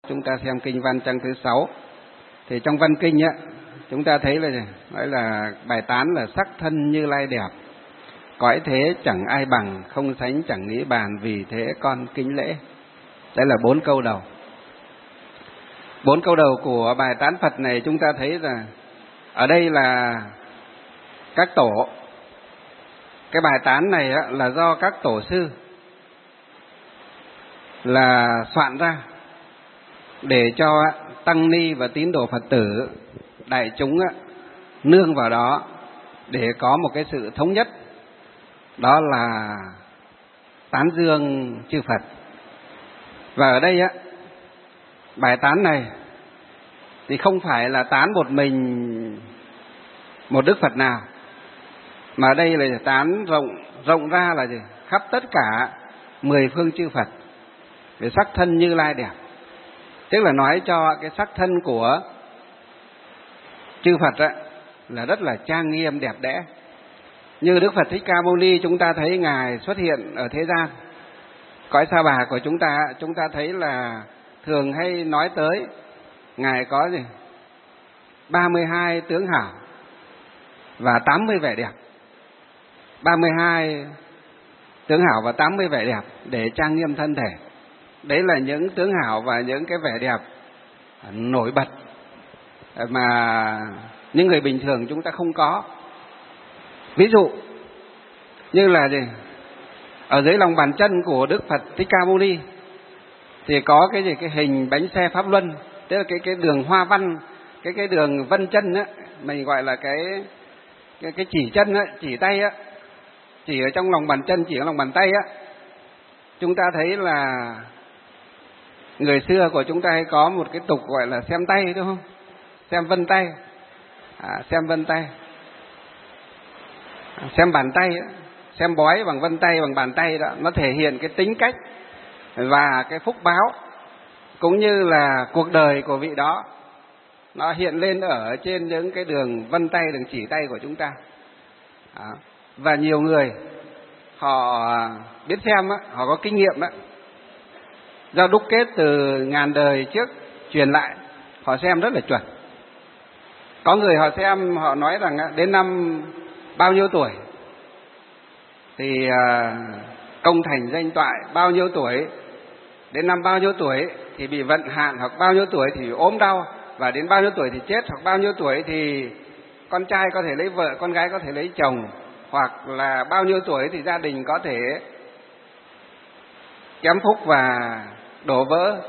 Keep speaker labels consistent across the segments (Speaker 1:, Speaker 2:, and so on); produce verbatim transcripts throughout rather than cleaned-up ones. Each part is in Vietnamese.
Speaker 1: Chúng ta xem kinh văn trang thứ sáu. Thì trong văn kinh á, chúng ta thấy là nói là bài tán là sắc thân Như Lai đẹp, cõi thế chẳng ai bằng, không sánh chẳng nghĩ bàn, vì thế con kính lễ. Đấy là bốn câu đầu. Bốn câu đầu của bài tán Phật này chúng ta thấy là ở đây là các tổ. Cái bài tán này á, là do các tổ sư là soạn ra để cho tăng ni và tín đồ Phật tử đại chúng á, nương vào đó để có một cái sự thống nhất, đó là tán dương chư Phật. Và ở đây á, bài tán này thì không phải là tán một mình một Đức Phật nào, mà đây là tán rộng rộng ra là gì? Khắp tất cả mười phương chư Phật về sắc thân Như Lai đẹp. Tức là nói cho cái sắc thân của chư Phật á, là rất là trang nghiêm đẹp đẽ. Như Đức Phật Thích Ca Mâu Ni, chúng ta thấy Ngài xuất hiện ở thế gian, cõi Sa Bà của chúng ta, chúng ta thấy là thường hay nói tới Ngài có gì? ba mươi hai tướng hảo và tám mươi vẻ đẹp. ba mươi hai tướng hảo và tám mươi vẻ đẹp để trang nghiêm thân thể. Đấy là những tướng hảo và những cái vẻ đẹp nổi bật mà những người bình thường chúng ta không có. Ví dụ như là gì? Ở dưới lòng bàn chân của Đức Phật Thích Ca Mâu Ni thì có cái gì? Cái hình bánh xe Pháp Luân, tức là cái cái đường hoa văn, cái cái đường vân chân á, mình gọi là cái cái cái chỉ chân á, chỉ tay á, chỉ ở trong lòng bàn chân, chỉ ở lòng bàn tay á. Chúng ta thấy là người xưa của chúng ta hay có một cái tục gọi là xem tay, đúng không? Xem vân tay, à, xem vân tay, à, xem bàn tay, xem bói bằng vân tay, bằng bàn tay đó, nó thể hiện cái tính cách và cái phúc báo cũng như là cuộc đời của vị đó, nó hiện lên ở trên những cái đường vân tay, đường chỉ tay của chúng ta. À, và nhiều người họ biết xem á, họ có kinh nghiệm á, do đúc kết từ ngàn đời trước truyền lại, họ xem rất là chuẩn. Có người họ xem, họ nói rằng đến năm bao nhiêu tuổi thì công thành danh toại, bao nhiêu tuổi, đến năm bao nhiêu tuổi thì bị vận hạn, hoặc bao nhiêu tuổi thì ốm đau, và đến bao nhiêu tuổi thì chết, hoặc bao nhiêu tuổi thì con trai có thể lấy vợ, con gái có thể lấy chồng, hoặc là bao nhiêu tuổi thì gia đình có thể kém phúc và đổ vỡ,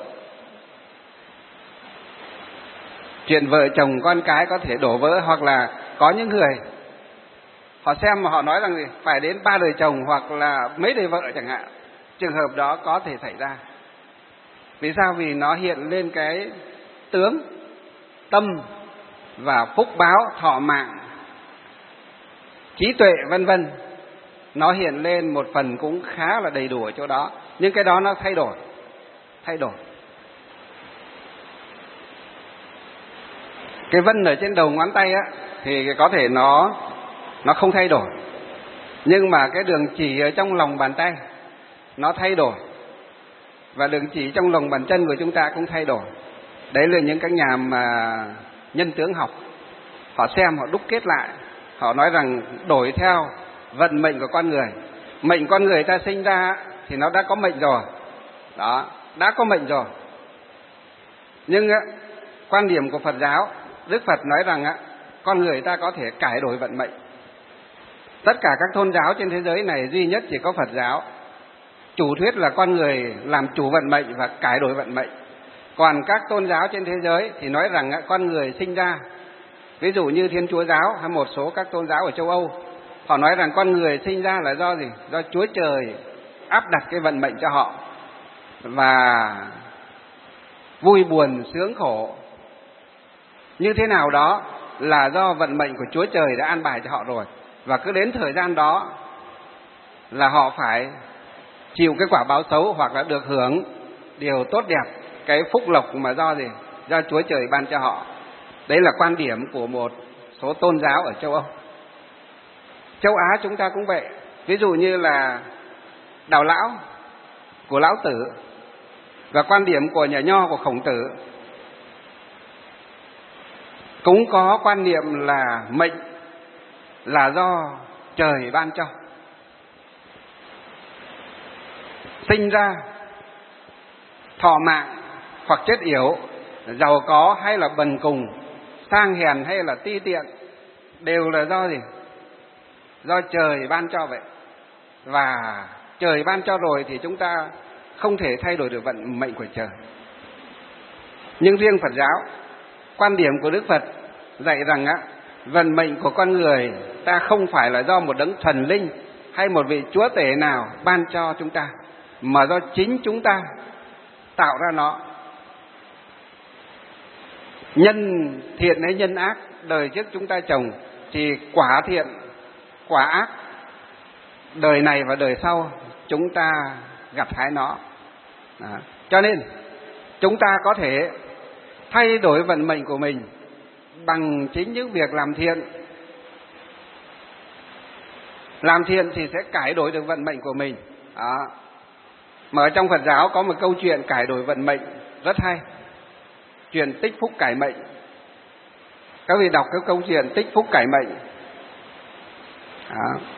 Speaker 1: chuyện vợ chồng con cái có thể đổ vỡ. Hoặc là có những người họ xem mà họ nói rằng gì? Phải đến ba đời chồng hoặc là mấy đời vợ chẳng hạn. Trường hợp đó có thể xảy ra. Vì sao? Vì nó hiện lên cái tướng, tâm và phúc báo, thọ mạng, trí tuệ vân vân. Nó hiện lên một phần cũng khá là đầy đủ ở chỗ đó. Nhưng cái đó nó thay đổi, thay đổi. Cái vân ở trên đầu ngón tay á thì có thể nó nó không thay đổi, nhưng mà cái đường chỉ ở trong lòng bàn tay nó thay đổi, và đường chỉ trong lòng bàn chân của chúng ta cũng thay đổi. Đấy là những các nhà mà nhân tướng học, họ xem, họ đúc kết lại, họ nói rằng đổi theo vận mệnh của con người. Mệnh con người ta sinh ra thì nó đã có mệnh rồi, đó, đã có mệnh rồi. Nhưng á, quan điểm của Phật giáo, Đức Phật nói rằng á, con người ta có thể cải đổi vận mệnh. Tất cả các tôn giáo trên thế giới này duy nhất chỉ có Phật giáo chủ thuyết là con người làm chủ vận mệnh và cải đổi vận mệnh. Còn các tôn giáo trên thế giới thì nói rằng á, con người sinh ra, ví dụ như Thiên Chúa giáo hay một số các tôn giáo ở châu Âu, họ nói rằng con người sinh ra là do gì? Do Chúa Trời áp đặt cái vận mệnh cho họ, và vui buồn sướng khổ như thế nào đó là do vận mệnh của Chúa Trời đã an bài cho họ rồi. Và cứ đến thời gian đó là họ phải chịu cái quả báo xấu, hoặc là được hưởng điều tốt đẹp, cái phúc lộc mà do gì? Do Chúa Trời ban cho họ. Đấy là quan điểm của một số tôn giáo ở châu Âu. Châu Á chúng ta cũng vậy. Ví dụ như là Đạo Lão của Lão Tử, Và quan điểm của nhà Nho, của Khổng Tử cũng có quan niệm là mệnh là do trời ban cho. Sinh ra, thọ mạng hoặc chết yểu, giàu có hay là bần cùng, sang hèn hay là ti tiện, đều là do gì? Do trời ban cho vậy. Và trời ban cho rồi thì chúng ta không thể thay đổi được vận mệnh của trời. Nhưng riêng Phật giáo, quan điểm của Đức Phật dạy rằng á, vận mệnh của con người ta không phải là do một đấng thần linh hay một vị chúa tể nào ban cho chúng ta, mà do chính chúng ta tạo ra nó. Nhân thiện hay nhân ác, đời trước chúng ta trồng thì quả thiện, quả ác, đời này và đời sau chúng ta gặt hái nó. Đó. Cho nên chúng ta có thể thay đổi vận mệnh của mình bằng chính những việc làm thiện. Làm thiện thì sẽ cải đổi được vận mệnh của mình. Đó. Mà ở trong Phật giáo có một câu chuyện cải đổi vận mệnh rất hay. Chuyện tích phúc cải mệnh. Các vị đọc cái câu chuyện tích phúc cải mệnh. Đó.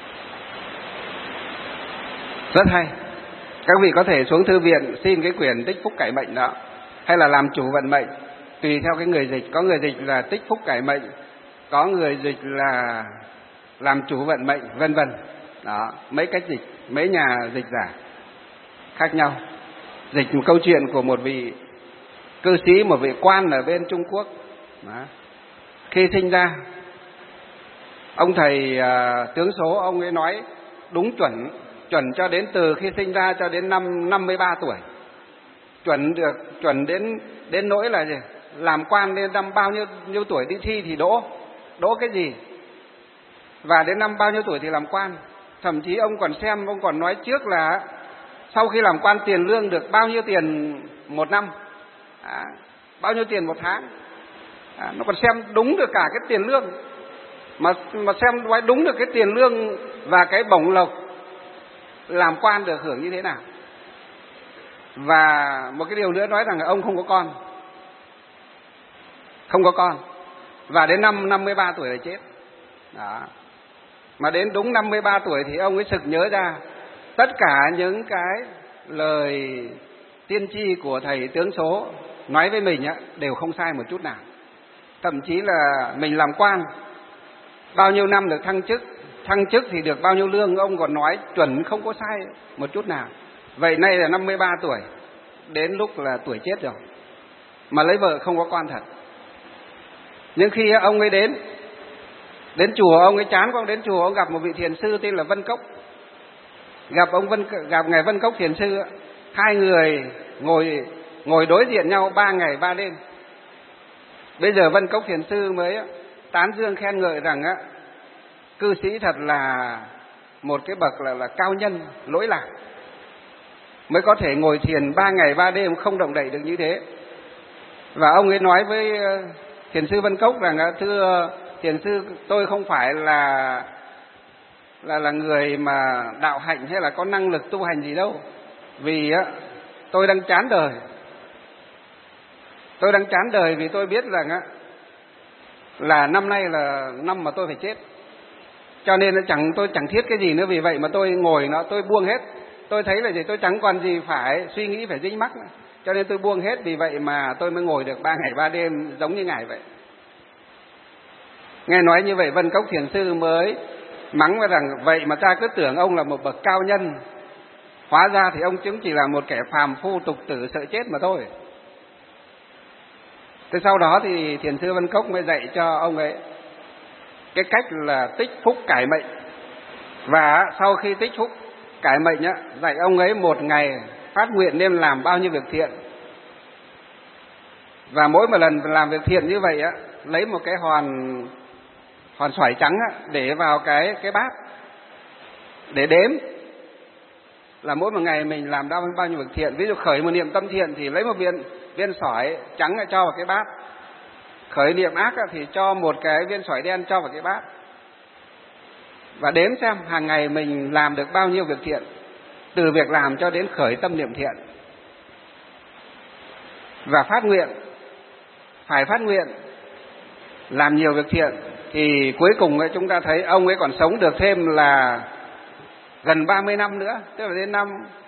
Speaker 1: Rất hay. Các vị có thể xuống thư viện xin cái quyển tích phúc cải mệnh đó, hay là làm chủ vận mệnh, tùy theo cái người dịch. Có người dịch là tích phúc cải mệnh, có người dịch là làm chủ vận mệnh, vân vân. Đó, mấy cách dịch, mấy nhà dịch giả khác nhau. Dịch một câu chuyện của một vị cư sĩ, một vị quan ở bên Trung Quốc. Đó. Khi sinh ra, ông thầy uh, tướng số, ông ấy nói đúng chuẩn, chuẩn cho đến từ khi sinh ra cho đến năm năm mươi ba tuổi. Chuẩn được, chuẩn đến đến nỗi là gì? Làm quan đến năm bao nhiêu, nhiêu tuổi đi thi thì đỗ. Đỗ cái gì? Và đến năm bao nhiêu tuổi thì làm quan. Thậm chí ông còn xem, ông còn nói trước là sau khi làm quan tiền lương được bao nhiêu tiền một năm, à, bao nhiêu tiền một tháng. À, nó còn xem đúng được cả cái tiền lương. Mà, mà xem nói đúng được cái tiền lương và cái bổng lộc làm quan được hưởng như thế nào. Và một cái điều nữa nói rằng là ông không có con. Không có con. Và đến năm năm mươi ba tuổi là chết. Đó. Mà đến đúng năm mươi ba tuổi thì ông ấy sực nhớ ra tất cả những cái lời tiên tri của thầy tướng số nói với mình á, đều không sai một chút nào. Thậm chí là mình làm quan bao nhiêu năm được thăng chức, thăng chức thì được bao nhiêu lương, ông còn nói chuẩn không có sai một chút nào. Vậy nay là năm mươi ba tuổi, đến lúc là tuổi chết rồi, mà lấy vợ không có con thật. Nhưng khi ông ấy đến đến chùa, ông ấy chán quá, ông đến chùa, ông gặp một vị thiền sư tên là Vân Cốc. Gặp ông Vân, gặp ngài Vân Cốc thiền sư, hai người ngồi ngồi đối diện nhau ba ngày ba đêm. Bây giờ Vân Cốc thiền sư mới tán dương khen ngợi rằng á, cư sĩ thật là một cái bậc là là cao nhân lỗi lạc, mới có thể ngồi thiền ba ngày ba đêm không động đậy được như thế. Và ông ấy nói với thiền sư Vân Cốc rằng thưa thiền sư, tôi không phải là là là người mà đạo hạnh hay là có năng lực tu hành gì đâu, vì á tôi đang chán đời. Tôi đang chán đời vì tôi biết rằng á là năm nay là năm mà tôi phải chết. Cho nên chẳng tôi chẳng thiết cái gì nữa, vì vậy mà tôi ngồi nó tôi buông hết. Tôi thấy là gì, tôi chẳng còn gì phải suy nghĩ, phải dính mắc nữa. Cho nên tôi buông hết, vì vậy mà tôi mới ngồi được ba ngày ba đêm giống như ngài vậy. Nghe nói như vậy, Vân Cốc thiền sư mới mắng vào rằng vậy mà ta cứ tưởng ông là một bậc cao nhân, hóa ra thì ông chứng chỉ là một kẻ phàm phu tục tử sợ chết mà thôi. Thế sau đó thì thiền sư Vân Cốc mới dạy cho ông ấy cái cách là tích phúc cải mệnh. Và sau khi tích phúc cải mệnh á, dạy ông ấy một ngày phát nguyện nên làm bao nhiêu việc thiện. Và mỗi một lần làm việc thiện như vậy á, lấy một cái hòn hòn xoài trắng á, để vào cái cái bát để đếm là mỗi một ngày mình làm bao bao nhiêu việc thiện. Ví dụ khởi một niệm tâm thiện thì lấy một viên viên sỏi trắng cho vào cái bát, khởi niệm ác thì cho một cái viên sỏi đen cho vào cái bát, và đếm xem hàng ngày mình làm được bao nhiêu việc thiện, từ việc làm cho đến khởi tâm niệm thiện. và phát nguyện, phải phát nguyện làm nhiều việc thiện, thì cuối cùng ấy, chúng ta thấy ông ấy còn sống được thêm là gần ba mươi năm nữa, tức là đến năm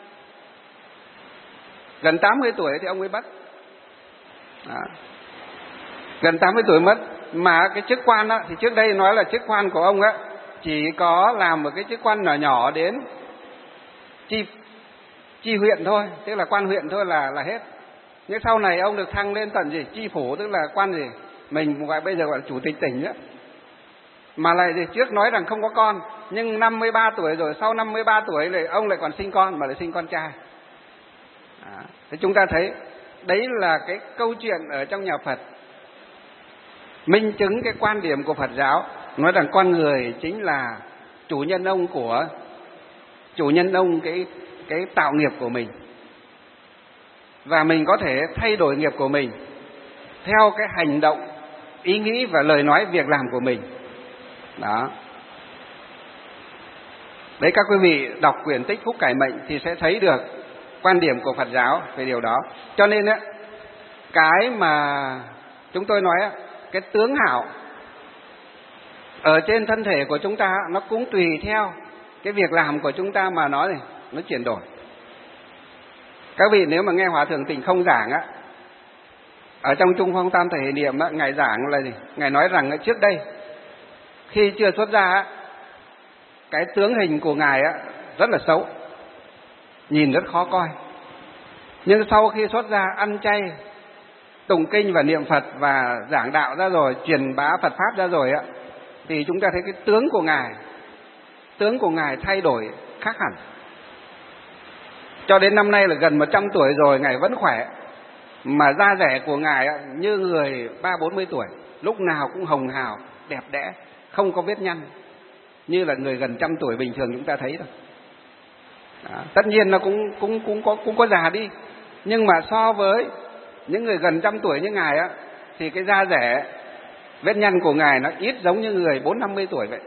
Speaker 1: gần tám mươi tuổi thì ông ấy mất. Đó. Gần tám mươi tuổi mất, mà cái chức quan á, thì trước đây nói là chức quan của ông á chỉ có làm một cái chức quan nhỏ nhỏ đến chi chi huyện thôi, tức là quan huyện thôi là là hết. Nhưng sau này ông được thăng lên tận gì chi phủ, tức là quan gì mình gọi bây giờ gọi là chủ tịch tỉnh đó. Mà lại gì trước nói rằng không có con, nhưng năm mươi ba tuổi rồi, sau năm mươi ba tuổi lại ông lại còn sinh con, mà lại sinh con trai. À, thế chúng ta thấy đấy là cái câu chuyện ở trong nhà Phật minh chứng cái quan điểm của Phật giáo, nói rằng con người chính là chủ nhân ông của chủ nhân ông cái cái tạo nghiệp của mình, và mình có thể thay đổi nghiệp của mình theo cái hành động, ý nghĩ và lời nói, việc làm của mình. Đó. Đấy, các quý vị đọc quyển Tích Phúc Cải Mệnh thì sẽ thấy được quan điểm của Phật giáo về điều đó. Cho nên á, cái mà chúng tôi nói á, cái tướng hảo ở trên thân thể của chúng ta nó cũng tùy theo cái việc làm của chúng ta mà nó nó chuyển đổi. Các vị nếu mà nghe Hòa Thượng Tịnh Không giảng á, ở trong Trung Phong Tam Thể Niệm á, ngài giảng là gì? Ngài nói rằng trước đây khi chưa xuất gia á, cái tướng hình của ngài á rất là xấu, nhìn rất khó coi. Nhưng sau khi xuất gia, ăn chay, tụng kinh và niệm Phật và giảng đạo ra rồi, truyền bá Phật pháp ra rồi á, thì chúng ta thấy cái tướng của ngài, tướng của ngài thay đổi khác hẳn. Cho đến năm nay là gần một trăm tuổi rồi, ngài vẫn khỏe, mà da dẻ của ngài á, như người ba bốn mươi tuổi, lúc nào cũng hồng hào, đẹp đẽ, không có vết nhăn, như là người gần trăm tuổi bình thường chúng ta thấy thôi. Đó. Tất nhiên nó cũng cũng cũng có cũng có già đi, nhưng mà so với những người gần trăm tuổi như ngài á, thì cái da dẻ, vết nhăn của ngài nó ít giống như người bốn năm mươi tuổi vậy.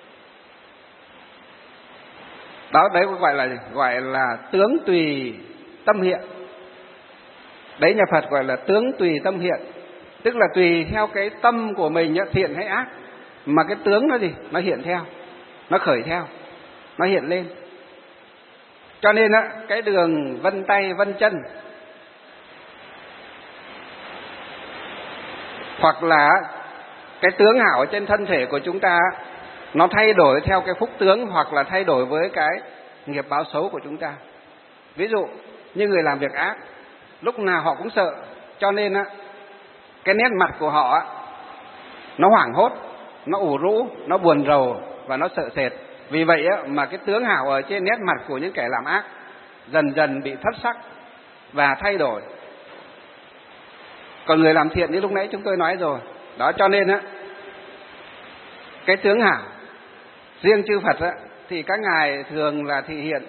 Speaker 1: Đó, đấy gọi là gọi là tướng tùy tâm hiện. Đấy nhà Phật gọi là tướng tùy tâm hiện, tức là tùy theo cái tâm của mình thiện hay ác, mà cái tướng nó gì, nó hiện theo, nó khởi theo, nó hiện lên. Cho nên á, cái đường vân tay vân chân, hoặc là cái tướng hảo trên thân thể của chúng ta, nó thay đổi theo cái phúc tướng, hoặc là thay đổi với cái nghiệp báo xấu của chúng ta. Ví dụ như người làm việc ác, lúc nào họ cũng sợ, cho nên á, cái nét mặt của họ á, nó hoảng hốt, nó ủ rũ, nó buồn rầu và nó sợ sệt. Vì vậy á, mà cái tướng hảo ở trên nét mặt của những kẻ làm ác dần dần bị thất sắc và thay đổi. Còn người làm thiện như lúc nãy chúng tôi nói rồi. Đó, cho nên á, cái tướng hảo riêng chư Phật á, thì các ngài thường là thị hiện.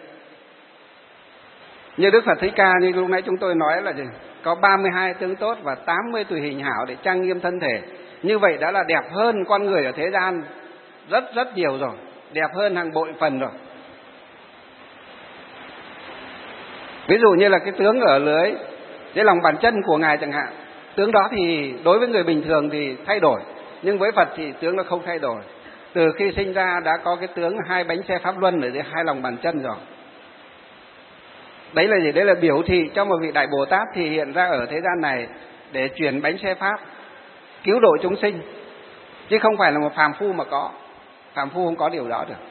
Speaker 1: Như Đức Phật Thích Ca như lúc nãy chúng tôi nói là gì? Có ba mươi hai tướng tốt và tám mươi tùy hình hảo để trang nghiêm thân thể. Như vậy đã là đẹp hơn con người ở thế gian rất rất nhiều rồi, đẹp hơn hàng bội phần rồi. Ví dụ như là cái tướng ở lưới cái lòng bàn chân của ngài chẳng hạn, tướng đó thì đối với người bình thường thì thay đổi, nhưng với Phật thì tướng nó không thay đổi. Từ khi sinh ra đã có cái tướng hai bánh xe pháp luân ở dưới hai lòng bàn chân rồi. Đấy là gì? Đấy là biểu thị cho một vị Đại Bồ Tát thì hiện ra ở thế gian này để chuyển bánh xe pháp, cứu độ chúng sinh, chứ không phải là một phàm phu mà có. Phàm phu không có điều đó được.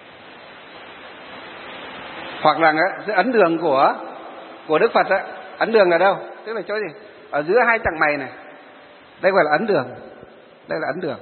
Speaker 1: Hoặc là cái ấn đường của của Đức Phật á, ấn đường ở đâu? Tức là chỗ gì? Ở giữa hai chặng mày này. Đây gọi là ấn đường. Đây là ấn đường.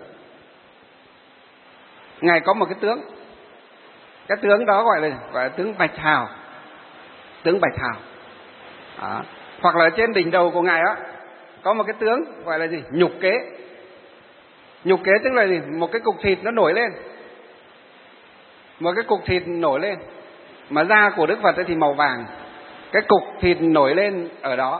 Speaker 1: Ngài có một cái tướng. Cái tướng đó gọi là gọi là tướng bạch hào. Tướng bạch hào. Đó. Hoặc là trên đỉnh đầu của ngài á có một cái tướng gọi là gì? Nhục kế. Nhục kế tức là gì? Một cái cục thịt nó nổi lên. Một cái cục thịt nổi lên. Mà da của Đức Phật thì màu vàng. Cái cục thịt nổi lên ở đó.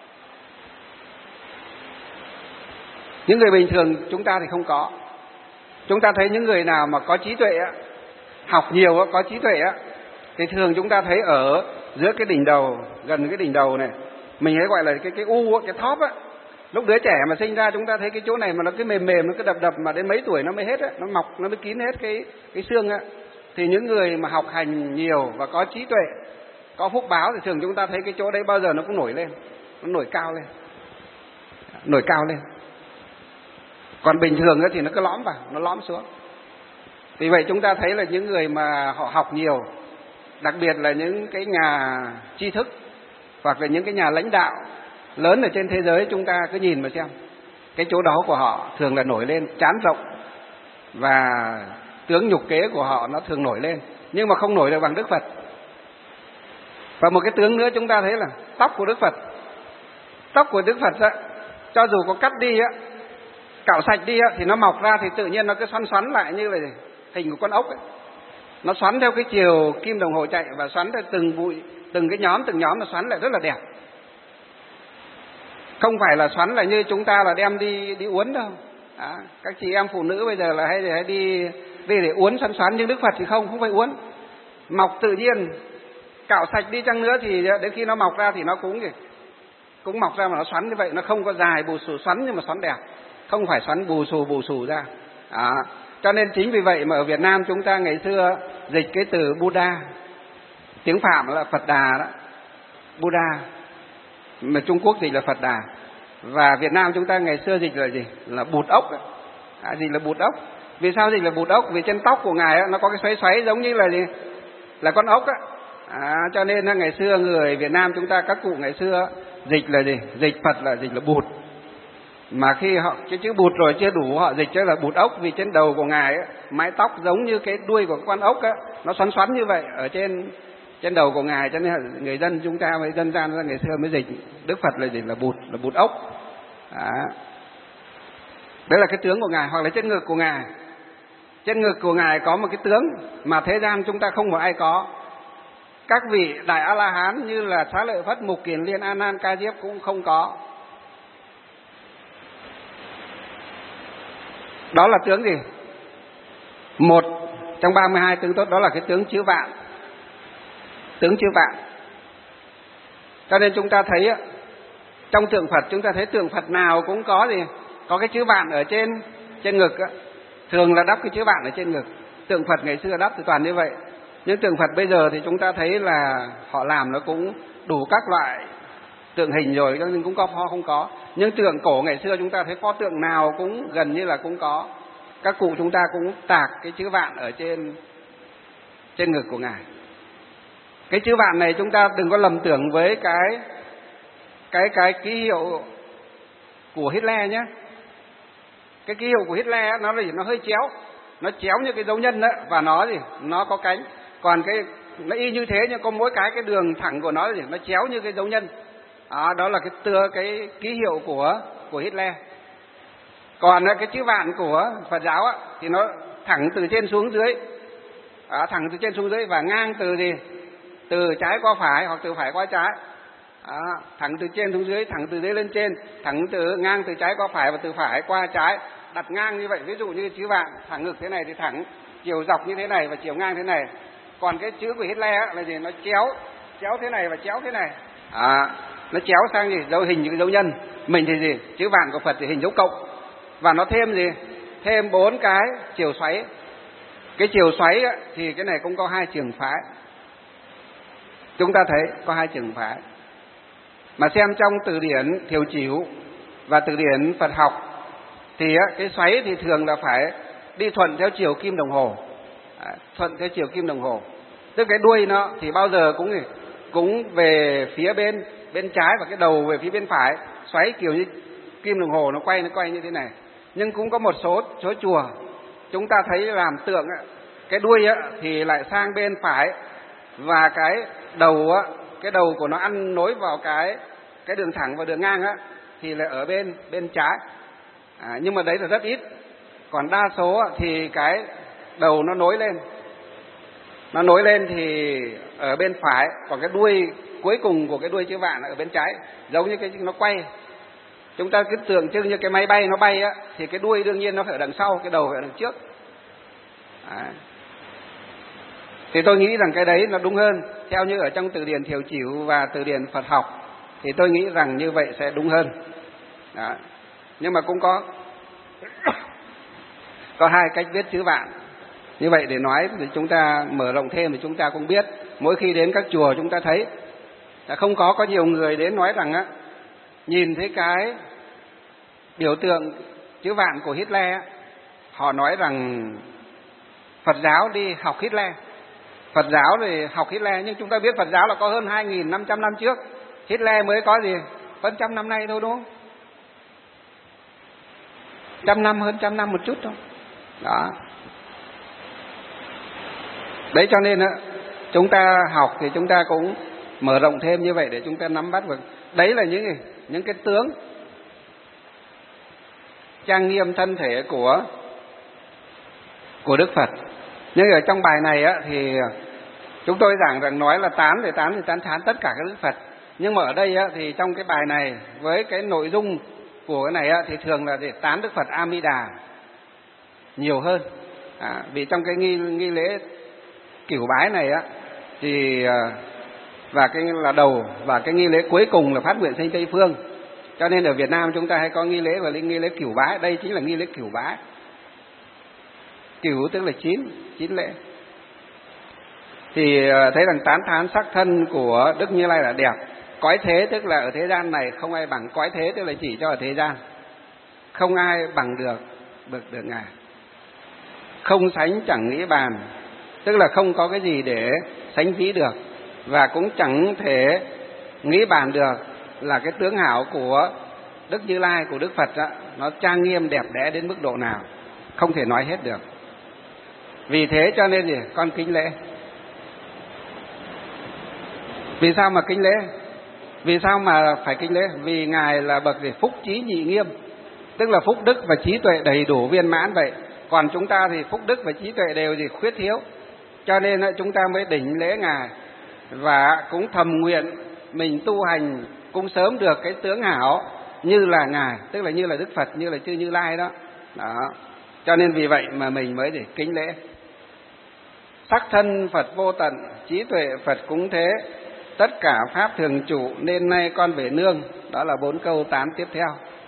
Speaker 1: Những người bình thường chúng ta thì không có. Chúng ta thấy những người nào mà có trí tuệ á, học nhiều á, có trí tuệ á, thì thường chúng ta thấy ở giữa cái đỉnh đầu, gần cái đỉnh đầu này, Mình hay gọi là cái cái u, cái thóp á. Lúc đứa trẻ mà sinh ra chúng ta thấy cái chỗ này mà nó cứ mềm mềm, nó cứ đập đập, mà đến mấy tuổi nó mới hết á, nó mọc, nó mới kín hết cái cái xương á. Thì những người mà học hành nhiều và có trí tuệ, có phúc báo thì thường chúng ta thấy cái chỗ đấy bao giờ nó cũng nổi lên, nó nổi cao lên, nổi cao lên. Còn bình thường thì nó cứ lõm vào, nó lõm xuống. Vì vậy chúng ta thấy là những người mà họ học nhiều, đặc biệt là những cái nhà tri thức hoặc là những cái nhà lãnh đạo lớn ở trên thế giới, chúng ta cứ nhìn mà xem, cái chỗ đó của họ thường là nổi lên trán rộng, và tướng nhục kế của họ nó thường nổi lên, nhưng mà không nổi được bằng Đức Phật. Và một cái tướng nữa chúng ta thấy là tóc của Đức Phật. Tóc của Đức Phật á, cho dù có cắt đi á, cạo sạch đi á, thì nó mọc ra thì tự nhiên nó cứ xoắn xoắn lại như là hình của con ốc ấy. Nó xoắn theo cái chiều kim đồng hồ chạy, và xoắn theo từng bụi, từng cái nhóm từng nhóm, nó xoắn lại rất là đẹp. Không phải là xoắn là như chúng ta là đem đi đi uốn đâu. À, các chị em phụ nữ bây giờ là hay, hay đi về để uốn xoắn xoắn, nhưng Đức Phật thì không, không phải uốn, mọc tự nhiên. Cạo sạch đi chăng nữa thì đến khi nó mọc ra thì nó cũng cũng mọc ra mà nó xoắn như vậy, nó không có dài bù xù xoắn, nhưng mà xoắn đẹp, không phải xoắn bù xù bù xù ra. À, cho nên chính vì vậy mà ở Việt Nam chúng ta ngày xưa dịch cái từ Buddha, tiếng Phạm là Phật Đà đó, Buddha, mà Trung Quốc dịch là Phật Đà, và Việt Nam chúng ta ngày xưa dịch là gì? Là Bụt ốc. À, dịch là Bụt ốc. Vì sao dịch là Bụt ốc? Vì trên tóc của ngài nó có cái xoáy xoáy giống như là gì? Là con ốc á. À, cho nên ngày xưa người Việt Nam chúng ta, các cụ ngày xưa dịch là gì? Dịch Phật là dịch là Bụt. Mà khi họ cái chữ Bụt rồi chưa đủ, họ dịch cho là Bụt ốc, vì trên đầu của ngài ấy, mái tóc giống như cái đuôi của con ốc á, nó xoắn xoắn như vậy ở trên trên đầu của ngài, cho nên người dân chúng ta với dân gian ngày xưa mới dịch Đức Phật là dịch là Bụt, là Bụt ốc. Đó. Đấy là cái tướng của ngài. Hoặc là trên ngực của ngài, trên ngực của ngài có một cái tướng mà thế gian chúng ta không một ai có. Các vị đại A La Hán như là Xá Lợi Phất, Mục Kiền Liên, A Nan, Ca Diếp cũng không có. Đó là tướng gì? Một trong ba mươi hai tướng tốt, đó là cái tướng chữ vạn. Tướng chữ vạn. Cho nên chúng ta thấy trong tượng Phật, chúng ta thấy tượng Phật nào cũng có gì? Có cái chữ vạn ở trên trên ngực á. Thường là đắp cái chữ vạn ở trên ngực. Tượng Phật ngày xưa đắp thì toàn như vậy. Nhưng tượng Phật bây giờ thì chúng ta thấy là họ làm nó cũng đủ các loại tượng hình rồi, nhưng cũng có pho không có. Nhưng tượng cổ ngày xưa chúng ta thấy pho tượng nào cũng gần như là cũng có. Các cụ chúng ta cũng tạc cái chữ vạn ở trên trên ngực của ngài. Cái chữ vạn này chúng ta đừng có lầm tưởng với cái cái cái ký hiệu của Hitler nhé. Cái ký hiệu của Hitler nó là gì? Nó hơi chéo, nó chéo như cái dấu nhân đó, và nó gì? Nó có cánh. Còn cái nó y như thế, nhưng có mỗi cái cái đường thẳng của nó là gì? Nó chéo như cái dấu nhân. À, đó là cái tưa cái ký hiệu của của Hitler. Còn cái chữ vạn của Phật giáo á, thì nó thẳng từ trên xuống dưới, à, thẳng từ trên xuống dưới và ngang từ gì? Từ trái qua phải hoặc từ phải qua trái. À, thẳng từ trên xuống dưới, thẳng từ dưới lên trên, thẳng từ ngang từ trái qua phải và từ phải qua trái, đặt ngang như vậy. Ví dụ như chữ vạn thẳng ngực thế này thì thẳng, chiều dọc như thế này và chiều ngang thế này. Còn cái chữ của Hitler á, là gì? Nó chéo, chéo thế này và chéo thế này. À, nó chéo sang gì? Dấu hình như cái dấu nhân. Mình thì gì? Chữ vạn của Phật thì hình dấu cộng, và nó thêm gì? Thêm bốn cái chiều xoáy. Cái chiều xoáy á, thì cái này cũng có hai trường phái. Chúng ta thấy có hai trường phái. Mà xem trong từ điển Thiều Chiểu và từ điển Phật học thì á, cái xoáy thì thường là phải đi thuận theo chiều kim đồng hồ. À, thuận theo chiều kim đồng hồ. Tức cái đuôi nó thì bao giờ cũng gì? Cũng về phía bên bên trái và cái đầu về phía bên phải, xoáy kiểu như kim đồng hồ nó quay nó quay như thế này. Nhưng cũng có một số số chùa chúng ta thấy làm tượng á, cái đuôi á thì lại sang bên phải, và cái đầu á, cái đầu của nó ăn nối vào cái cái đường thẳng và đường ngang á thì lại ở bên bên trái. À, nhưng mà đấy là rất ít. Còn đa số á, thì cái đầu nó nối lên, nó nối lên thì ở bên phải, còn cái đuôi cuối cùng của cái đuôi chữ vạn ở bên trái, giống như cái nó quay. Chúng ta cứ tưởng chừng như cái máy bay nó bay á, thì cái đuôi đương nhiên nó phải ở đằng sau, cái đầu phải ở đằng trước. À. Thì tôi nghĩ rằng cái đấy nó đúng hơn, theo như ở trong từ điển Thiều Chiểu và từ điển Phật học. thì tôi nghĩ rằng như vậy sẽ đúng hơn. Đó. Nhưng mà cũng có có hai cách viết chữ vạn. Như vậy để nói thì chúng ta mở rộng thêm thì chúng ta cũng biết. Mỗi khi đến các chùa chúng ta thấy không có có nhiều người đến nói rằng á, nhìn thấy cái biểu tượng chữ vạn của Hitler, họ nói rằng Phật giáo đi học Hitler. Phật giáo thì học Hitler, nhưng chúng ta biết Phật giáo là có hơn hai nghìn năm trăm năm trước. Hitler mới có gì? Hơn trăm năm nay thôi đúng không? Trăm năm, hơn trăm năm một chút thôi. Đó. Đấy cho nên chúng ta học thì chúng ta cũng mở rộng thêm như vậy để chúng ta nắm bắt được. Đấy là những những cái tướng trang nghiêm thân thể của của Đức Phật. Nhưng ở trong bài này á, thì chúng tôi giảng rằng nói là tán thì tán thì tán thán tất cả các Đức Phật. Nhưng mà ở đây á, thì trong cái bài này với cái nội dung của cái này á, thì thường là để tán Đức Phật A Di Đà nhiều hơn. À, vì trong cái nghi nghi lễ cửu bái này á, thì và cái là đầu và cái nghi lễ cuối cùng là phát nguyện sanh Tây Phương. Cho nên ở Việt Nam chúng ta hay có nghi lễ và nghi lễ cửu bái. Đây chính là nghi lễ cửu bái. Cửu tức là chín, chín lễ. Thì thấy rằng tán thán sắc thân của Đức Như Lai là đẹp. Cõi thế tức là ở thế gian này không ai bằng. Cõi thế tức là chỉ cho ở thế gian, không ai bằng được được được Ngài. Không sánh chẳng nghĩ bàn, tức là không có cái gì để sánh ví được, và cũng chẳng thể nghĩ bàn được là cái tướng hảo của Đức Như Lai, của Đức Phật đó, nó trang nghiêm đẹp đẽ đến mức độ nào, không thể nói hết được. Vì thế cho nên gì con kính lễ. Vì sao mà kính lễ? Vì sao mà phải kính lễ? Vì Ngài là bậc gì? Phúc trí nhị nghiêm, tức là phúc đức và trí tuệ đầy đủ viên mãn vậy. Còn chúng ta thì phúc đức và trí tuệ đều gì khuyết thiếu. Cho nên chúng ta mới đỉnh lễ Ngài và cũng thầm nguyện mình tu hành cũng sớm được cái tướng hảo như là Ngài, tức là như là Đức Phật, như là chư Như Lai đó. Đó. Cho nên vì vậy mà mình mới để kính lễ. Sắc thân Phật vô tận, trí tuệ Phật cũng thế, tất cả pháp thường trụ nên nay con về nương. Đó là bốn câu tán tiếp theo.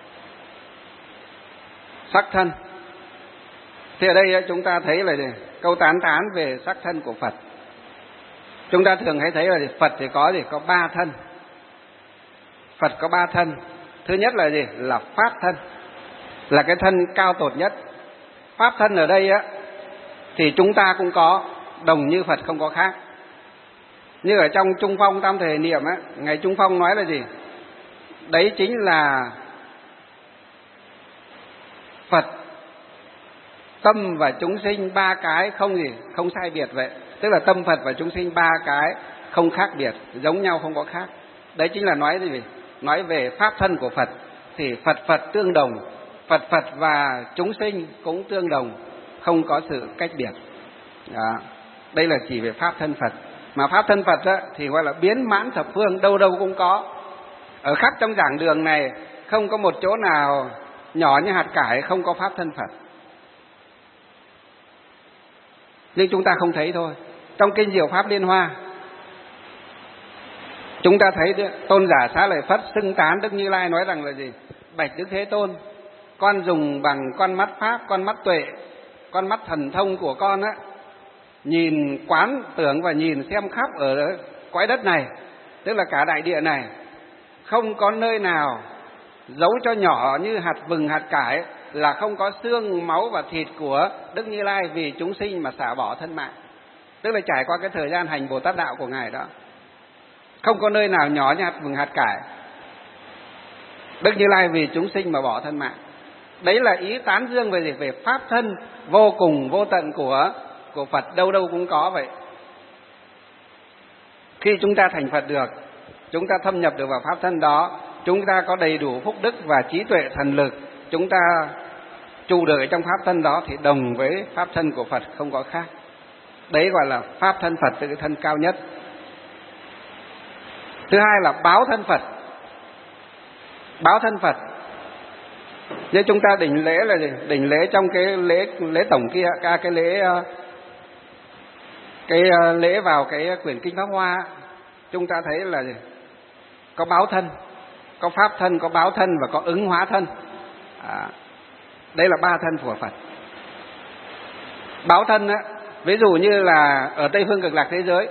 Speaker 1: Sắc thân. Thì ở đây chúng ta thấy là câu tán tán về sắc thân của Phật. Chúng ta thường hay thấy là Phật thì có gì? Có ba thân. Phật có ba thân. Thứ nhất là gì? Là pháp thân, là cái thân cao tột nhất. Pháp thân ở đây á thì chúng ta cũng có, đồng như Phật không có khác. Như ở trong Trung Phong Tam Thể Niệm á, Ngài Trung Phong nói là gì? Đấy chính là Phật, tâm và chúng sinh ba cái không gì, không sai biệt vậy. Tức là tâm Phật và chúng sinh ba cái không khác biệt, giống nhau không có khác. Đấy chính là nói gì? Nói về pháp thân của Phật thì Phật Phật tương đồng, Phật Phật và chúng sinh cũng tương đồng, không có sự cách biệt. Đó. Đây là chỉ về pháp thân Phật. Mà pháp thân Phật á, thì gọi là biến mãn thập phương, đâu đâu cũng có. Ở khắp trong giảng đường này không có một chỗ nào nhỏ như hạt cải không có pháp thân Phật. Nhưng chúng ta không thấy thôi. Trong kinh Diệu Pháp Liên Hoa chúng ta thấy Tôn giả Xá Lợi Phất xưng tán Đức Như Lai, nói rằng là gì? Bạch Đức Thế Tôn, con dùng bằng con mắt pháp, con mắt tuệ, con mắt thần thông của con á, nhìn quán tưởng và nhìn xem khắp ở cõi đất này, tức là cả đại địa này, không có nơi nào giấu cho nhỏ như hạt vừng hạt cải là không có xương máu và thịt của Đức Như Lai vì chúng sinh mà xả bỏ thân mạng. Tức là trải qua cái thời gian hành Bồ Tát đạo của Ngài đó, không có nơi nào nhỏ như hạt vừng hạt cải, Đức Như Lai vì chúng sinh mà bỏ thân mạng. Đấy là ý tán dương về gì? Về pháp thân vô cùng vô tận của của Phật, đâu đâu cũng có vậy. Khi chúng ta thành Phật được, chúng ta thâm nhập được vào pháp thân đó, chúng ta có đầy đủ phúc đức và trí tuệ thần lực, chúng ta trụ được ở trong pháp thân đó thì đồng với pháp thân của Phật, không có khác. Đấy gọi là pháp thân Phật, tức là thân cao nhất. Thứ hai là báo thân Phật. Báo thân Phật, như chúng ta đỉnh lễ là gì? Đỉnh lễ trong cái lễ lễ tổng kia, cả cái lễ cái lễ vào cái quyển kinh Pháp Hoa, chúng ta thấy là gì? có báo thân, có pháp thân, có báo thân và có ứng hóa thân. À, đây là ba thân của Phật. Báo thân á, ví dụ như là ở Tây Phương Cực Lạc thế giới,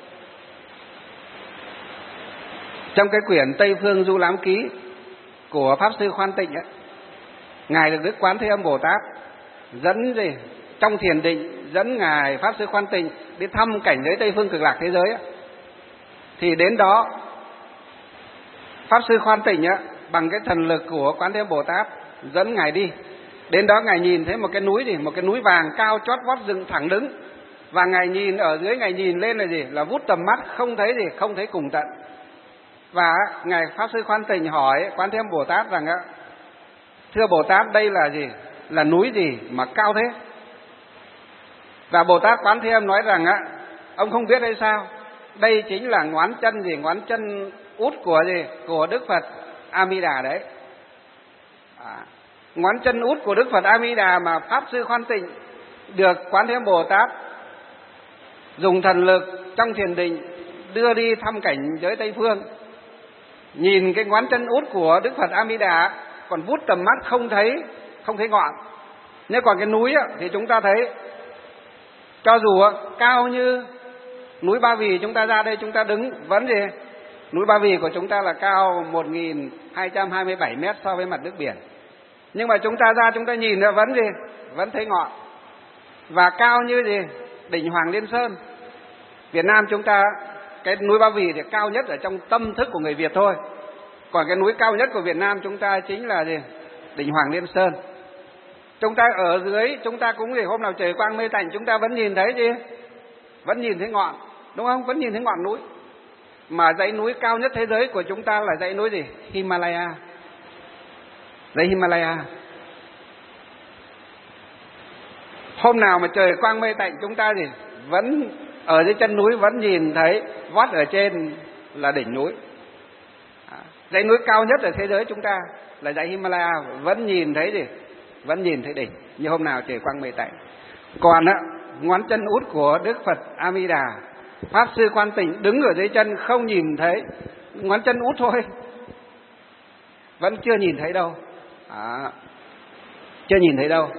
Speaker 1: trong cái quyển Tây Phương Du Lãm Ký của Pháp Sư Khoan Tịnh ấy, Ngài được Đức Quán Thế Âm Bồ Tát dẫn gì trong thiền định, dẫn Ngài Pháp Sư Khoan Tịnh đi thăm cảnh giới Tây Phương Cực Lạc thế giới ấy. Thì đến đó Pháp Sư Khoan Tịnh ấy, bằng cái thần lực của Quán Thế Âm Bồ Tát dẫn Ngài đi. Đến đó Ngài nhìn thấy một cái núi gì, một cái núi vàng cao chót vót dựng thẳng đứng, và Ngài nhìn ở dưới, Ngài nhìn lên là gì, là vút tầm mắt không thấy gì, không thấy cùng tận. Và Ngài Pháp Sư Khoan Tịnh hỏi Quán Thế Âm Bồ Tát rằng á, thưa Bồ Tát, đây là gì, là núi gì mà cao thế? Và Bồ Tát Quán Thế Âm nói rằng á, ông không biết hay sao, đây chính là ngón chân gì, ngón chân út của gì, của Đức Phật A Di Đà đấy. À, ngón chân út của Đức Phật A Di Đà mà Pháp Sư Khoan Tịnh được Quán Thế Âm Bồ Tát dùng thần lực trong thiền định đưa đi thăm cảnh giới Tây Phương. Nhìn cái ngón chân út của Đức Phật A Di Đà còn vút tầm mắt không thấy không thấy ngọn. Nhưng còn cái núi á, thì chúng ta thấy, cho dù á, cao như núi Ba Vì, chúng ta ra đây chúng ta đứng vẫn gì, núi Ba Vì của chúng ta là cao một nghìn hai trăm hai mươi bảy mét so với mặt nước biển. Nhưng mà chúng ta ra chúng ta nhìn vẫn gì, vẫn thấy ngọn. Và cao như gì, đỉnh Hoàng Liên Sơn. Việt Nam chúng ta, cái núi Ba Vì thì cao nhất ở trong tâm thức của người Việt thôi. Còn cái núi cao nhất của Việt Nam chúng ta chính là gì, đỉnh Hoàng Liên Sơn. Chúng ta ở dưới, chúng ta cũng gì, hôm nào trời quang mây tạnh chúng ta vẫn nhìn thấy gì, vẫn nhìn thấy ngọn, đúng không? Vẫn nhìn thấy ngọn núi. Mà dãy núi cao nhất thế giới của chúng ta là dãy núi gì? Himalaya. Dãy Himalaya. Hôm nào mà trời quang mây tạnh chúng ta gì, vẫn ở dưới chân núi vẫn nhìn thấy vót ở trên là đỉnh núi. À, dãy núi cao nhất ở thế giới chúng ta là dãy Himalaya, vẫn nhìn thấy gì, vẫn nhìn thấy đỉnh như hôm nào trời quang mây tạnh. Còn á, ngón chân út của Đức Phật A Di Đà, Pháp Sư Khoan Tịnh đứng ở dưới chân không nhìn thấy, ngón chân út thôi, vẫn chưa nhìn thấy đâu. À, chưa nhìn thấy đâu.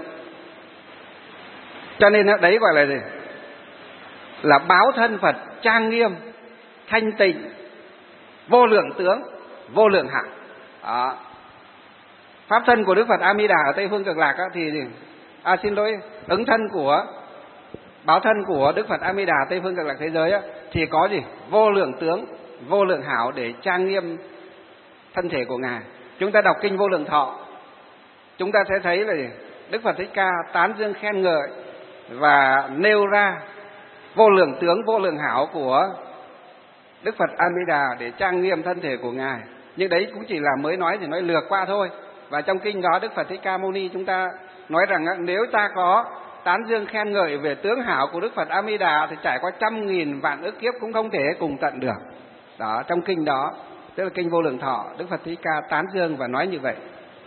Speaker 1: Cho nên đấy gọi là gì? Là báo thân Phật trang nghiêm, thanh tịnh, vô lượng tướng, vô lượng hạng. Đó. Pháp thân của Đức Phật A Di Đà ở Tây Phương Cực Lạc thì à xin lỗi, ứng thân của báo thân của Đức Phật A Di Đà Tây Phương Cực Lạc thế giới á, thì có gì? Vô lượng tướng, vô lượng hảo để trang nghiêm thân thể của Ngài. Chúng ta đọc kinh Vô Lượng Thọ, chúng ta sẽ thấy là gì? Đức Phật Thích Ca tán dương khen ngợi và nêu ra vô lượng tướng, vô lượng hảo của Đức Phật A Di Đà để trang nghiêm thân thể của Ngài. Nhưng đấy cũng chỉ là mới nói thì nói lược qua thôi. Và trong kinh đó Đức Phật Thích Ca Mâu Ni chúng ta nói rằng nếu ta có tán dương khen ngợi về tướng hảo của Đức Phật A Di Đà thì trải qua trăm nghìn vạn ức kiếp cũng không thể cùng tận được. Đó, trong kinh đó, tức là kinh Vô Lượng Thọ, Đức Phật Thích Ca tán dương và nói như vậy.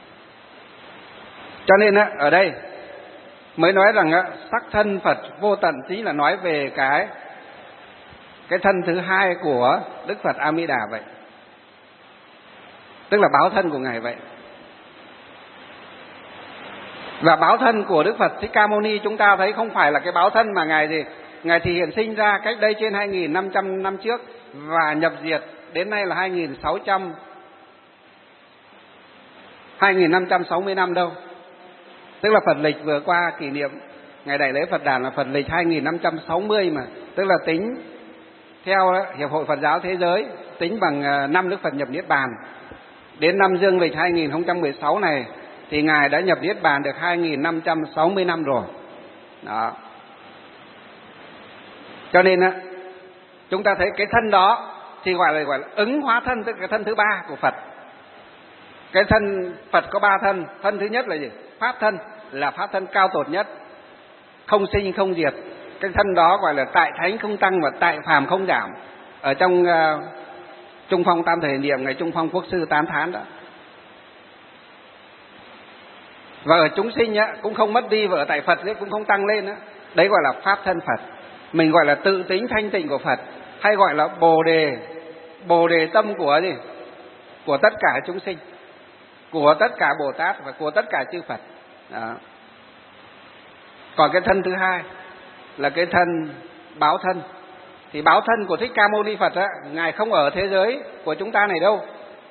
Speaker 1: Cho nên ở đây mới nói rằng sắc thân Phật vô tận chính là nói về cái cái thân thứ hai của Đức Phật A Di Đà vậy, tức là báo thân của Ngài vậy. Và báo thân của Đức Phật Thích Ca Mâu Ni chúng ta thấy không phải là cái báo thân mà Ngài gì, Ngài thì hiện sinh ra cách đây trên hai nghìn năm trăm năm trước và nhập diệt đến nay là hai nghìn sáu trăm hai nghìn năm trăm sáu mươi năm đâu. Tức là Phật lịch vừa qua kỷ niệm ngày đại lễ Phật đản là Phật lịch hai nghìn năm trăm sáu mươi mà, tức là tính theo đó, Hiệp hội Phật giáo Thế giới tính bằng năm Đức Phật nhập Niết Bàn. Đến năm Dương lịch hai nghìn không trăm mười sáu này thì Ngài đã nhập Niết Bàn được hai nghìn năm trăm sáu mươi năm rồi. Đó. Cho nên á, chúng ta thấy cái thân đó thì gọi là gọi là ứng hóa thân, tức là cái thân thứ ba của Phật. Cái thân Phật có ba thân. Thân thứ nhất là gì? Pháp thân, là pháp thân cao tột nhất, không sinh không diệt. Cái thân đó gọi là tại thánh không tăng và tại phàm không giảm. Ở trong uh, Trung Phong Tam Thời Niệm, ngày Trung Phong Quốc sư tán thán đó. Và ở chúng sinh á, cũng không mất đi, và ở tại Phật ấy, cũng không tăng lên á. Đấy gọi là pháp thân Phật. Mình gọi là tự tính thanh tịnh của Phật, hay gọi là bồ đề, bồ đề tâm của gì? của tất cả chúng sinh, của tất cả Bồ Tát và của tất cả chư Phật. Đó. Còn cái thân thứ hai là cái thân báo thân. Thì báo thân của Thích Ca Mâu Ni Phật á, Ngài không ở thế giới của chúng ta này đâu.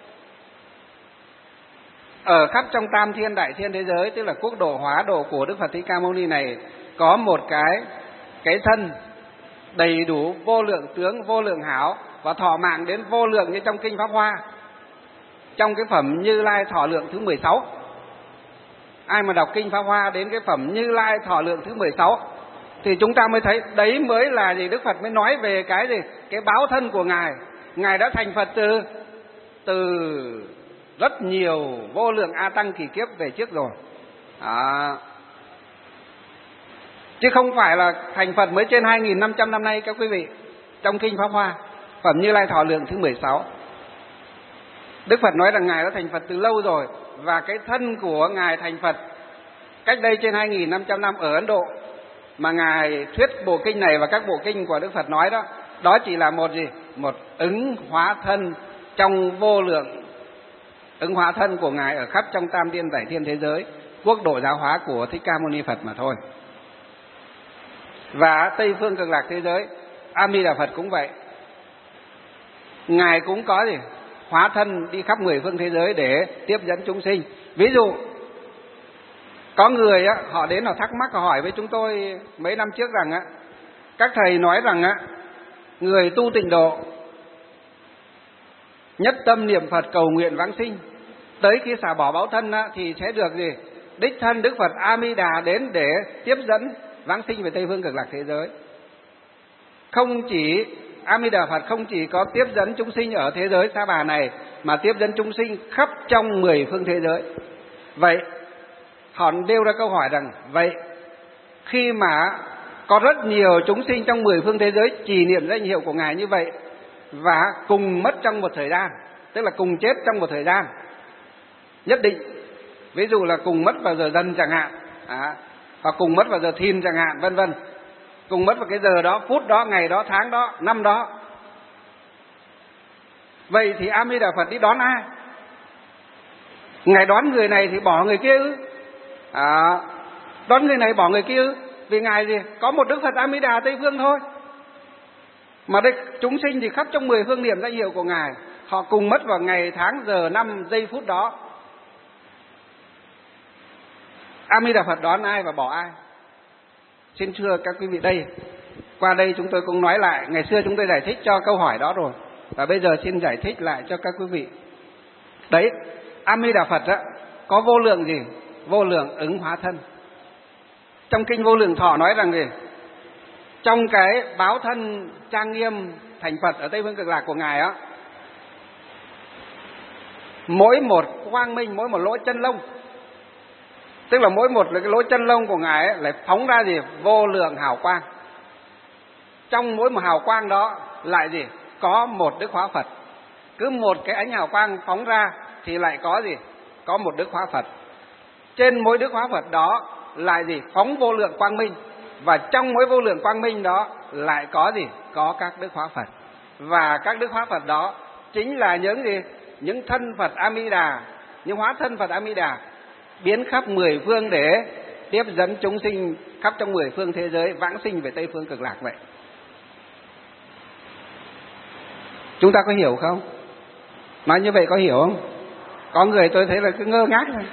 Speaker 1: Ở khắp trong tam thiên đại thiên thế giới, tức là quốc độ hóa độ của Đức Phật Thích Ca Mâu Ni này, có một cái cái thân đầy đủ vô lượng tướng, vô lượng hảo và thọ mạng đến vô lượng như trong kinh Pháp Hoa. Trong cái phẩm Như Lai thọ lượng thứ mười sáu. Ai mà đọc kinh Pháp Hoa đến cái phẩm Như Lai thọ lượng thứ mười sáu thì chúng ta mới thấy đấy mới là gì, Đức Phật mới nói về cái gì? Cái báo thân của Ngài. Ngài đã thành Phật từ từ rất nhiều vô lượng A Tăng kỳ kiếp về trước rồi. Đó. Chứ không phải là thành Phật mới trên hai nghìn năm trăm năm nay các quý vị. Trong kinh Pháp Hoa, phẩm Như Lai thọ lượng thứ mười sáu, Đức Phật nói rằng Ngài đã thành Phật từ lâu rồi. Và cái thân của Ngài thành Phật cách đây trên hai nghìn năm trăm năm ở Ấn Độ, mà Ngài thuyết bộ kinh này và các bộ kinh của Đức Phật nói đó, đó chỉ là một gì? Một ứng hóa thân trong vô lượng ứng hóa thân của Ngài ở khắp trong tam thiên đại thiên thế giới, quốc độ giáo hóa của Thích Ca Mâu Ni Phật mà thôi. Và Tây phương Cực Lạc thế giới, A Di Đà Phật cũng vậy. Ngài cũng có gì? Hóa thân đi khắp mười phương thế giới để tiếp dẫn chúng sinh. Ví dụ có người á, họ đến họ thắc mắc, họ hỏi với chúng tôi mấy năm trước rằng á, các thầy nói rằng á, người tu tịnh độ nhất tâm niệm Phật cầu nguyện vãng sinh, tới khi xả bỏ báo thân á, thì sẽ được gì? Đích thân Đức Phật A Di Đà đến để tiếp dẫn vãng sinh về Tây phương Cực Lạc thế giới. Không chỉ A Di Đà Phật không chỉ có tiếp dẫn chúng sinh ở thế giới Sa Bà này, mà tiếp dẫn chúng sinh khắp trong mười phương thế giới. Vậy họ nêu ra câu hỏi rằng, vậy khi mà có rất nhiều chúng sinh trong mười phương thế giới trì niệm danh hiệu của Ngài như vậy và cùng mất trong một thời gian, tức là cùng chết trong một thời gian nhất định, ví dụ là cùng mất vào giờ dần chẳng hạn, à, hoặc cùng mất vào giờ thìn chẳng hạn, vân vân, cùng mất vào cái giờ đó, phút đó, ngày đó, tháng đó, năm đó. Vậy thì A Di Đà Phật đi đón ai? Ngài đón người này thì bỏ người kia ư? À, đón người này bỏ người kia ư? Vì Ngài gì? Có một Đức Phật A Di Đà Tây phương thôi. Mà đây chúng sinh thì khắp trong mười phương niệm danh hiệu của Ngài, họ cùng mất vào ngày, tháng, giờ, năm, giây, phút đó. A Di Đà Phật đón ai và bỏ ai? Xin thưa các quý vị, đây qua đây chúng tôi cũng nói lại, ngày xưa chúng tôi giải thích cho câu hỏi đó rồi, và bây giờ xin giải thích lại cho các quý vị. Đấy, A Di Đà Phật á, có vô lượng gì? Vô lượng ứng hóa thân. Trong kinh Vô Lượng Thọ nói rằng gì? Trong cái báo thân trang nghiêm thành Phật ở Tây phương Cực Lạc của Ngài á, mỗi một quang minh, mỗi một lỗ chân lông, tức là mỗi một cái lỗ chân lông của Ngài ấy, lại phóng ra gì? Vô lượng hào quang. Trong mỗi một hào quang đó lại gì? Có một Đức Hóa Phật. Cứ một cái ánh hào quang phóng ra thì lại có gì? Có một Đức Hóa Phật. Trên mỗi Đức Hóa Phật đó lại gì? Phóng vô lượng quang minh. Và trong mỗi vô lượng quang minh đó lại có gì? Có các Đức Hóa Phật. Và các Đức Hóa Phật đó chính là những gì? Những thân Phật A Di Đà, những hóa thân Phật A Di Đà biến khắp mười phương để tiếp dẫn chúng sinh khắp trong mười phương thế giới vãng sinh về Tây phương Cực Lạc vậy. Chúng ta có hiểu không? Nói như vậy có hiểu không? Có người tôi thấy là cứ ngơ ngác này.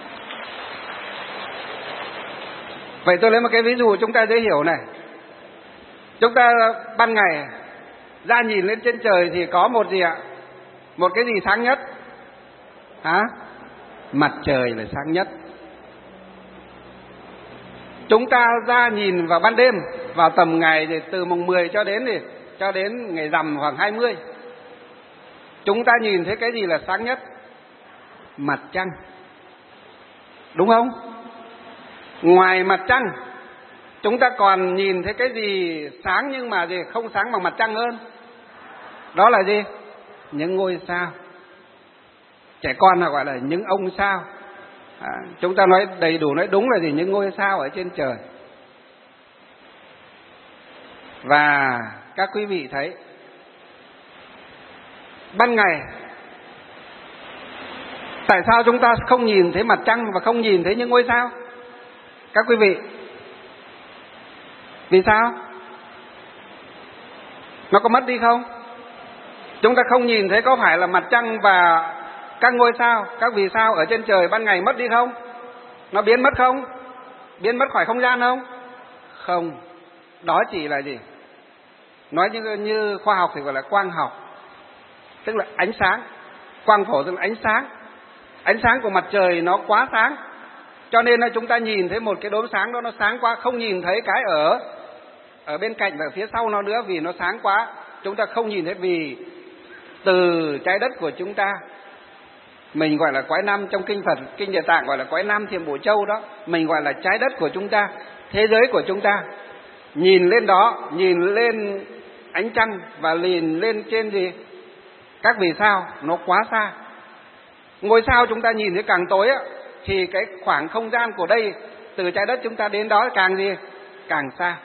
Speaker 1: Vậy tôi lấy một cái ví dụ chúng ta dễ hiểu này. Chúng ta ban ngày ra nhìn lên trên trời thì có một gì ạ? Một cái gì sáng nhất? Hả? Mặt trời là sáng nhất. Chúng ta ra nhìn vào ban đêm, vào tầm ngày thì từ mùng mười cho đến thì cho đến ngày rằm khoảng hai mươi. Chúng ta nhìn thấy cái gì là sáng nhất? Mặt trăng. Đúng không? Ngoài mặt trăng, chúng ta còn nhìn thấy cái gì sáng nhưng mà gì không sáng bằng mặt trăng hơn? Đó là gì? Những ngôi sao. Trẻ con là gọi là những ông sao. À, chúng ta nói đầy đủ, nói đúng là gì? Những ngôi sao ở trên trời. Và các quý vị thấy ban ngày Tại sao chúng ta không nhìn thấy mặt trăng và không nhìn thấy những ngôi sao? Các quý vị, vì sao? Nó có mất đi không? Chúng ta không nhìn thấy có phải là mặt trăng và các ngôi sao, các vì sao ở trên trời ban ngày mất đi không? Nó biến mất không? Biến mất khỏi không gian không? Không. Đó chỉ là gì? Nói như, như khoa học thì gọi là quang học, tức là ánh sáng. Quang phổ tức là ánh sáng. Ánh sáng của mặt trời nó quá sáng, cho nên là chúng ta nhìn thấy một cái đốm sáng đó nó sáng quá, không nhìn thấy cái ở ở bên cạnh và ở phía sau nó nữa, vì nó sáng quá. Chúng ta không nhìn thấy, vì từ trái đất của chúng ta, mình gọi là quái năm trong kinh Phật, kinh Địa Tạng gọi là quái năm Thiểm Bổ Châu đó, mình gọi là trái đất của chúng ta, thế giới của chúng ta. Nhìn lên đó, nhìn lên ánh trăng và nhìn lên trên gì? Các vì sao nó quá xa. Ngôi sao chúng ta nhìn thấy càng tối á, thì cái khoảng không gian của đây từ trái đất chúng ta đến đó càng gì? Càng xa.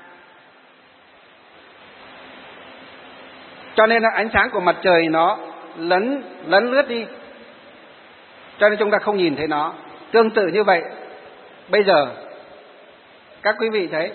Speaker 1: Cho nên là ánh sáng của mặt trời nó lấn lấn lướt đi, cho nên chúng ta không nhìn thấy nó. Tương tự như vậy, bây giờ các quý vị thấy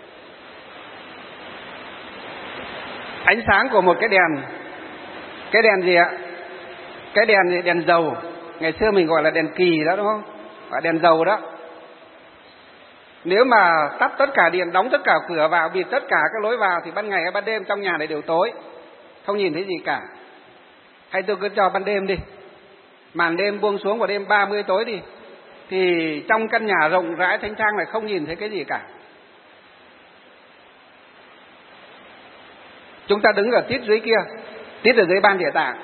Speaker 1: ánh sáng của một cái đèn, cái đèn gì ạ? Cái đèn gì? Đèn dầu. Ngày xưa mình gọi là đèn kỳ đó, đúng không? Gọi đèn dầu đó. Nếu mà tắt tất cả điện, đóng tất cả cửa vào, bịt tất cả các lối vào, thì ban ngày hay ban đêm trong nhà này đều tối, không nhìn thấy gì cả. Hay tôi cứ cho ban đêm đi, màn đêm buông xuống vào đêm ba mươi tối đi, thì trong căn nhà rộng rãi thanh thang này không nhìn thấy cái gì cả. Chúng ta đứng ở tít dưới kia, tít ở dưới Ban Địa Tạng,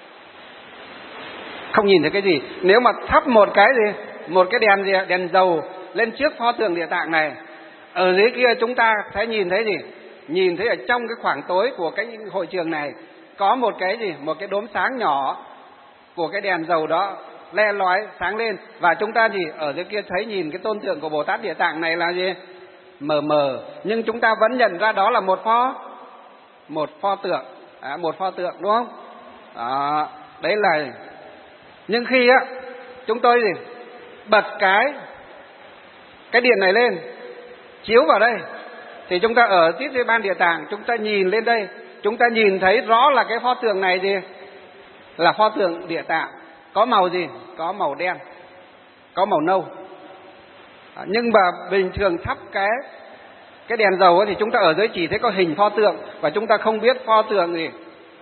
Speaker 1: không nhìn thấy cái gì. Nếu mà thắp một cái gì, một cái đèn gì, đèn dầu lên trước pho tượng Địa Tạng này, ở dưới kia chúng ta sẽ nhìn thấy gì? Nhìn thấy ở trong cái khoảng tối của cái hội trường này có một cái gì, một cái đốm sáng nhỏ của cái đèn dầu đó le lói sáng lên, và chúng ta gì ở dưới kia thấy nhìn cái tôn tượng của Bồ Tát Địa Tạng này là gì? Mờ mờ, nhưng chúng ta vẫn nhận ra đó là một pho một pho tượng, à, một pho tượng, đúng không? Đó, đấy là. Nhưng khi á chúng tôi gì bật cái cái điện này lên, chiếu vào đây, thì chúng ta ở tít dưới Ban Địa Tạng, chúng ta nhìn lên đây, chúng ta nhìn thấy rõ là cái pho tượng này gì? Là pho tượng Địa Tạng. Có màu gì? Có màu đen, có màu nâu. À, nhưng mà bình thường thắp cái cái đèn dầu ấy, thì chúng ta ở dưới chỉ thấy có hình pho tượng, và chúng ta không biết pho tượng gì,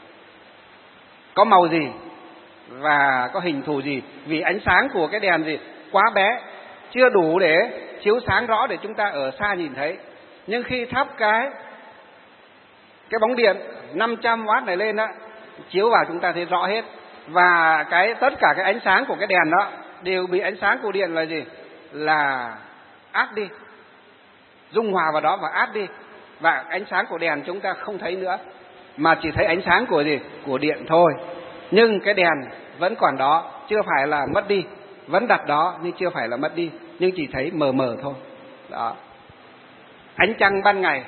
Speaker 1: có màu gì và có hình thù gì, vì ánh sáng của cái đèn gì quá bé, chưa đủ để chiếu sáng rõ để chúng ta ở xa nhìn thấy. Nhưng khi thắp cái cái bóng điện năm trăm oát này lên á, chiếu vào chúng ta thấy rõ hết. Và cái tất cả cái ánh sáng của cái đèn đó đều bị ánh sáng của điện là gì? Là át đi, dung hòa vào đó và át đi. Và ánh sáng của đèn chúng ta không thấy nữa, mà chỉ thấy ánh sáng của gì? Của điện thôi. Nhưng cái đèn vẫn còn đó, chưa phải là mất đi. Vẫn đặt đó nhưng chưa phải là mất đi, nhưng chỉ thấy mờ mờ thôi. Đó. Ánh trăng ban ngày,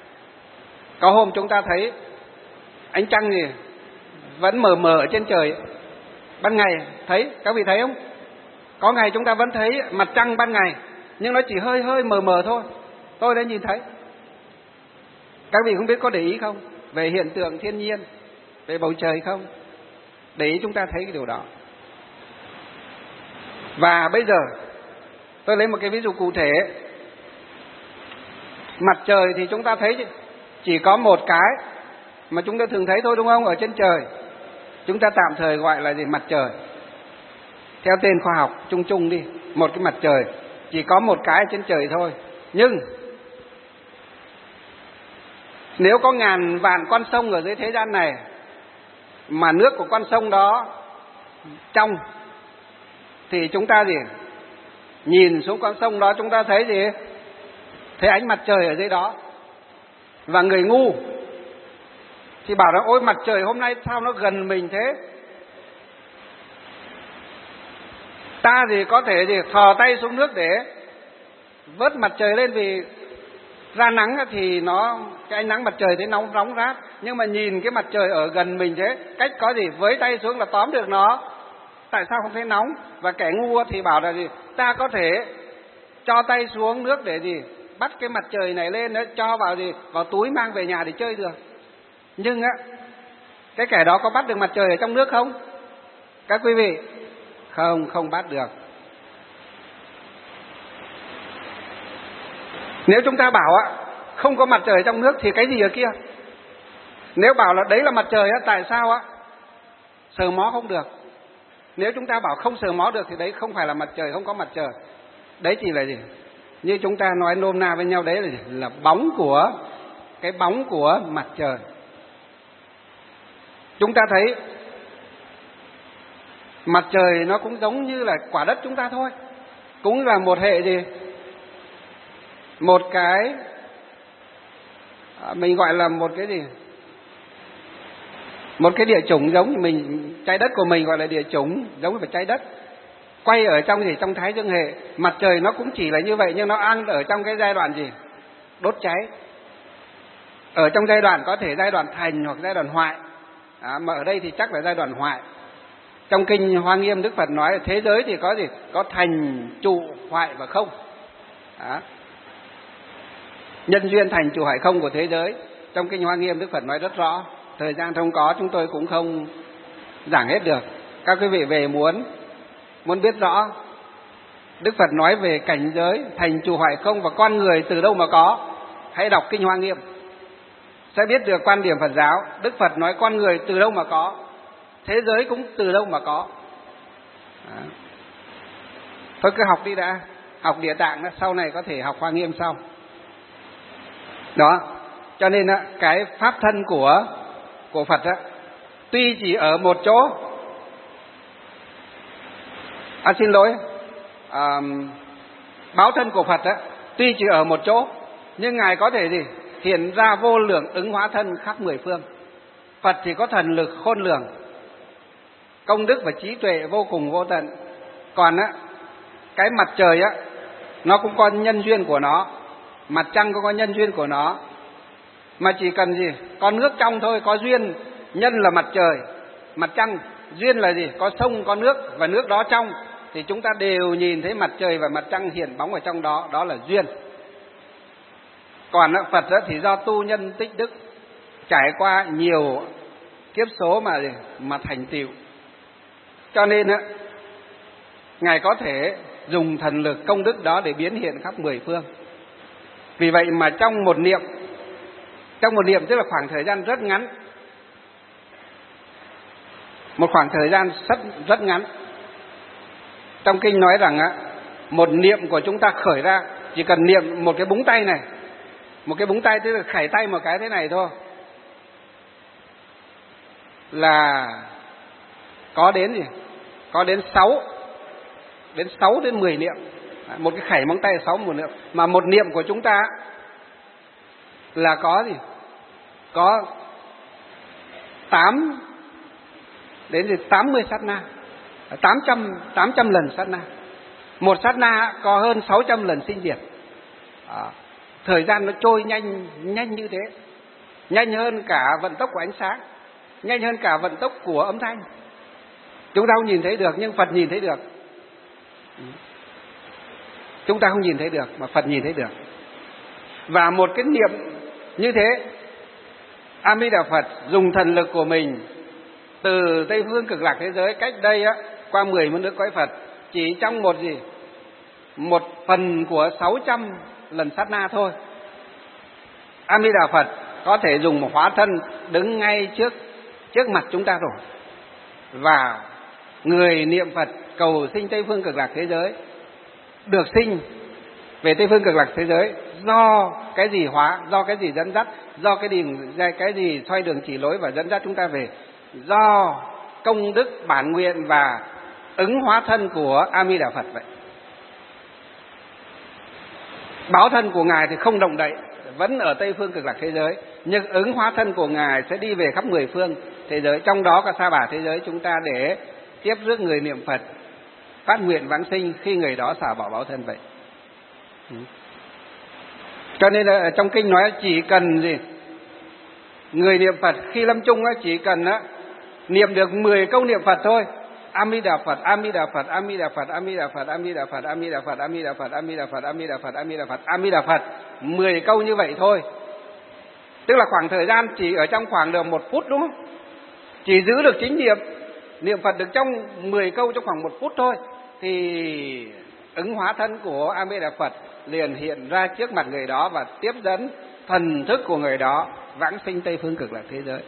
Speaker 1: có hôm chúng ta thấy ánh trăng gì vẫn mờ mờ ở trên trời. Ban ngày thấy, các vị thấy không? Có ngày chúng ta vẫn thấy mặt trăng ban ngày, nhưng nó chỉ hơi hơi mờ mờ thôi. Tôi đã nhìn thấy. Các vị không biết có để ý không? Về hiện tượng thiên nhiên, về bầu trời không? Để ý chúng ta thấy cái điều đó. Và bây giờ tôi lấy một cái ví dụ cụ thể. Mặt trời thì chúng ta thấy chỉ có một cái mà chúng ta thường thấy thôi, đúng không? Ở trên trời chúng ta tạm thời gọi là gì? Mặt trời. Theo tên khoa học chung chung đi, một cái mặt trời chỉ có một cái trên trời thôi. Nhưng nếu có ngàn vạn con sông ở dưới thế gian này, mà nước của con sông đó trong, thì chúng ta gì? Nhìn xuống con sông đó chúng ta thấy gì? Thấy ánh mặt trời ở dưới đó. Và người ngu thì bảo rằng ôi mặt trời hôm nay sao nó gần mình thế? Ta gì có thể gì thò tay xuống nước để vớt mặt trời lên, vì ra nắng thì nó cái ánh nắng mặt trời thấy nóng nóng rát, nhưng mà nhìn cái mặt trời ở gần mình thế, cách có gì với tay xuống là tóm được nó. Tại sao không thấy nóng? Và kẻ ngu thì bảo là gì? Ta có thể cho tay xuống nước để gì? Bắt cái mặt trời này lên, nó cho vào gì? Vào túi mang về nhà để chơi được. Nhưng á, cái kẻ đó có bắt được mặt trời ở trong nước không? Các quý vị, không, không bắt được. Nếu chúng ta bảo á, không có mặt trời trong nước thì cái gì ở kia? Nếu bảo là đấy là mặt trời á, tại sao á sờ mó không được? Nếu chúng ta bảo không sờ mó được thì đấy không phải là mặt trời, không có mặt trời. Đấy chỉ là gì? Như chúng ta nói nôm na với nhau, đấy là gì? Là bóng của cái bóng của mặt trời. Chúng ta thấy mặt trời nó cũng giống như là quả đất chúng ta thôi, cũng là một hệ gì? Một cái mình gọi là một cái gì? Một cái địa chủng giống như mình, trái đất của mình gọi là địa chủng, giống với trái đất. Quay ở trong gì? Trong thái dương hệ. Mặt trời nó cũng chỉ là như vậy, nhưng nó ăn ở trong cái giai đoạn gì? Đốt cháy. Ở trong giai đoạn có thể giai đoạn thành hoặc giai đoạn hoại. À, mà ở đây thì chắc là giai đoạn hoại. Trong kinh Hoa Nghiêm Đức Phật nói là thế giới thì có gì? Có thành, trụ, hoại và không. À. Nhân duyên thành, trụ, hoại, không của thế giới. Trong kinh Hoa Nghiêm Đức Phật nói rất rõ. Thời gian không có, chúng tôi cũng không giảng hết được. Các quý vị về muốn muốn biết rõ Đức Phật nói về cảnh giới thành, trụ, hoại, không và con người từ đâu mà có, hãy đọc kinh Hoa Nghiêm sẽ biết được quan điểm Phật giáo. Đức Phật nói con người từ đâu mà có, thế giới cũng từ đâu mà có. Đó. Thôi cứ học đi đã, học Địa Tạng đó, sau này có thể học Hoa Nghiêm sau. Đó, cho nên cái pháp thân của của Phật á, tuy chỉ ở một chỗ, à xin lỗi, à, báo thân của Phật á, tuy chỉ ở một chỗ, nhưng Ngài có thể gì? Hiện ra vô lượng ứng hóa thân khắp mười phương. Phật thì có thần lực khôn lường, công đức và trí tuệ vô cùng vô tận. Còn á, cái mặt trời á, nó cũng có nhân duyên của nó, mặt trăng cũng có nhân duyên của nó. Mà chỉ cần gì? Có nước trong thôi, có duyên. Nhân là mặt trời, mặt trăng. Duyên là gì? Có sông, có nước, và nước đó trong, thì chúng ta đều nhìn thấy mặt trời và mặt trăng hiện bóng ở trong đó. Đó là duyên. Còn Phật thì do tu nhân tích đức, trải qua nhiều kiếp số mà mà thành tựu, cho nên Ngài có thể dùng thần lực công đức đó để biến hiện khắp mười phương. Vì vậy mà trong một niệm, trong một niệm tức là khoảng thời gian rất ngắn, một khoảng thời gian rất rất ngắn. Trong kinh nói rằng một niệm của chúng ta khởi ra, chỉ cần niệm một cái búng tay này, một cái búng tay tức là khẩy tay một cái thế này thôi, là có đến gì? Có đến sáu, đến sáu đến mười niệm. Một cái khẩy móng tay là sáu một niệm. Mà một niệm của chúng ta là có gì? Có tám đến gì? tám mươi sát na, tám trăm, tám trăm lần sát na. Một sát na có hơn sáu trăm lần sinh diệt. À, thời gian nó trôi nhanh, nhanh như thế, nhanh hơn cả vận tốc của ánh sáng, nhanh hơn cả vận tốc của âm thanh. Chúng ta không nhìn thấy được, nhưng Phật nhìn thấy được. Chúng ta không nhìn thấy được, mà Phật nhìn thấy được. Và một cái niệm như thế, A Di Đà Phật dùng thần lực của mình từ Tây Phương Cực Lạc thế giới cách đây á, qua mười muôn nước cõi Phật, chỉ trong một gì? Một phần của sáu trăm lần sát na thôi, A Di Đà Phật có thể dùng một hóa thân đứng ngay trước trước mặt chúng ta rồi. Và người niệm Phật cầu sinh Tây Phương Cực Lạc thế giới được sinh về Tây Phương Cực Lạc thế giới do cái gì hóa, do cái gì dẫn dắt, do cái gì cái gì xoay đường chỉ lối và dẫn dắt chúng ta về, do công đức bản nguyện và ứng hóa thân của A Di Đà Phật vậy. Báo thân của Ngài thì không động đậy, vẫn ở Tây Phương Cực Lạc thế giới, nhưng ứng hóa thân của Ngài sẽ đi về khắp mười phương thế giới, trong đó có sa bà thế giới chúng ta, để tiếp rước người niệm Phật phát nguyện vãng sinh khi người đó xả bỏ báo thân vậy. Cho nên là trong kinh nói chỉ cần gì? Người niệm Phật khi lâm chung chỉ cần niệm được mười câu niệm Phật thôi, A Di Đà Phật, A Di Đà Phật, A Di Đà Phật, A Di Đà Phật, A Di Đà Phật, A Di Đà Phật, A Di Đà Phật, A Di Đà Phật, A Di Đà Phật, A Di Đà Phật, A Di Đà Phật, mười câu như vậy thôi. Tức là khoảng thời gian chỉ ở trong khoảng được một phút, đúng không? Chỉ giữ được chính niệm, niệm Phật được trong mười câu trong khoảng một phút thôi, thì ứng hóa thân của A Di Đà Phật liền hiện ra trước mặt người đó và tiếp dẫn thần thức của người đó vãng sinh Tây Phương Cực Lạc thế giới.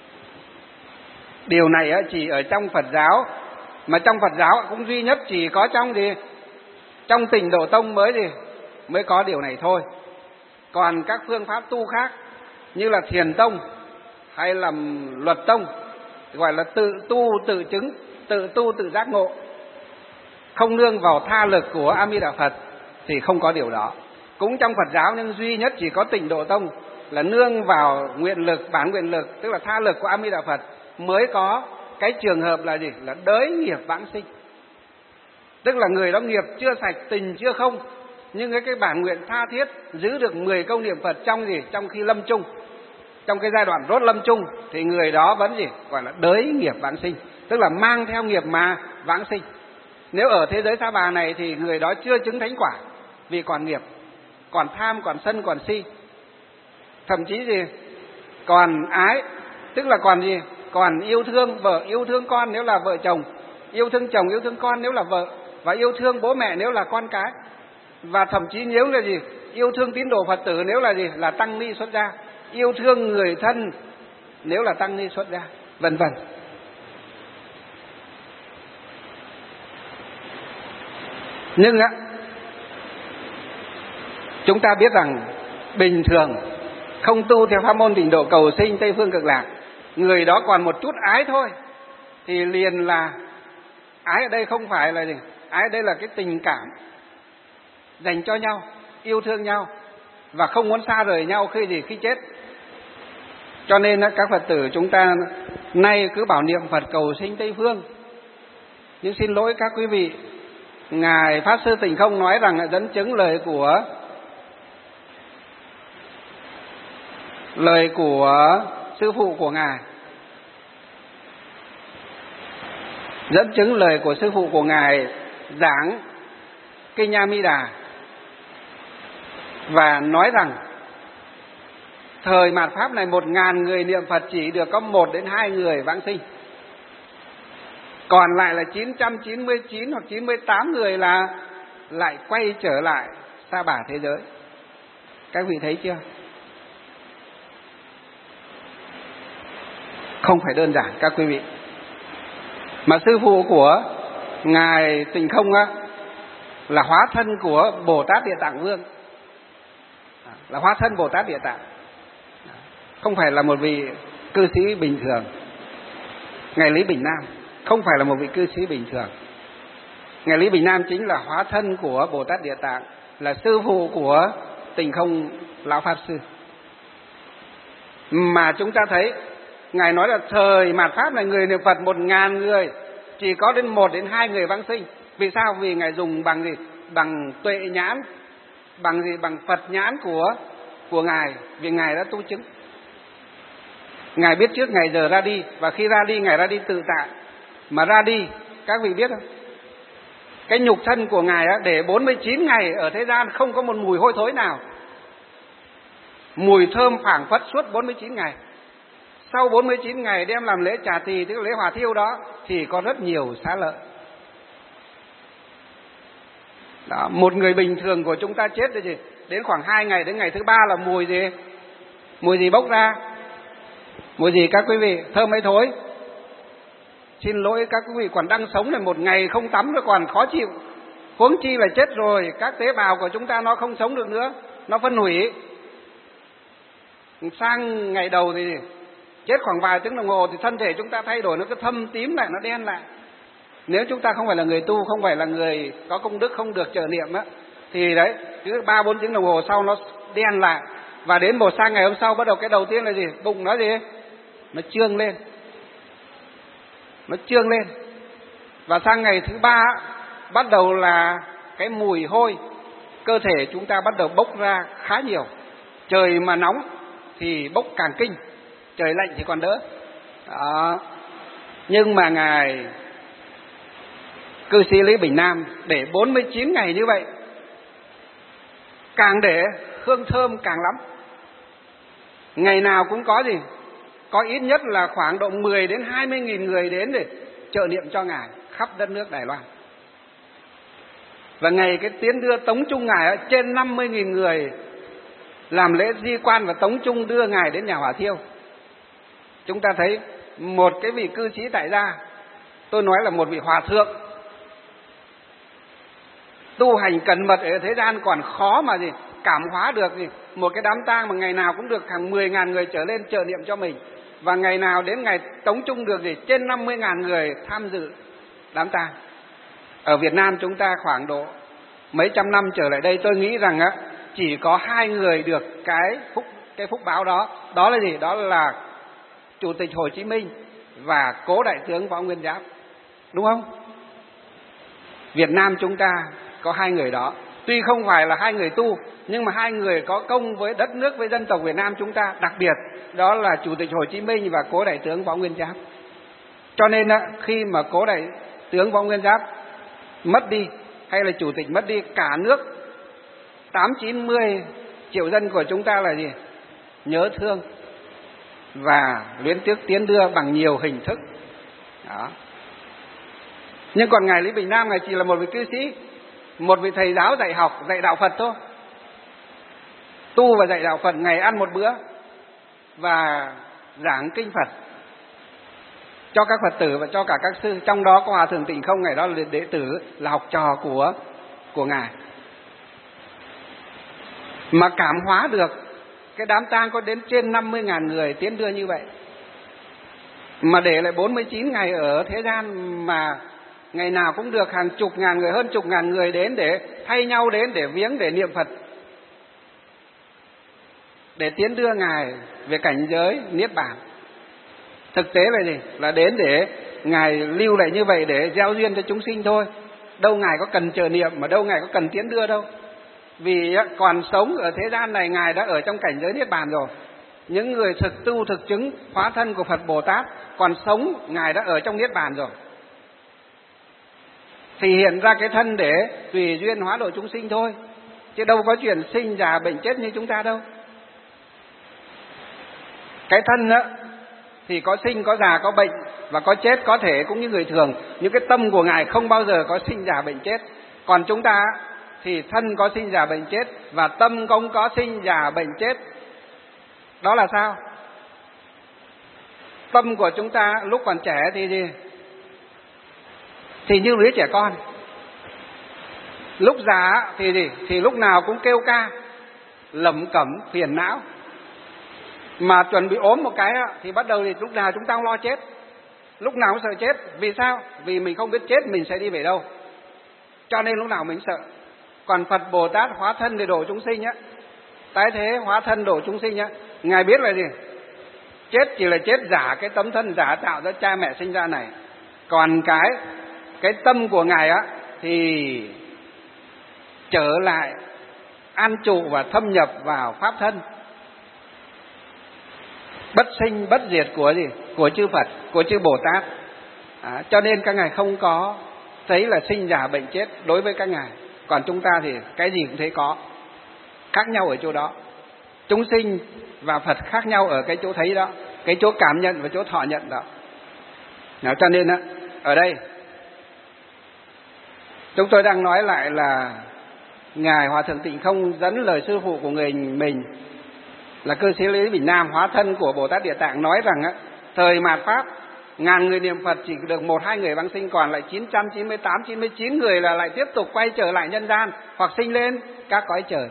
Speaker 1: Điều này chỉ ở trong Phật giáo, mà trong Phật giáo cũng duy nhất chỉ có trong gì? Trong Tịnh Độ Tông mới gì? Mới có điều này thôi. Còn các phương pháp tu khác như là Thiền Tông hay là Luật Tông, gọi là tự tu tự chứng, tự tu tự giác ngộ, không nương vào tha lực của A Di Đà Phật thì không có điều đó. Cũng trong Phật giáo nhưng duy nhất chỉ có Tịnh Độ Tông là nương vào nguyện lực, bản nguyện lực, tức là tha lực của A Di Đà Phật mới có cái trường hợp là gì? Là đới nghiệp vãng sinh. Tức là người đó nghiệp chưa sạch, tình chưa không, nhưng cái, cái bản nguyện tha thiết giữ được mười câu niệm Phật trong gì? Trong khi lâm chung, trong cái giai đoạn rốt lâm chung, thì người đó vẫn gì? Gọi là đới nghiệp vãng sinh, tức là mang theo nghiệp mà vãng sinh. Nếu ở thế giới Sa Bà này thì người đó chưa chứng thánh quả, vì còn nghiệp, còn tham, còn sân, còn si, thậm chí gì? Còn ái, tức là còn gì? Còn yêu thương vợ, yêu thương con nếu là vợ chồng, yêu thương chồng, yêu thương con nếu là vợ, và yêu thương bố mẹ nếu là con cái, và thậm chí nếu là gì? Yêu thương tín đồ Phật tử nếu là gì? Là tăng ni xuất gia, yêu thương người thân nếu là tăng ni xuất gia, vân vân. Nhưng á, chúng ta biết rằng bình thường không tu theo pháp môn Tịnh Độ cầu sinh Tây Phương Cực Lạc, người đó còn một chút ái thôi thì liền là ái ở đây không phải là gì? Ái ở đây là cái tình cảm dành cho nhau, yêu thương nhau và không muốn xa rời nhau khi gì? Khi chết. Cho nên các Phật tử chúng ta nay cứ bảo niệm Phật cầu sinh Tây Phương. Nhưng xin lỗi các quý vị, Ngài Pháp Sư Tịnh Không nói rằng dẫn chứng lời của lời của sư phụ của Ngài, dẫn chứng lời của sư phụ của Ngài giảng Kinh A Di Đà, và nói rằng thời mạt Pháp này một ngàn người niệm Phật chỉ được có một đến hai người vãng sinh, còn lại là chín trăm chín mươi chín hoặc chín mươi tám người là lại quay trở lại Sa Bà thế giới. Các vị thấy chưa? Không phải đơn giản các quý vị. Mà sư phụ của Ngài Tịnh Không á, là hóa thân của Bồ Tát Địa Tạng Vương, là hóa thân Bồ Tát Địa Tạng, không phải là một vị cư sĩ bình thường. Ngài Lý Bình Nam không phải là một vị cư sĩ bình thường. Ngài Lý Bình Nam chính là hóa thân của Bồ Tát Địa Tạng, là sư phụ của Tịnh Không Lão Pháp Sư. Mà chúng ta thấy Ngài nói là thời mạt Pháp này người niệm Phật một ngàn người chỉ có đến một đến hai người vãng sinh. Vì sao? Vì Ngài dùng bằng gì? Bằng tuệ nhãn, bằng gì? Bằng Phật nhãn của của Ngài, vì Ngài đã tu chứng. Ngài biết trước ngày giờ ra đi, và khi ra đi Ngài ra đi tự tại. Mà ra đi, các vị biết không? Cái nhục thân của Ngài á, để bốn mươi chín ngày ở thế gian không có một mùi hôi thối nào, mùi thơm phảng phất suốt bốn mươi chín ngày. Sau bốn mươi chín ngày đem làm lễ trà tỳ, tức là lễ hỏa thiêu đó, thì có rất nhiều xá lợi. Đó, một người bình thường của chúng ta chết rồi gì? Đến khoảng hai ngày, đến ngày thứ ba là mùi gì? Mùi gì bốc ra? Mùi gì các quý vị? Thơm hay thối? Xin lỗi các quý vị, còn đang sống là một ngày không tắm nó còn khó chịu, huống chi là chết rồi, các tế bào của chúng ta nó không sống được nữa, nó phân hủy. Sang ngày đầu thì chết khoảng vài tiếng đồng hồ thì thân thể chúng ta thay đổi, nó cứ thâm tím lại, nó đen lại. Nếu chúng ta không phải là người tu, không phải là người có công đức, không được trợ niệm á, thì đấy, cứ ba bốn tiếng đồng hồ sau nó đen lại. Và đến một sang ngày hôm sau bắt đầu cái đầu tiên là gì? Bụng nó gì? Nó trương lên, nó trương lên. Và sang ngày thứ ba bắt đầu là cái mùi hôi, cơ thể chúng ta bắt đầu bốc ra khá nhiều. Trời mà nóng thì bốc càng kinh, trời lạnh thì còn đỡ. Đó. Nhưng mà Ngài cư sĩ Lý Bình Nam để bốn mươi chín ngày như vậy, càng để hương thơm càng lắm. Ngày nào cũng có gì? Có ít nhất là khoảng độ mười đến hai mươi nghìn người đến để trợ niệm cho Ngài khắp đất nước Đài Loan. Và ngày cái tiến đưa tống chung Ngài trên năm mươi nghìn người làm lễ di quan và tống chung đưa Ngài đến nhà hỏa thiêu. Chúng ta thấy một cái vị cư sĩ tại gia, tôi nói là một vị hòa thượng, tu hành cẩn mật ở thế gian còn khó mà gì cảm hóa được gì một cái đám tang mà ngày nào cũng được hàng mười ngàn người trở lên trợ niệm cho mình, và ngày nào đến ngày tống chung được gì trên năm mươi ngàn người tham dự đám tang. Ở Việt Nam chúng ta khoảng độ mấy trăm năm trở lại đây, tôi nghĩ rằng á chỉ có hai người được cái phúc cái phúc báo đó. Đó là gì? Đó là Chủ tịch Hồ Chí Minh và cố đại tướng Võ Nguyên Giáp, đúng không? Việt Nam chúng ta có hai người đó. Tuy không phải là hai người tu, nhưng mà hai người có công với đất nước, với dân tộc Việt Nam chúng ta. Đặc biệt đó là Chủ tịch Hồ Chí Minh và cố đại tướng Võ Nguyên Giáp. Cho nên á, khi mà cố đại tướng Võ Nguyên Giáp mất đi, hay là chủ tịch mất đi, cả nước tám chín mươi triệu dân của chúng ta là gì? Nhớ thương và luyến tiếc tiến đưa bằng nhiều hình thức. Đó. Nhưng còn Ngài Lý Bình Nam, Ngài chỉ là một vị cư sĩ, một vị thầy giáo dạy học, dạy đạo Phật thôi. Tu và dạy đạo Phật, ngày ăn một bữa và giảng kinh Phật cho các Phật tử và cho cả các sư. Trong đó có Hòa Thượng Tịnh Không, Ngài đó là đệ tử, là học trò của, của Ngài. Mà cảm hóa được cái đám tang có đến trên năm mươi ngàn người tiến đưa như vậy. Mà để lại bốn mươi chín ngày ở thế gian, mà ngày nào cũng được hàng chục ngàn người, hơn chục ngàn người đến để thay nhau đến để viếng, để niệm Phật, để tiến đưa Ngài về cảnh giới Niết Bàn. Thực tế là gì? Là đến để Ngài lưu lại như vậy để gieo duyên cho chúng sinh thôi. Đâu Ngài có cần trợ niệm, mà đâu Ngài có cần tiến đưa đâu. Vì còn sống ở thế gian này, Ngài đã ở trong cảnh giới Niết Bàn rồi. Những người thực tu thực chứng hóa thân của Phật Bồ Tát còn sống, Ngài đã ở trong Niết Bàn rồi, thì hiện ra cái thân để tùy duyên hóa độ chúng sinh thôi, chứ đâu có chuyện sinh già bệnh chết như chúng ta đâu. Cái thân á thì có sinh, có già, có bệnh và có chết, có thể cũng như người thường. Nhưng cái tâm của Ngài không bao giờ có sinh già bệnh chết. Còn chúng ta thì thân có sinh già bệnh chết và tâm không có sinh già bệnh chết. Đó là sao? Tâm của chúng ta lúc còn trẻ thì gì? Thì như đứa trẻ con. Lúc già thì gì? Thì lúc nào cũng kêu ca, lẩm cẩm, phiền não. Mà chuẩn bị ốm một cái thì bắt đầu thì lúc nào chúng ta cũng lo chết, lúc nào cũng sợ chết. Vì sao? Vì mình không biết chết mình sẽ đi về đâu, cho nên lúc nào mình sợ. Còn Phật Bồ Tát hóa thân để độ chúng sinh á, tái thế hóa thân độ chúng sinh á, Ngài biết là gì? Chết chỉ là chết giả, cái tấm thân giả tạo ra cha mẹ sinh ra này. Còn cái cái tâm của Ngài á thì trở lại an trụ và thâm nhập vào pháp thân bất sinh bất diệt của gì? Của chư Phật, của chư Bồ Tát. À, cho nên các ngài không có thấy là sinh già bệnh chết đối với các ngài. Còn chúng ta thì cái gì cũng thấy có, khác nhau ở chỗ đó. Chúng sinh và Phật khác nhau ở cái chỗ thấy đó, cái chỗ cảm nhận và chỗ thọ nhận đó. Nào, cho nên á, ở đây chúng tôi đang nói lại là Ngài Hòa Thượng Tịnh Không dẫn lời sư phụ của người mình là cư sĩ Lý Bình Nam, hóa thân của Bồ Tát Địa Tạng, nói rằng á, thời mạt Pháp ngàn người niệm Phật chỉ được một hai người vãng sinh, còn lại chín trăm chín mươi tám, chín mươi chín người là lại tiếp tục quay trở lại nhân gian hoặc sinh lên các cõi trời.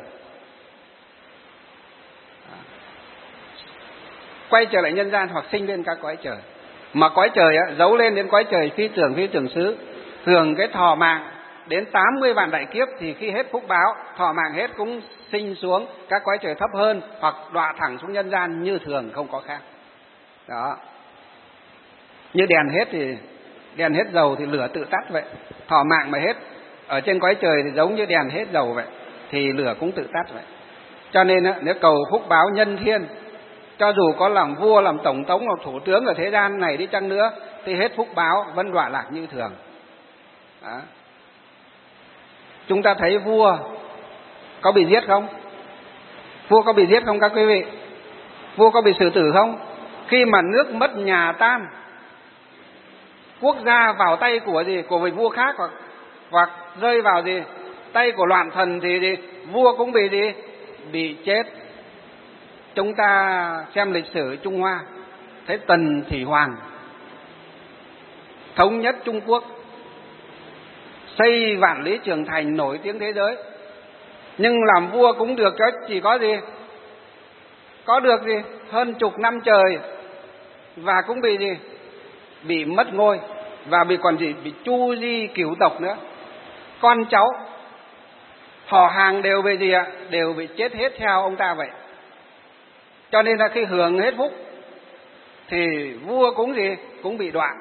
Speaker 1: Quay trở lại nhân gian hoặc sinh lên các cõi trời. Mà cõi trời á, giấu lên đến cõi trời phi tưởng phi tưởng xứ, thường cái thọ mạng đến tám mươi vạn đại kiếp, thì khi hết phúc báo, thọ mạng hết cũng sinh xuống các cõi trời thấp hơn hoặc đọa thẳng xuống nhân gian như thường, không có khác. Đó. Như đèn hết thì đèn hết dầu thì lửa tự tắt vậy. Thọ mạng mà hết ở trên cõi trời thì giống như đèn hết dầu vậy, thì lửa cũng tự tắt vậy. Cho nên á, nếu cầu phúc báo nhân thiên, cho dù có làm vua, làm tổng thống, làm thủ tướng ở thế gian này đi chăng nữa, thì hết phúc báo vẫn đọa lạc như thường. Đó. Chúng ta thấy vua có bị giết không? Vua có bị giết không các quý vị? Vua có bị xử tử không? Khi mà nước mất nhà tan, quốc gia vào tay của gì? Của vị vua khác, hoặc hoặc rơi vào gì? Tay của loạn thần thì gì? Vua cũng bị gì? Bị chết. Chúng ta xem lịch sử Trung Hoa, thấy Tần Thủy Hoàng thống nhất Trung Quốc, xây Vạn Lý Trường Thành nổi tiếng thế giới, nhưng làm vua cũng được cho chỉ có gì? Có được gì? Hơn chục năm trời, và cũng bị gì? Bị mất ngôi, và bị còn gì? Bị chu di cửu tộc nữa. Con cháu, họ hàng đều bị gì ạ? Đều bị chết hết theo ông ta vậy. Cho nên là khi hưởng hết phúc thì vua cũng gì? Cũng bị đoạn.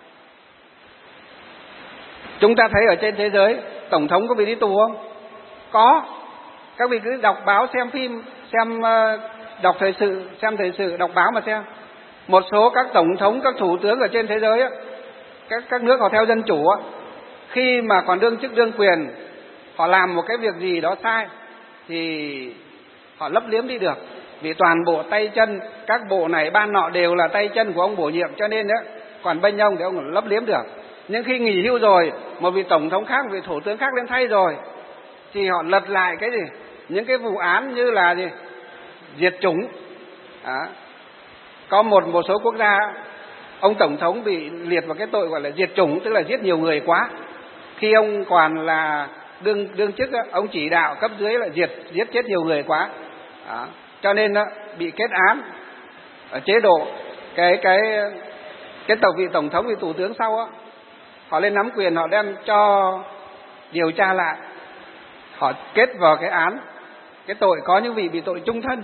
Speaker 1: Chúng ta thấy ở trên thế giới, tổng thống có bị đi tù không? Có. Các vị cứ đọc báo, xem phim, xem đọc thời sự, xem thời sự, đọc báo mà xem. Một số các tổng thống, các thủ tướng ở trên thế giới á, các các nước họ theo dân chủ á, khi mà còn đương chức đương quyền, họ làm một cái việc gì đó sai thì họ lấp liếm đi được, vì toàn bộ tay chân các bộ này ban nọ đều là tay chân của ông bổ nhiệm, cho nên á, còn bênh ông thì ông lấp liếm được. Nhưng khi nghỉ hưu rồi, một vị tổng thống khác, một vị thủ tướng khác lên thay rồi, thì họ lật lại cái gì? Những cái vụ án như là gì? Diệt chủng. Đó. Có một một số quốc gia, ông tổng thống bị liệt vào cái tội gọi là diệt chủng, tức là giết nhiều người quá. Khi ông còn là đương đương chức, ông chỉ đạo cấp dưới là diệt giết chết nhiều người quá. Đó. Cho nên đó, bị kết án ở chế độ cái cái cái tổng vị tổng thống, vị thủ tướng sau á, họ lên nắm quyền, họ đem cho điều tra lại, họ kết vào cái án, cái tội có những vị bị tội chung thân.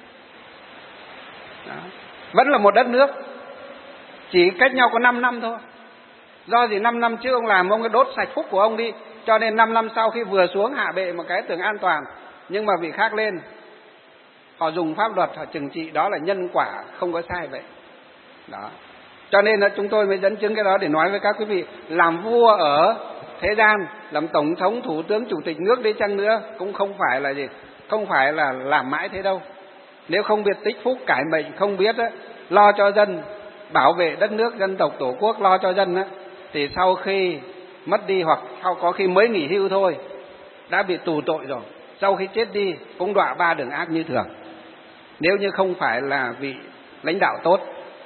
Speaker 1: Đó. Vẫn là một đất nước, chỉ cách nhau có năm năm thôi. Do gì năm năm trước ông làm, ông đốt sạch phúc của ông đi, cho nên năm năm sau khi vừa xuống hạ bệ một cái tưởng an toàn, nhưng mà vị khác lên, họ dùng pháp luật họ trừng trị, đó là nhân quả, không có sai vậy. Đó. Cho nên là chúng tôi mới dẫn chứng cái đó để nói với các quý vị, làm vua ở thế gian, làm tổng thống, thủ tướng, chủ tịch nước đi chăng nữa cũng không phải là gì, không phải là làm mãi thế đâu. Nếu không biết tích phúc cải mệnh, không biết á, lo cho dân, bảo vệ đất nước, dân tộc, tổ quốc, lo cho dân á, thì sau khi mất đi hoặc sau có khi mới nghỉ hưu thôi đã bị tù tội rồi, sau khi chết đi cũng đọa ba đường ác như thường, nếu như không phải là vị lãnh đạo tốt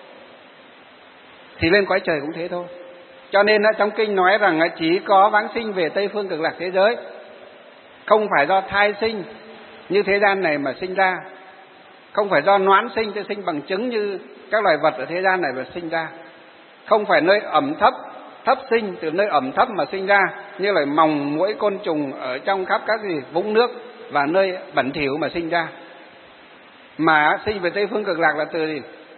Speaker 1: thì lên cõi trời cũng thế thôi. Cho nên trong kinh nói rằng chỉ có vãng sinh về Tây Phương Cực Lạc thế giới, không phải do thai sinh như thế gian này mà sinh ra, không phải do noãn sinh cho sinh bằng trứng như các loài vật ở thế gian này mà sinh ra, không phải nơi ẩm thấp thấp sinh từ nơi ẩm thấp mà sinh ra như là mòng muỗi côn trùng ở trong khắp các gì vũng nước và nơi bẩn thỉu mà sinh ra, mà sinh về Tây Phương Cực Lạc là từ gì?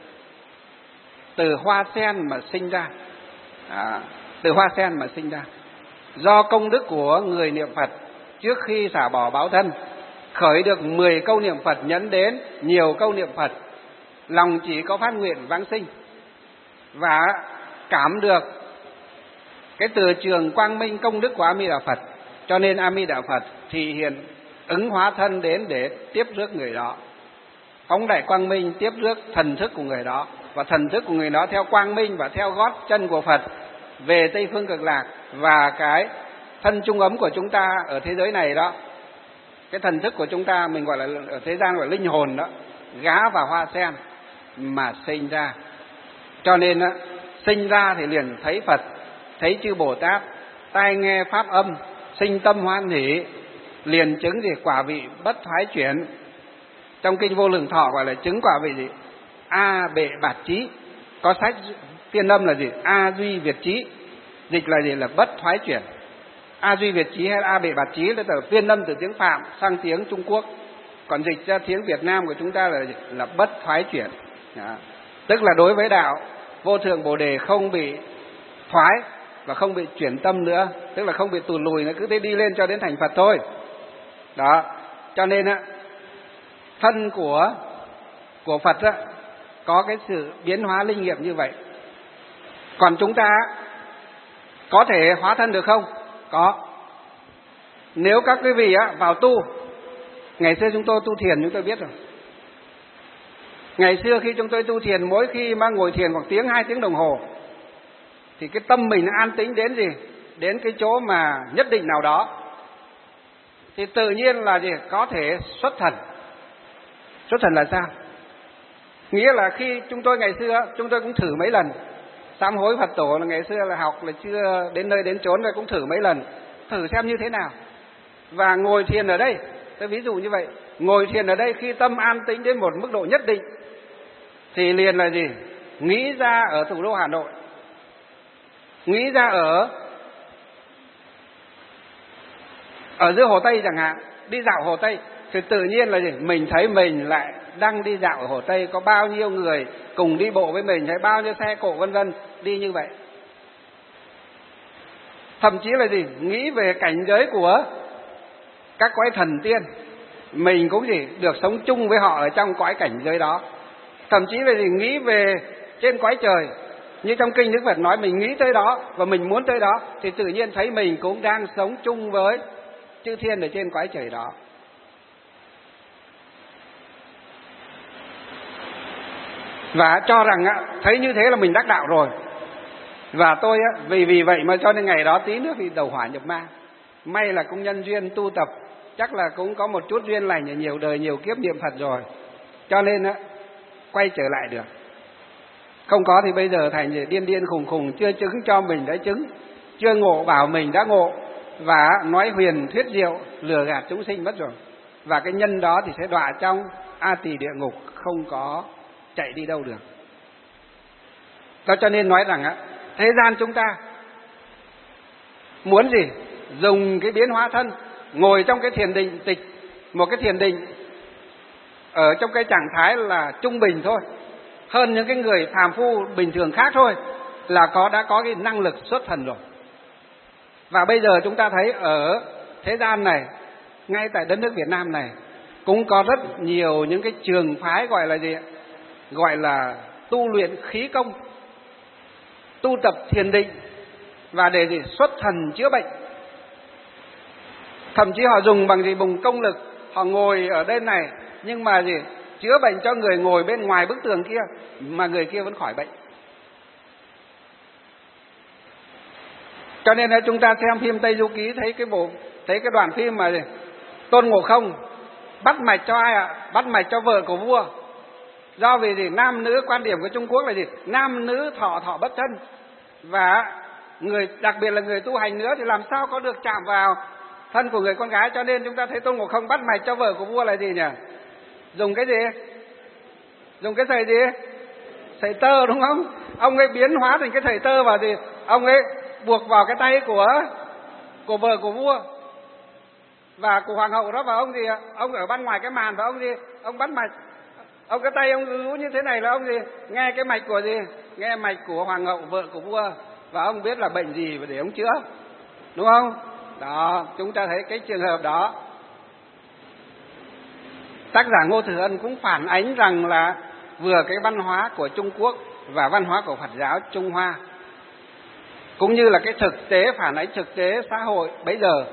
Speaker 1: Từ hoa sen mà sinh ra. À, từ hoa sen mà sinh ra, do công đức của người niệm Phật trước khi xả bỏ báo thân, khởi được mười câu niệm Phật, nhấn đến nhiều câu niệm Phật, lòng chỉ có phát nguyện vãng sinh, và cảm được cái từ trường quang minh công đức của A Di Đà Phật, cho nên A Di Đà Phật thì hiện ứng hóa thân đến để tiếp rước người đó, phóng đại quang minh tiếp rước thần thức của người đó, và thần thức của người đó theo quang minh và theo gót chân của Phật về Tây Phương Cực Lạc. Và cái thân trung ấm của chúng ta ở thế giới này đó, cái thần thức của chúng ta mình gọi là ở thế gian gọi là linh hồn đó, gá vào hoa sen mà sinh ra. Cho nên đó, sinh ra thì liền thấy Phật, thấy chư Bồ Tát, tai nghe pháp âm, sinh tâm hoan hỷ, liền chứng gì? Quả vị bất thoái chuyển. Trong kinh Vô Lượng Thọ gọi là chứng quả vị gì? A bệ bạt trí. Có sách phiên âm là gì? A duy việt trí. Dịch là gì? Là bất thoái chuyển. A duy việt trí hay A bệ bạt trí là từ phiên âm từ tiếng Phạm sang tiếng Trung Quốc. Còn dịch ra tiếng Việt Nam của chúng ta là gì? Là bất thoái chuyển. Đó. Tức là đối với đạo Vô Thượng Bồ Đề không bị thoái và không bị chuyển tâm nữa, tức là không bị tụt lùi nữa, cứ thế đi lên cho đến thành Phật thôi. Đó. Cho nên á, thân của của Phật á, có cái sự biến hóa linh nghiệm như vậy. Còn chúng ta Có thể hóa thân được không? Có. Nếu các quý vị á, vào tu, ngày xưa chúng tôi tu thiền chúng tôi biết rồi. Ngày xưa khi chúng tôi tu thiền, mỗi khi mà ngồi thiền khoảng tiếng, hai tiếng đồng hồ, thì cái tâm mình an tĩnh đến gì? Đến cái chỗ mà nhất định nào đó. Thì tự nhiên là gì? Có thể xuất thần. Xuất thần là sao? Nghĩa là khi chúng tôi ngày xưa, chúng tôi cũng thử mấy lần. Sám hối Phật tổ là ngày xưa là học là chưa đến nơi đến chốn rồi, cũng thử mấy lần. Thử xem như thế nào. Và ngồi thiền ở đây, tôi ví dụ như vậy. Ngồi thiền ở đây khi tâm an tĩnh đến một mức độ nhất định, thì liền là gì? Nghĩ ra ở thủ đô Hà Nội, nghĩ ra ở ở giữa Hồ Tây chẳng hạn, đi dạo Hồ Tây, thì tự nhiên là gì? Mình thấy mình lại đang đi dạo ở Hồ Tây, có bao nhiêu người cùng đi bộ với mình, hay bao nhiêu xe cộ vân vân đi như vậy. Thậm chí là gì? Nghĩ về cảnh giới của các cõi thần tiên, mình cũng gì? Được sống chung với họ ở trong cõi cảnh giới đó. Thậm chí là gì? Nghĩ về trên cõi trời, như trong kinh Đức Phật nói mình nghĩ tới đó và mình muốn tới đó, thì tự nhiên thấy mình cũng đang sống chung với chư thiên ở trên cõi trời đó. Và cho rằng thấy như thế là mình đắc đạo rồi. Và tôi vì vì vậy mà cho nên ngày đó tí nữa thì đầu hỏa nhập ma. May là cũng nhân duyên tu tập, chắc là cũng có một chút duyên lành, nhiều đời nhiều kiếp niệm Phật rồi, cho nên quay trở lại được. Không có thì bây giờ thành điên điên khùng khùng, chưa chứng cho mình đã chứng, chưa ngộ bảo mình đã ngộ, và nói huyền thuyết diệu lừa gạt chúng sinh mất rồi. Và cái nhân đó thì sẽ đọa trong A Tỳ địa ngục, không có chạy đi đâu được. Đó cho nên nói rằng á, thế gian chúng ta muốn gì? Dùng cái biến hóa thân, ngồi trong cái thiền định tịch, một cái thiền định ở trong cái trạng thái là trung bình thôi, hơn những cái người phàm phu bình thường khác thôi, là có đã có cái năng lực xuất thần rồi. Và bây giờ chúng ta thấy ở thế gian này, ngay tại đất nước Việt Nam này, cũng có rất nhiều những cái trường phái gọi là gì? Gọi là tu luyện khí công, tu tập thiền định, và để gì? Xuất thần chữa bệnh. Thậm chí họ dùng bằng gì? Bằng công lực. Họ ngồi ở đây này, nhưng mà gì? Chữa bệnh cho người ngồi bên ngoài bức tường kia, mà người kia vẫn khỏi bệnh. Cho nên là chúng ta xem phim Tây Du Ký, thấy cái bộ, thấy cái đoạn phim mà gì? Tôn Ngộ Không bắt mạch cho ai ạ? Bắt mạch cho vợ của vua. Do vì gì? Nam nữ, quan điểm của Trung Quốc là gì? Nam nữ thọ thọ bất thân, và người, đặc biệt là người tu hành nữa, thì làm sao có được chạm vào thân của người con gái. Cho nên chúng ta thấy Tôn Ngộ Không bắt mạch cho vợ của vua là gì nhỉ? Dùng cái gì? Dùng cái sợi gì? Sợi tơ, đúng không? Ông ấy biến hóa thành cái sợi tơ vào thì ông ấy buộc vào cái tay của của vợ của vua và của hoàng hậu đó. Và ông gì? Ông ở bên ngoài cái màn, và ông gì? Ông bắt mạch. Ông cái tay ông rú như thế này là ông gì? Nghe cái mạch của gì? Nghe mạch của hoàng hậu, vợ của vua, và ông biết là bệnh gì để ông chữa, đúng không? Đó, chúng ta thấy cái trường hợp đó. Tác giả Ngô Thừa Ân cũng phản ánh rằng là vừa cái văn hóa của Trung Quốc và văn hóa của Phật giáo Trung Hoa, cũng như là cái thực tế, phản ánh thực tế xã hội bấy giờ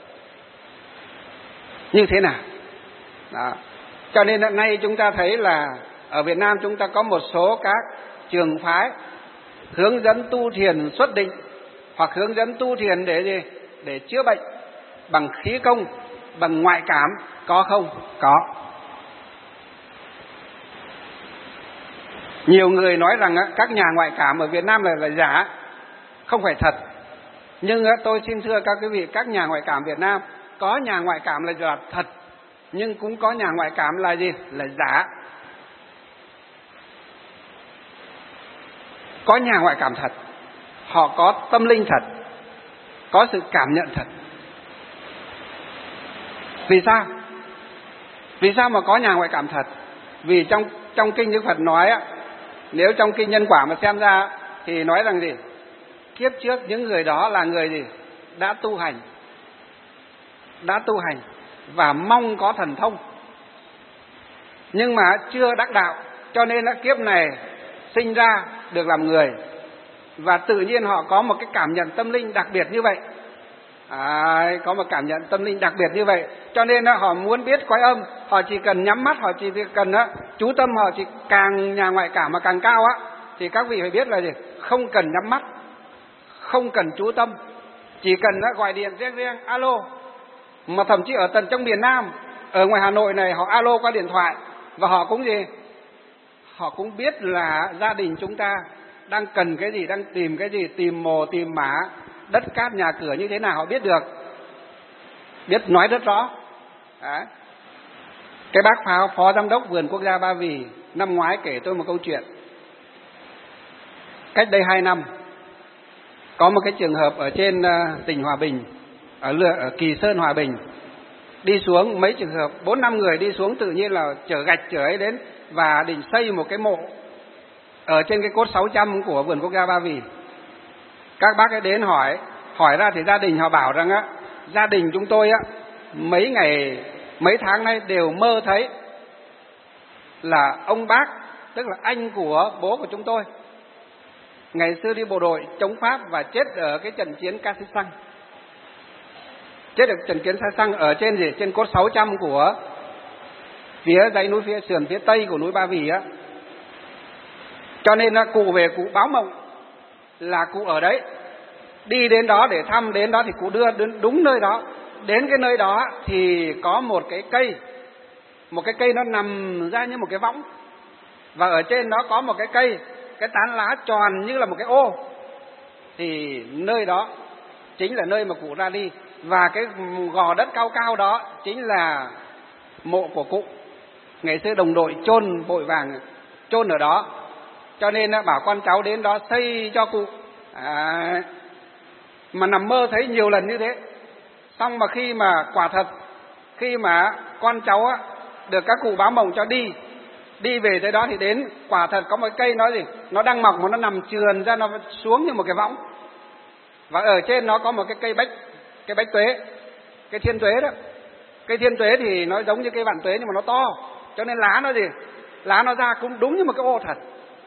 Speaker 1: như thế nào. Đó. Cho nên nay chúng ta thấy là ở Việt Nam chúng ta có một số các trường phái hướng dẫn tu thiền xuất định, hoặc hướng dẫn tu thiền để gì? Để chữa bệnh bằng khí công, bằng ngoại cảm, có không? Có. Nhiều người nói rằng các nhà ngoại cảm ở Việt Nam là, là giả, không phải thật. Nhưng tôi xin thưa các quý vị, các nhà ngoại cảm Việt Nam có nhà ngoại cảm là, là thật, nhưng cũng có nhà ngoại cảm là gì? Là giả. Có nhà ngoại cảm thật, họ có tâm linh thật, có sự cảm nhận thật. Vì sao? Vì sao mà có nhà ngoại cảm thật? Vì trong trong kinh Đức Phật nói á, nếu trong kinh Nhân Quả mà xem ra thì nói rằng gì? Kiếp trước những người đó là người gì? Đã tu hành, đã tu hành và mong có thần thông, nhưng mà chưa đắc đạo, cho nên là kiếp này sinh ra được làm người, và tự nhiên họ có một cái cảm nhận tâm linh đặc biệt như vậy. À, có một cảm nhận tâm linh đặc biệt như vậy, cho nên họ muốn biết cõi âm, họ chỉ cần nhắm mắt, họ chỉ cần chú tâm, họ chỉ càng nhà ngoại cảm mà càng cao á, thì các vị phải biết là gì? Không cần nhắm mắt, không cần chú tâm, chỉ cần gọi điện riêng riêng alo. Mà thậm chí ở tận trong miền Nam, ở ngoài Hà Nội này, họ alo qua điện thoại, và họ cũng gì? Họ cũng biết là gia đình chúng ta đang cần cái gì, đang tìm cái gì, tìm mồ, tìm mả, đất cát nhà cửa như thế nào, họ biết được, biết nói rất rõ. Đấy. Cái bác phó, phó giám đốc vườn quốc gia Ba Vì năm ngoái kể tôi một câu chuyện. Cách đây hai năm, có một cái trường hợp ở trên uh, tỉnh Hòa Bình, ở, ở Kỳ Sơn Hòa Bình, đi xuống mấy trường hợp, bốn năm người đi xuống, tự nhiên là chở gạch chở ấy đến và định xây một cái mộ ở trên cái cốt sáu trăm của vườn quốc gia Ba Vì. Các bác ấy đến hỏi, hỏi ra thì gia đình họ bảo rằng á, gia đình chúng tôi á, mấy ngày, mấy tháng nay đều mơ thấy là ông bác, tức là anh của bố của chúng tôi, ngày xưa đi bộ đội chống Pháp và chết ở cái trận chiến Ca Sĩ Xăng. Chết ở trận chiến Ca Sĩ Xăng ở trên gì? Trên cốt sáu trăm của phía dãy núi phía sườn phía tây của núi Ba Vì á. Cho nên là cụ về cụ báo mộng là cụ ở đấy, đi đến đó để thăm, đến đó thì cụ đưa đến đúng nơi đó. Đến cái nơi đó thì có một cái cây, một cái cây nó nằm ra như một cái võng, và ở trên đó có một cái cây, cái tán lá tròn như là một cái ô. Thì nơi đó chính là nơi mà cụ ra đi, và cái gò đất cao cao đó chính là mộ của cụ. Ngày xưa đồng đội chôn vội vàng chôn ở đó, cho nên bảo con cháu đến đó xây cho cụ. À, mà nằm mơ thấy nhiều lần như thế. Xong mà khi mà quả thật, khi mà con cháu á, được các cụ báo mộng cho đi, đi về tới đó thì đến quả thật có một cây nó gì, nó đang mọc mà nó nằm trườn ra, nó xuống như một cái võng, và ở trên nó có một cái cây bách, cái bách tuế, cái thiên tuế đó. Cây thiên tuế thì nó giống như cây vạn tuế nhưng mà nó to, cho nên lá nó gì, lá nó ra cũng đúng như một cái ô thật.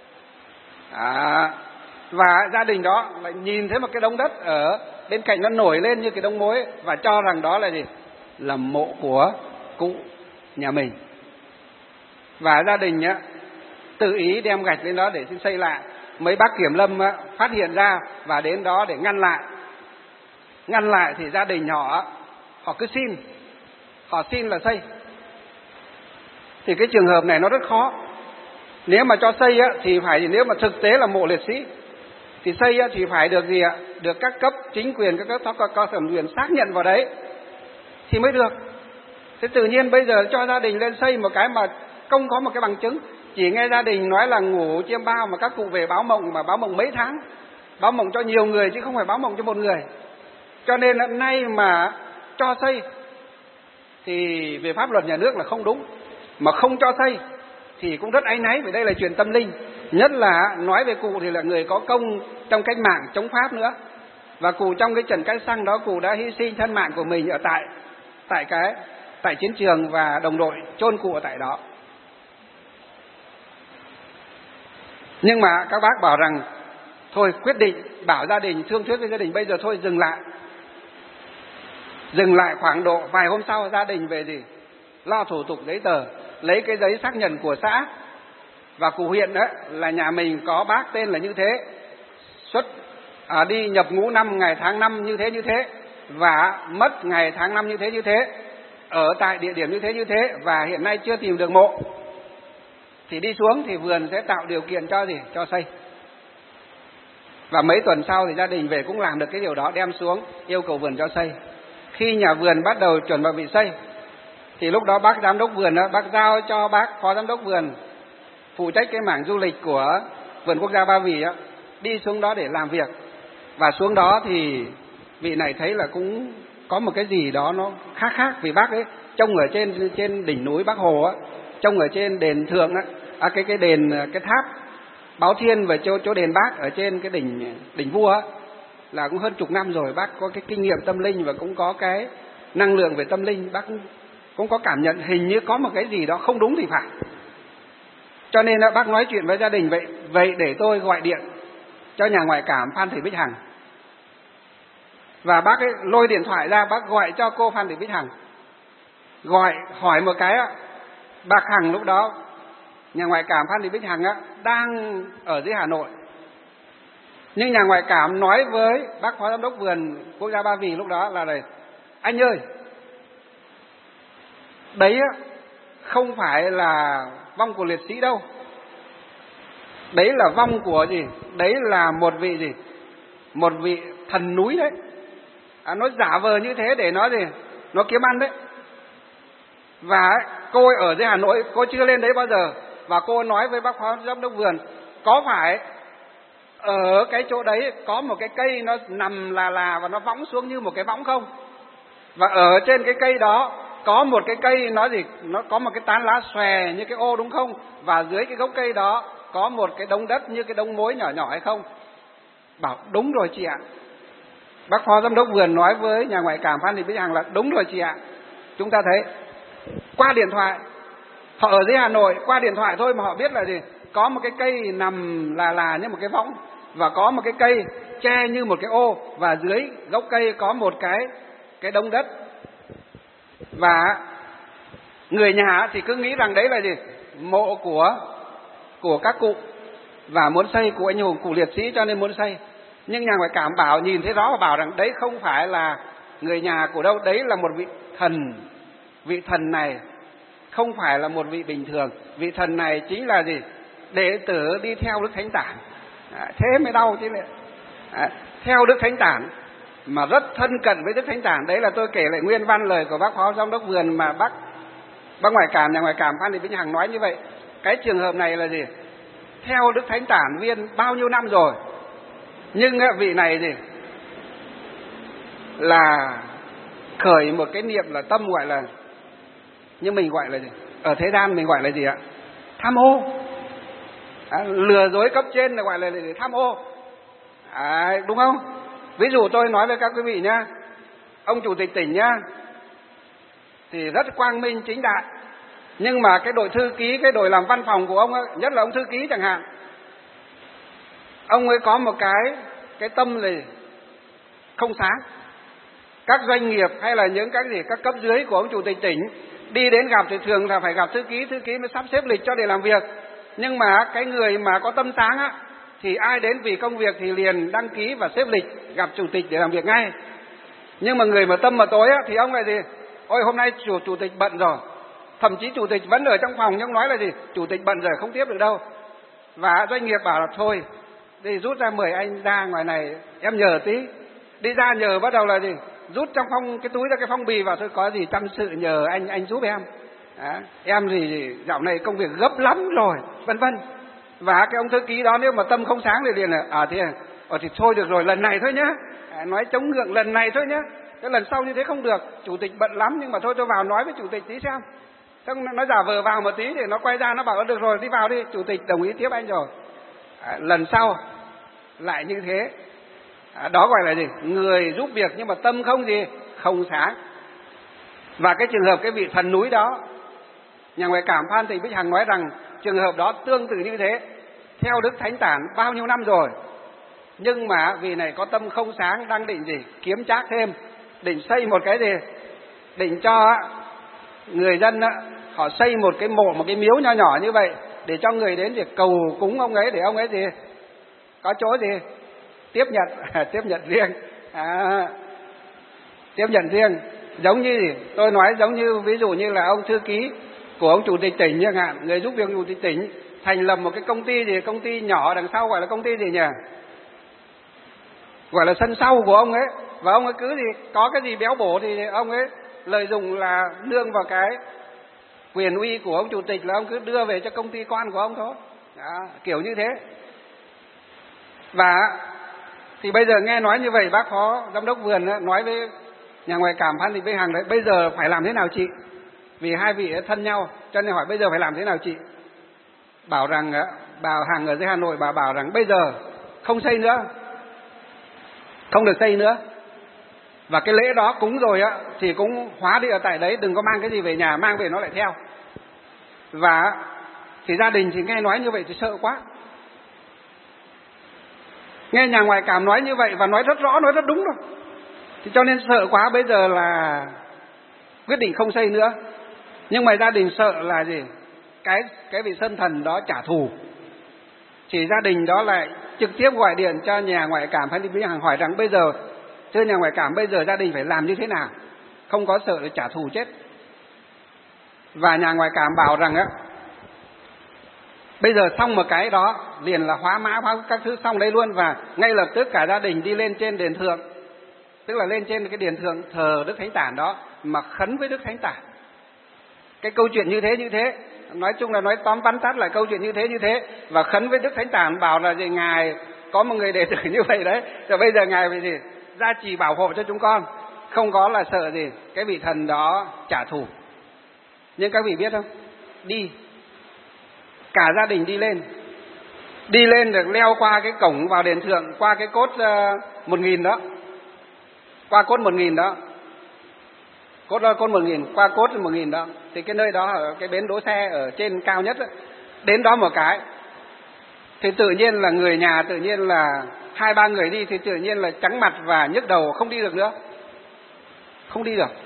Speaker 1: À, và gia đình đó lại nhìn thấy một cái đống đất ở bên cạnh nó nổi lên như cái đống mối, và cho rằng đó là gì, là mộ của cụ nhà mình. Và gia đình á, tự ý đem gạch lên đó để xin xây lại. Mấy bác kiểm lâm á, phát hiện ra và đến đó để ngăn lại. Ngăn lại thì gia đình họ, họ cứ xin, họ xin là xây. Thì cái trường hợp này nó rất khó. Nếu mà cho xây á, thì phải, nếu mà thực tế là mộ liệt sĩ thì xây á, thì phải được gì ạ? Được các cấp chính quyền, các cấp có thẩm quyền xác nhận vào đấy thì mới được. Thế tự nhiên bây giờ cho gia đình lên xây một cái mà không có một cái bằng chứng, chỉ nghe gia đình nói là ngủ chiêm bao, mà các cụ về báo mộng, mà báo mộng mấy tháng, báo mộng cho nhiều người chứ không phải báo mộng cho một người. Cho nên hôm nay mà cho xây thì về pháp luật nhà nước là không đúng, mà không cho xây thì cũng rất áy náy, vì đây là chuyện tâm linh. Nhất là nói về cụ thì là người có công trong cách mạng chống Pháp nữa, và cụ trong cái trận Cái Xăng đó, cụ đã hy sinh thân mạng của mình ở tại tại cái tại chiến trường, và đồng đội chôn cụ ở tại đó. Nhưng mà các bác bảo rằng thôi, quyết định bảo gia đình, thương thuyết với gia đình bây giờ thôi dừng lại. Dừng lại khoảng độ vài hôm sau, gia đình về gì, lo thủ tục giấy tờ, lấy cái giấy xác nhận của xã và của huyện đó là nhà mình có bác tên là như thế, xuất à, đi nhập ngũ năm ngày tháng năm như thế như thế, và mất ngày tháng năm như thế như thế, ở tại địa điểm như thế như thế, và hiện nay chưa tìm được mộ, thì đi xuống thì vườn sẽ tạo điều kiện cho gì, cho xây. Và mấy tuần sau thì gia đình về cũng làm được cái điều đó, đem xuống yêu cầu vườn cho xây. Khi nhà vườn bắt đầu chuẩn bị xây thì lúc đó bác giám đốc vườn đó, bác giao cho bác phó giám đốc vườn phụ trách cái mảng du lịch của vườn quốc gia Ba Vì đó, đi xuống đó để làm việc. Và xuống đó thì vị này thấy là cũng có một cái gì đó nó khác khác, vì bác ấy trông ở trên trên đỉnh núi Bắc Hồ á, trông ở trên đền thượng á, à, cái cái đền cái tháp Báo Thiên và chỗ chỗ đền bác ở trên cái đỉnh đỉnh vua á, là cũng hơn chục năm rồi. Bác có cái kinh nghiệm tâm linh và cũng có cái năng lượng về tâm linh, bác cũng, cũng có cảm nhận hình như có một cái gì đó không đúng thì phải. Cho nên là bác nói chuyện với gia đình vậy, vậy để tôi gọi điện cho nhà ngoại cảm Phan Thị Bích Hằng. Và bác ấy lôi điện thoại ra, bác gọi cho cô Phan Thị Bích Hằng, gọi hỏi một cái á, bác Hằng lúc đó, nhà ngoại cảm Phan Thị Bích Hằng á, đang ở dưới Hà Nội. Nhưng nhà ngoại cảm nói với bác phó giám đốc vườn quốc gia Ba Vì lúc đó là này: anh ơi, đấy á, không phải là vong của liệt sĩ đâu, đấy là vong của gì? Đấy là một vị gì? Một vị thần núi đấy. À, nó giả vờ như thế để nó gì? Nó kiếm ăn đấy. Và cô ấy ở dưới Hà Nội, cô chưa lên đấy bao giờ. Và cô nói với bác phó giám đốc vườn: có phải ở cái chỗ đấy có một cái cây nó nằm là là và nó võng xuống như một cái võng không? Và ở trên cái cây đó có một cái cây nó gì? Nó có một cái tán lá xòe như cái ô đúng không? Và dưới cái gốc cây đó có một cái đống đất như cái đống mối nhỏ nhỏ hay không? Bảo đúng rồi chị ạ. Bác phó giám đốc vườn nói với nhà ngoại cảm Phan Thị Bích Hằng là đúng rồi chị ạ. Chúng ta thấy qua điện thoại, họ ở dưới Hà Nội, qua điện thoại thôi mà họ biết là gì? Có một cái cây nằm là là như một cái võng, và có một cái cây che như một cái ô, và dưới gốc cây có một cái cái đống đất. Và người nhà thì cứ nghĩ rằng đấy là gì? Mộ của của các cụ, và muốn xây của anh hùng, cụ liệt sĩ cho nên muốn xây. Nhưng nhà ngoại cảm bảo, nhìn thấy rõ và bảo rằng đấy không phải là người nhà của đâu, đấy là một vị thần. Vị thần này không phải là một vị bình thường. Vị thần này chính là gì? Đệ tử đi theo Đức Thánh Tản. À, thế mới đau chứ. À, theo Đức Thánh Tản mà rất thân cận với Đức Thánh Tản. Đấy là tôi kể lại nguyên văn lời của bác phó giám đốc vườn mà bác bác ngoại cảm, nhà ngoại cảm Phan Thị Bích Hằng nói như vậy. Cái trường hợp này là gì? Theo Đức Thánh Tản viên bao nhiêu năm rồi, nhưng vị này gì? Là khởi một cái niệm là tâm gọi là, nhưng mình gọi là gì? Ở thế gian mình gọi là gì ạ? Tham ô. À, lừa dối cấp trên là gọi là để tham ô. À, đúng không? Ví dụ tôi nói với các quý vị nhá, ông chủ tịch tỉnh nhá, thì rất quang minh chính đại, nhưng mà cái đội thư ký, cái đội làm văn phòng của ông ấy, nhất là ông thư ký chẳng hạn, ông ấy có một cái cái tâm là không sáng. Các doanh nghiệp hay là những các gì các cấp dưới của ông chủ tịch tỉnh đi đến gặp thì thường là phải gặp thư ký, thư ký mới sắp xếp lịch cho để làm việc. Nhưng mà cái người mà có tâm sáng á, thì ai đến vì công việc thì liền đăng ký và xếp lịch gặp chủ tịch để làm việc ngay. Nhưng mà người mà tâm mà tối á, thì ông lại gì? Ôi hôm nay chủ chủ tịch bận rồi. Thậm chí chủ tịch vẫn ở trong phòng nhưng nói là gì? Chủ tịch bận rồi không tiếp được đâu. Và doanh nghiệp bảo là thôi, đi rút ra mời anh ra ngoài này em nhờ tí. Đi ra nhờ bắt đầu là gì? Rút trong phong cái túi ra cái phong bì vào, thôi có gì tâm sự nhờ anh anh giúp em. À, em thì dạo này công việc gấp lắm rồi, vân vân. Và cái ông thư ký đó nếu mà tâm không sáng thì liền là à thế à, ờ, thì thôi được rồi, lần này thôi nhá. À, nói chống ngượng lần này thôi nhá. Cái lần sau như thế không được, chủ tịch bận lắm nhưng mà thôi tôi vào nói với chủ tịch tí xem. Xong nó giả vờ vào một tí thì nó quay ra nó bảo được rồi đi vào đi, chủ tịch đồng ý tiếp anh rồi. À, lần sau lại như thế. À, đó gọi là gì? Người giúp việc nhưng mà tâm không gì? Không sáng. Và cái trường hợp cái vị thần núi đó, nhà ngoại cảm Phan Thị Bích Hằng nói rằng trường hợp đó tương tự như thế, theo Đức Thánh Tản bao nhiêu năm rồi. Nhưng mà vì này có tâm không sáng, đang định gì? Kiếm trác thêm, định xây một cái gì? Định cho người dân họ xây một cái mộ, một cái miếu nho nhỏ như vậy để cho người đến việc cầu cúng ông ấy, để ông ấy gì? Có chỗ gì? Tiếp nhận, tiếp nhận riêng. À, tiếp nhận riêng. Giống như gì? Tôi nói giống như ví dụ như là ông thư ký của ông chủ tịch tỉnh chẳng hạn, người giúp việc chủ tịch tỉnh thành lập một cái công ty gì, công ty nhỏ đằng sau gọi là công ty gì nhỉ? Gọi là sân sau của ông ấy. Và ông ấy cứ gì có cái gì béo bổ thì ông ấy lợi dụng là nương vào cái quyền uy của ông chủ tịch là ông cứ đưa về cho công ty con của ông thôi. Đó, kiểu như thế. Và thì bây giờ nghe nói như vậy, bác phó giám đốc vườn nói với nhà ngoại cảm Phan Thị Bích Hằng đấy, bây giờ phải làm thế nào chị? Vì hai vị thân nhau cho nên hỏi bây giờ phải làm thế nào chị? Bảo rằng bà Hằng ở dưới Hà Nội bà bảo rằng bây giờ không xây nữa, không được xây nữa. Và cái lễ đó cúng rồi á thì cũng hóa đi ở tại đấy, đừng có mang cái gì về nhà, mang về nó lại theo. Và thì gia đình thì nghe nói như vậy thì sợ quá. Nghe nhà ngoại cảm nói như vậy và nói rất rõ, nói rất đúng rồi. Thì cho nên sợ quá, bây giờ là quyết định không xây nữa. Nhưng mà gia đình sợ là gì? Cái cái vị sơn thần đó trả thù. Chỉ gia đình đó lại trực tiếp gọi điện cho nhà ngoại cảm hay đi Vĩnh Hằng hỏi rằng bây giờ, thưa nhà ngoại cảm, bây giờ gia đình phải làm như thế nào? Không có sợ là trả thù chết. Và nhà ngoại cảm bảo rằng á, bây giờ xong một cái đó, liền là hóa mã, hóa các thứ xong đấy luôn, và ngay lập tức cả gia đình đi lên trên đền thượng, tức là lên trên cái đền thượng thờ Đức Thánh Tản đó, mà khấn với Đức Thánh Tản. Cái câu chuyện như thế như thế, nói chung là nói tóm vắn tắt lại câu chuyện như thế như thế, và khấn với Đức Thánh Tản bảo là gì, ngài có một người đệ tử như vậy đấy, rồi bây giờ ngài phải gì gia trì bảo hộ cho chúng con, không có là sợ gì cái vị thần đó trả thù. Nhưng các vị biết không, đi cả gia đình đi lên, đi lên được leo qua cái cổng vào đền thượng, qua cái cốt uh, một nghìn đó, qua cốt một nghìn đó, cốt đó cốt một nghìn, qua cốt một nghìn đó, thì cái nơi đó ở cái bến đỗ xe ở trên cao nhất đó. Đến đó một cái thì tự nhiên là người nhà, tự nhiên là hai ba người đi thì tự nhiên là trắng mặt và nhức đầu, không đi được nữa, không đi được,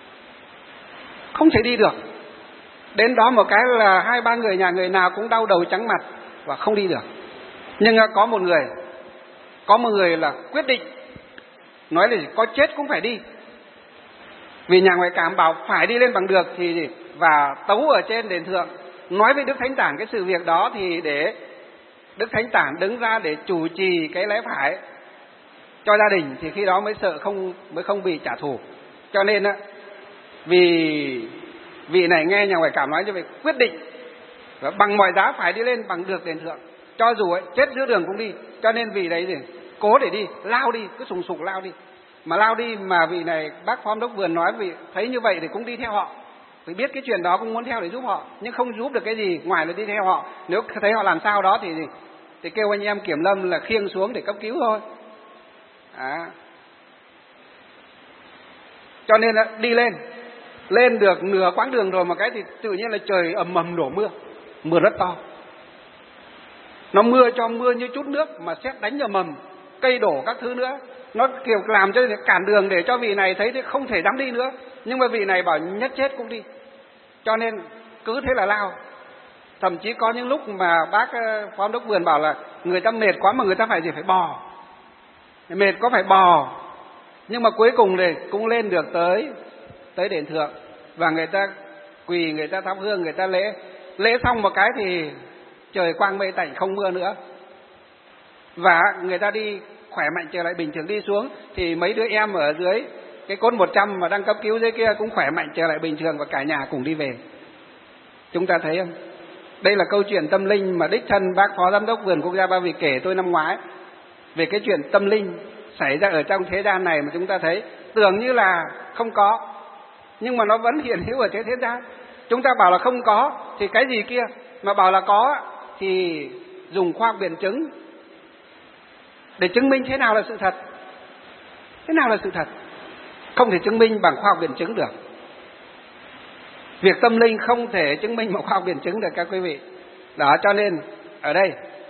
Speaker 1: không thể đi được. Đến đó một cái là hai ba người nhà người nào cũng đau đầu trắng mặt và không đi được. Nhưng có một người, có một người là quyết định, nói là có chết cũng phải đi. Vì nhà ngoại cảm bảo phải đi lên bằng được thì và tấu ở trên đền thượng, nói với Đức Thánh Tản cái sự việc đó, thì để Đức Thánh Tản đứng ra để chủ trì cái lẽ phải cho gia đình, thì khi đó mới sợ không mới không bị trả thù. Cho nên á, vì vị này nghe nhà ngoại cảm nói như vậy, quyết định và bằng mọi giá phải đi lên bằng được đền thượng, cho dù ấy, chết giữa đường cũng đi. Cho nên vị đấy gì cố để đi, lao đi, cứ sùng sục lao đi. Mà lao đi mà vị này bác Phó Giám đốc Vườn nói vì thấy như vậy thì cũng đi theo họ, vì biết cái chuyện đó cũng muốn theo để giúp họ, nhưng không giúp được cái gì ngoài là đi theo họ. Nếu thấy họ làm sao đó thì thì kêu anh em kiểm lâm là khiêng xuống để cấp cứu thôi. À. Cho nên là đi lên, lên được nửa quãng đường rồi một cái thì tự nhiên là trời ầm ầm đổ mưa, mưa rất to. Nó mưa cho mưa như chút nước mà sét đánh ầm ầm, cây đổ các thứ nữa. Nó kiểu làm cho cản đường để cho vị này thấy thì không thể dám đi nữa. Nhưng mà vị này bảo nhất chết cũng đi. Cho nên cứ thế là lao. Thậm chí có những lúc mà bác Phó Giám đốc Vườn bảo là người ta mệt quá mà người ta phải gì phải bò. Mệt có phải bò. Nhưng mà cuối cùng thì cũng lên được tới tới đền thượng. Và người ta quỳ, người ta thắp hương, người ta lễ. Lễ xong một cái thì trời quang mây tạnh, không mưa nữa. Và người ta đi khỏe mạnh trở lại bình thường, đi xuống thì mấy đứa em ở dưới cái cốt một trăm mà đang cấp cứu dưới kia cũng khỏe mạnh trở lại bình thường và cả nhà cùng đi về. Chúng ta thấy không? Đây là câu chuyện tâm linh mà đích thân bác Phó Giám đốc Vườn Quốc gia Ba Vì kể tôi năm ngoái, về cái chuyện tâm linh xảy ra ở trong thế gian này mà chúng ta thấy tưởng như là không có, nhưng mà nó vẫn hiện hữu ở thế thế gian. Chúng ta bảo là không có thì cái gì kia, mà bảo là có thì dùng khoa học biện chứng để chứng minh thế nào là sự thật. Thế nào là sự thật? Không thể chứng minh bằng khoa học biện chứng được. Việc tâm linh không thể chứng minh bằng khoa học biện chứng được các quý vị. Đó, cho nên ở đây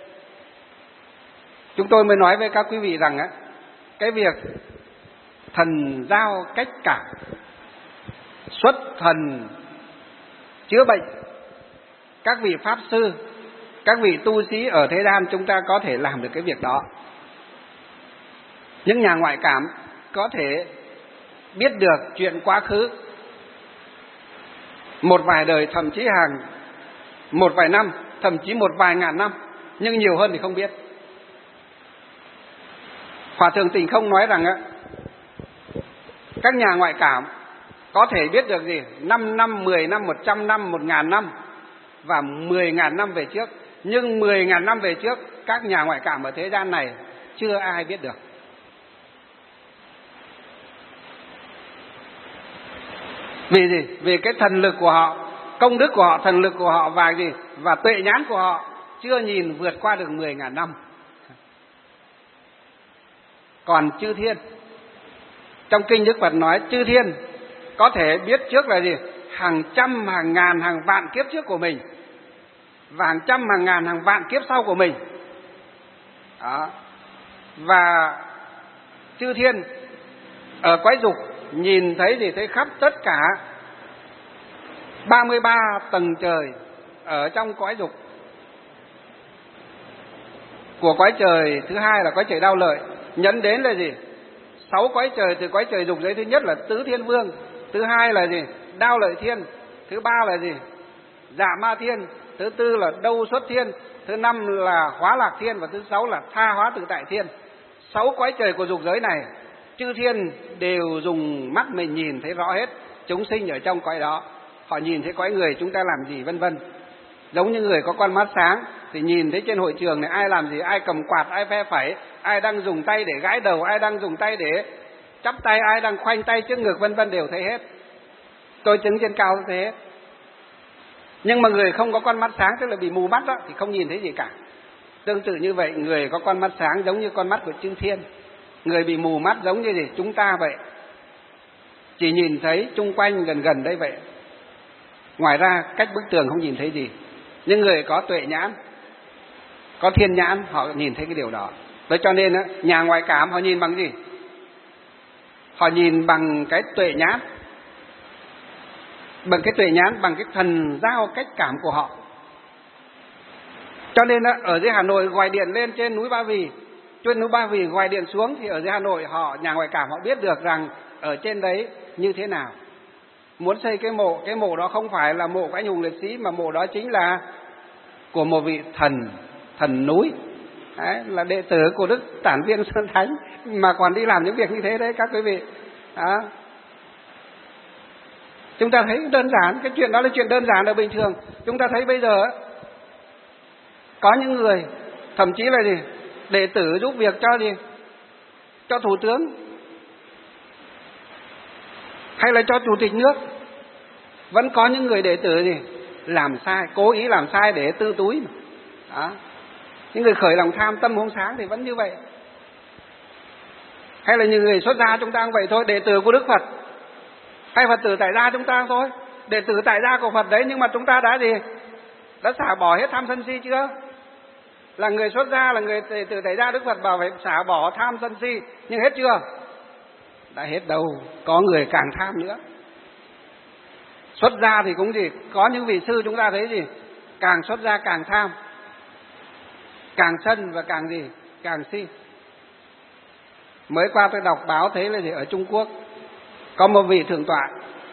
Speaker 1: chúng tôi mới nói với các quý vị rằng á, cái việc thần giao cách cảm, xuất thần chữa bệnh, các vị pháp sư, các vị tu sĩ ở thế gian chúng ta có thể làm được cái việc đó. Những nhà ngoại cảm có thể biết được chuyện quá khứ một vài đời, thậm chí hàng một vài năm, thậm chí một vài ngàn năm, nhưng nhiều hơn thì không biết. Hòa thượng Tình Không nói rằng á, các nhà ngoại cảm có thể biết được gì năm năm, mười năm, một trăm năm, một ngàn năm và mười ngàn năm về trước, nhưng mười ngàn năm về trước các nhà ngoại cảm ở thế gian này chưa ai biết được. Vì gì? Vì cái thần lực của họ, công đức của họ, thần lực của họ và gì? Và tuệ nhãn của họ chưa nhìn vượt qua được mười ngàn năm. Còn chư thiên, trong kinh Đức Phật nói chư thiên có thể biết trước là gì? Hàng trăm, hàng ngàn, hàng vạn kiếp trước của mình, và hàng trăm, hàng ngàn, hàng vạn kiếp sau của mình. Đó. Và chư thiên ở cõi dục nhìn thấy thì thấy khắp tất cả ba mươi ba tầng trời ở trong cõi dục. Của cõi trời thứ hai là cõi trời Đao Lợi, nhấn đến là gì? Sáu cõi trời từ cõi trời dục giới, thứ nhất là Tứ Thiên Vương, thứ hai là gì? Đao Lợi Thiên, thứ ba là gì? Dạ Ma Thiên, thứ tư là Đâu Xuất Thiên, thứ năm là Hóa Lạc Thiên và thứ sáu là Tha Hóa Tự Tại Thiên. Sáu cõi trời của dục giới này chư thiên đều dùng mắt mình nhìn thấy rõ hết chúng sinh ở trong cõi đó. Họ nhìn thấy cõi người chúng ta làm gì vân vân. Giống như người có con mắt sáng thì nhìn thấy trên hội trường này ai làm gì, ai cầm quạt, ai phe phẩy, ai đang dùng tay để gãi đầu, ai đang dùng tay để chắp tay, ai đang khoanh tay trước ngực vân vân, đều thấy hết. Tôi chứng trên cao thấy hết. Nhưng mà người không có con mắt sáng, tức là bị mù mắt đó, thì không nhìn thấy gì cả. Tương tự như vậy, người có con mắt sáng giống như con mắt của chư thiên, người bị mù mắt giống như gì? Chúng ta vậy, chỉ nhìn thấy chung quanh gần gần đây vậy, ngoài ra cách bức tường không nhìn thấy gì. Nhưng người có tuệ nhãn, có thiên nhãn, họ nhìn thấy cái điều đó. Đó cho nên nhà ngoại cảm họ nhìn bằng gì? Họ nhìn bằng cái tuệ nhãn, bằng cái tuệ nhãn, bằng cái thần giao cách cảm của họ. Cho nên ở dưới Hà Nội gọi điện lên trên núi Ba Vì, trên núi Ba Vì gọi điện xuống, thì ở dưới Hà Nội họ nhà ngoại cảm họ biết được rằng ở trên đấy như thế nào. Muốn xây cái mộ, cái mộ đó không phải là mộ của anh hùng liệt sĩ, mà mộ đó chính là của một vị thần, thần núi. Đấy, là đệ tử của Đức Tản Viên Sơn Thánh mà còn đi làm những việc như thế đấy các quý vị. Đó. Chúng ta thấy đơn giản, cái chuyện đó là chuyện đơn giản ở bình thường. Chúng ta thấy bây giờ có những người thậm chí là gì? Đệ tử giúp việc cho gì? Cho thủ tướng, hay là cho chủ tịch nước. Vẫn có những người đệ tử gì? Làm sai, cố ý làm sai để tư túi. Đó. Những người khởi lòng tham, tâm không sáng thì vẫn như vậy. Hay là những người xuất gia chúng ta cũng vậy thôi, đệ tử của Đức Phật, hay Phật tử tại gia chúng ta thôi, đệ tử tại gia của Phật đấy, nhưng mà chúng ta đã gì? Đã xả bỏ hết tham sân si chưa? Là người xuất gia, là người đệ tử tại gia Đức Phật bảo phải xả bỏ tham sân si, nhưng hết chưa? Đã hết đâu, có người càng tham nữa. Xuất gia thì cũng gì? Có những vị sư chúng ta thấy gì? Càng xuất gia càng tham, càng sân và càng gì? Càng si. Mới qua tôi đọc báo thấy là gì? Ở Trung Quốc có một vị thượng tọa.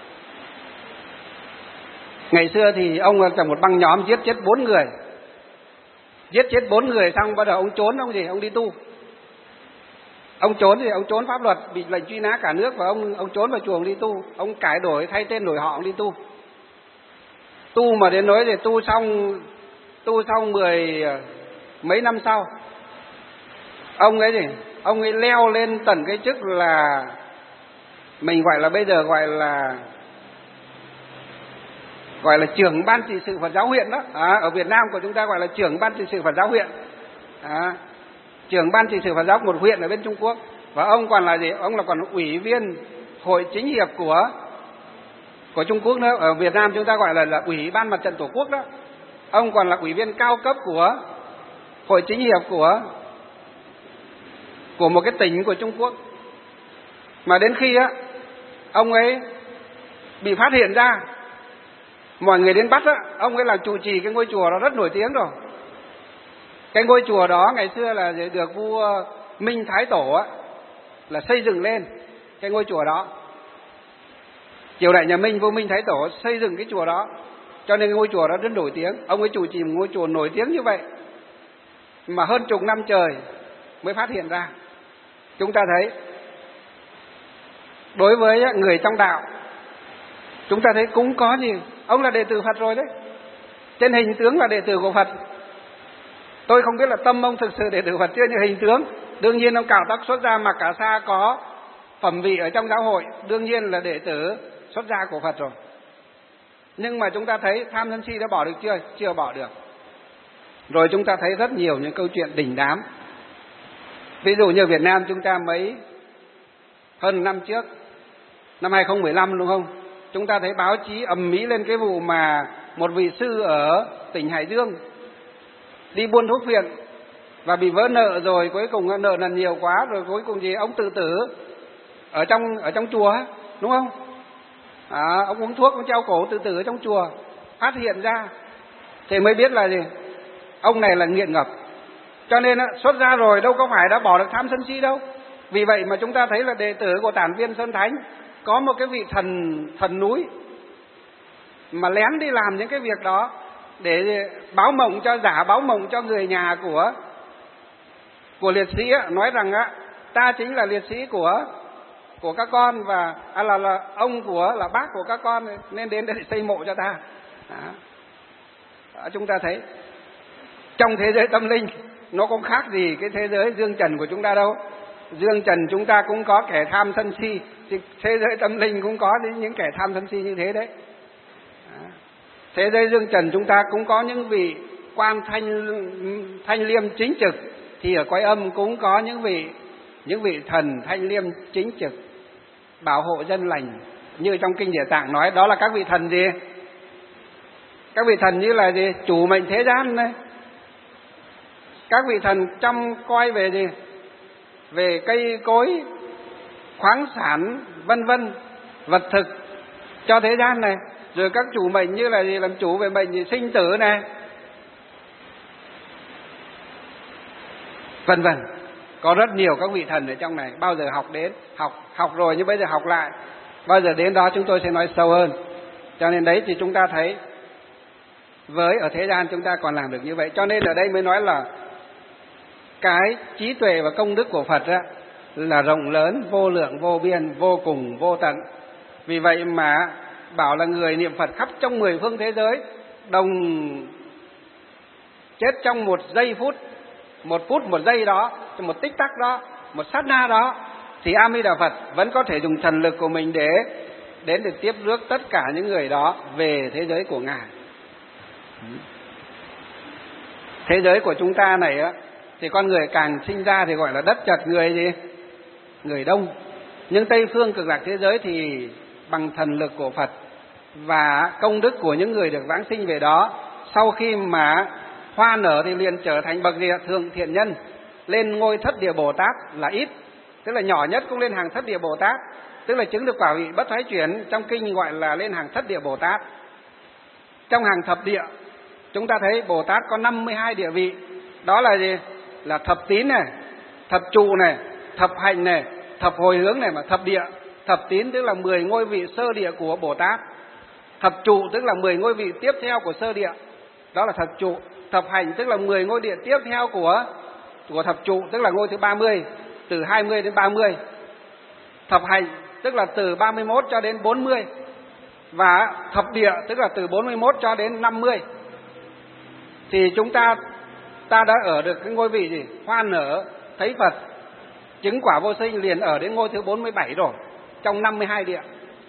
Speaker 1: Ngày xưa thì ông là một băng nhóm giết chết bốn người. Giết chết bốn người xong bắt đầu ông trốn, ông gì? Ông đi tu. Ông trốn thì ông trốn pháp luật, bị lệnh truy nã cả nước, và ông ông trốn vào chùa ông đi tu. Ông cải đổi, thay tên đổi họ, ông đi tu. Tu mà đến nói thì tu xong, tu xong mười mấy năm sau, ông ấy gì? Ông ấy leo lên tận cái chức là mình gọi là bây giờ gọi là gọi là trưởng ban trị sự Phật giáo huyện đó. À, ở Việt Nam của chúng ta gọi là trưởng ban trị sự Phật giáo huyện. À, trưởng ban trị sự Phật giáo một huyện ở bên Trung Quốc. Và ông còn là gì? Ông là còn ủy viên hội chính hiệp của của Trung Quốc nữa. Ở Việt Nam chúng ta gọi là, là ủy ban mặt trận tổ quốc đó. Ông còn là ủy viên cao cấp của hội chính hiệp của của một cái tỉnh của Trung Quốc. Mà đến khi á ông ấy bị phát hiện ra, mọi người đến bắt á, ông ấy là trụ trì cái ngôi chùa đó rất nổi tiếng rồi. Cái ngôi chùa đó ngày xưa là được vua Minh Thái Tổ á, là xây dựng lên cái ngôi chùa đó. Triều đại nhà Minh, vua Minh Thái Tổ xây dựng cái chùa đó, cho nên cái ngôi chùa đó rất nổi tiếng. Ông ấy chủ trì một ngôi chùa nổi tiếng như vậy mà hơn chục năm trời mới phát hiện ra. Chúng ta thấy đối với người trong đạo, chúng ta thấy cũng có gì? Ông là đệ tử Phật rồi đấy, trên hình tướng là đệ tử của Phật. Tôi không biết là tâm ông thực sự đệ tử Phật chưa, nhưng hình tướng đương nhiên ông cạo tóc xuất gia, mặc cả sa, có phẩm vị ở trong giáo hội, đương nhiên là đệ tử xuất gia của Phật rồi. Nhưng mà chúng ta thấy tham sân si đã bỏ được chưa? Chưa bỏ được. Rồi chúng ta thấy rất nhiều những câu chuyện đình đám. Ví dụ như Việt Nam chúng ta mấy hơn năm trước, năm hai không một năm đúng không? Chúng ta thấy báo chí ầm ĩ lên cái vụ mà một vị sư ở tỉnh Hải Dương đi buôn thuốc phiện, và bị vỡ nợ rồi, cuối cùng nợ nần nhiều quá rồi cuối cùng gì ông tự tử ở trong ở trong chùa, đúng không? À, ông uống thuốc, ông treo cổ tự tử ở trong chùa, phát hiện ra thì mới biết là gì, ông này là nghiện ngập. Cho nên xuất ra rồi đâu có phải đã bỏ được tham sân si đâu. Vì vậy mà chúng ta thấy là đệ tử của Tản Viên Sơn Thánh có một cái vị thần thần núi mà lén đi làm những cái việc đó để báo mộng cho giả báo mộng cho người nhà của của liệt sĩ, nói rằng á, ta chính là liệt sĩ của của các con, và à, là là ông của là bác của các con, nên đến để xây mộ cho ta. Đó. Đó, chúng ta thấy trong thế giới tâm linh nó cũng khác gì cái thế giới dương trần của chúng ta đâu. Dương trần chúng ta cũng có kẻ tham sân si, thế giới tâm linh cũng có những kẻ tham sân si như thế đấy. Đó. Thế giới dương trần chúng ta cũng có những vị quan thanh thanh liêm chính trực, thì ở cõi âm cũng có những vị những vị thần thanh liêm chính trực bảo hộ dân lành. Như trong kinh Địa Tạng nói, đó là các vị thần gì? Các vị thần như là gì? Chủ mệnh thế gian này. Các vị thần chăm coi về gì? Về cây cối, khoáng sản, vân vân, vật thực cho thế gian này. Rồi các chủ mệnh như là gì? Làm chủ về mệnh gì? Sinh tử này, vân vân. Có rất nhiều các vị thần ở trong này, bao giờ học đến, học học rồi nhưng bây giờ học lại, bao giờ đến đó chúng tôi sẽ nói sâu hơn. Cho nên đấy thì chúng ta thấy với ở thế gian chúng ta còn làm được như vậy. Cho nên ở đây mới nói là cái trí tuệ và công đức của Phật á, là rộng lớn, vô lượng, vô biên, vô cùng, vô tận. Vì vậy mà bảo là người niệm Phật khắp trong mười phương thế giới đồng chết trong một giây phút, một phút một giây đó, trong một tích tắc đó, một sát na đó, thì A Di Đà Phật vẫn có thể dùng thần lực của mình để đến để tiếp rước tất cả những người đó về thế giới của Ngài. Thế giới của chúng ta này á, thì con người càng sinh ra thì gọi là đất chật người gì? Người đông. Nhưng Tây phương cực lạc thế giới thì bằng thần lực của Phật và công đức của những người được vãng sinh về đó, sau khi mà hoa nở thì liền trở thành bậc địa thượng thiện nhân, lên ngôi thất địa Bồ Tát là ít, tức là nhỏ nhất cũng lên hàng thất địa Bồ Tát, tức là chứng được quả vị bất thoái chuyển, trong kinh gọi là lên hàng thất địa Bồ Tát. Trong hàng thập địa chúng ta thấy Bồ Tát có năm mươi hai địa vị, đó là gì? Là thập tín này, thập trụ này, thập hạnh này, thập hồi hướng này, mà thập địa. Thập tín tức là mười ngôi vị sơ địa của Bồ Tát, thập trụ tức là mười ngôi vị tiếp theo của sơ địa, đó là thập trụ. Thập hành tức là mười ngôi địa tiếp theo của của thập trụ, tức là ngôi thứ ba mươi, từ hai mươi đến ba mươi. Thập hành tức là từ ba mươi mốt cho đến bốn mươi, và thập địa tức là từ bốn mươi mốt cho đến năm mươi. Thì chúng ta ta đã ở được cái ngôi vị gì? Hoa nở thấy Phật, chứng quả vô sinh, liền ở đến ngôi thứ bốn mươi bảy rồi, trong năm mươi hai địa.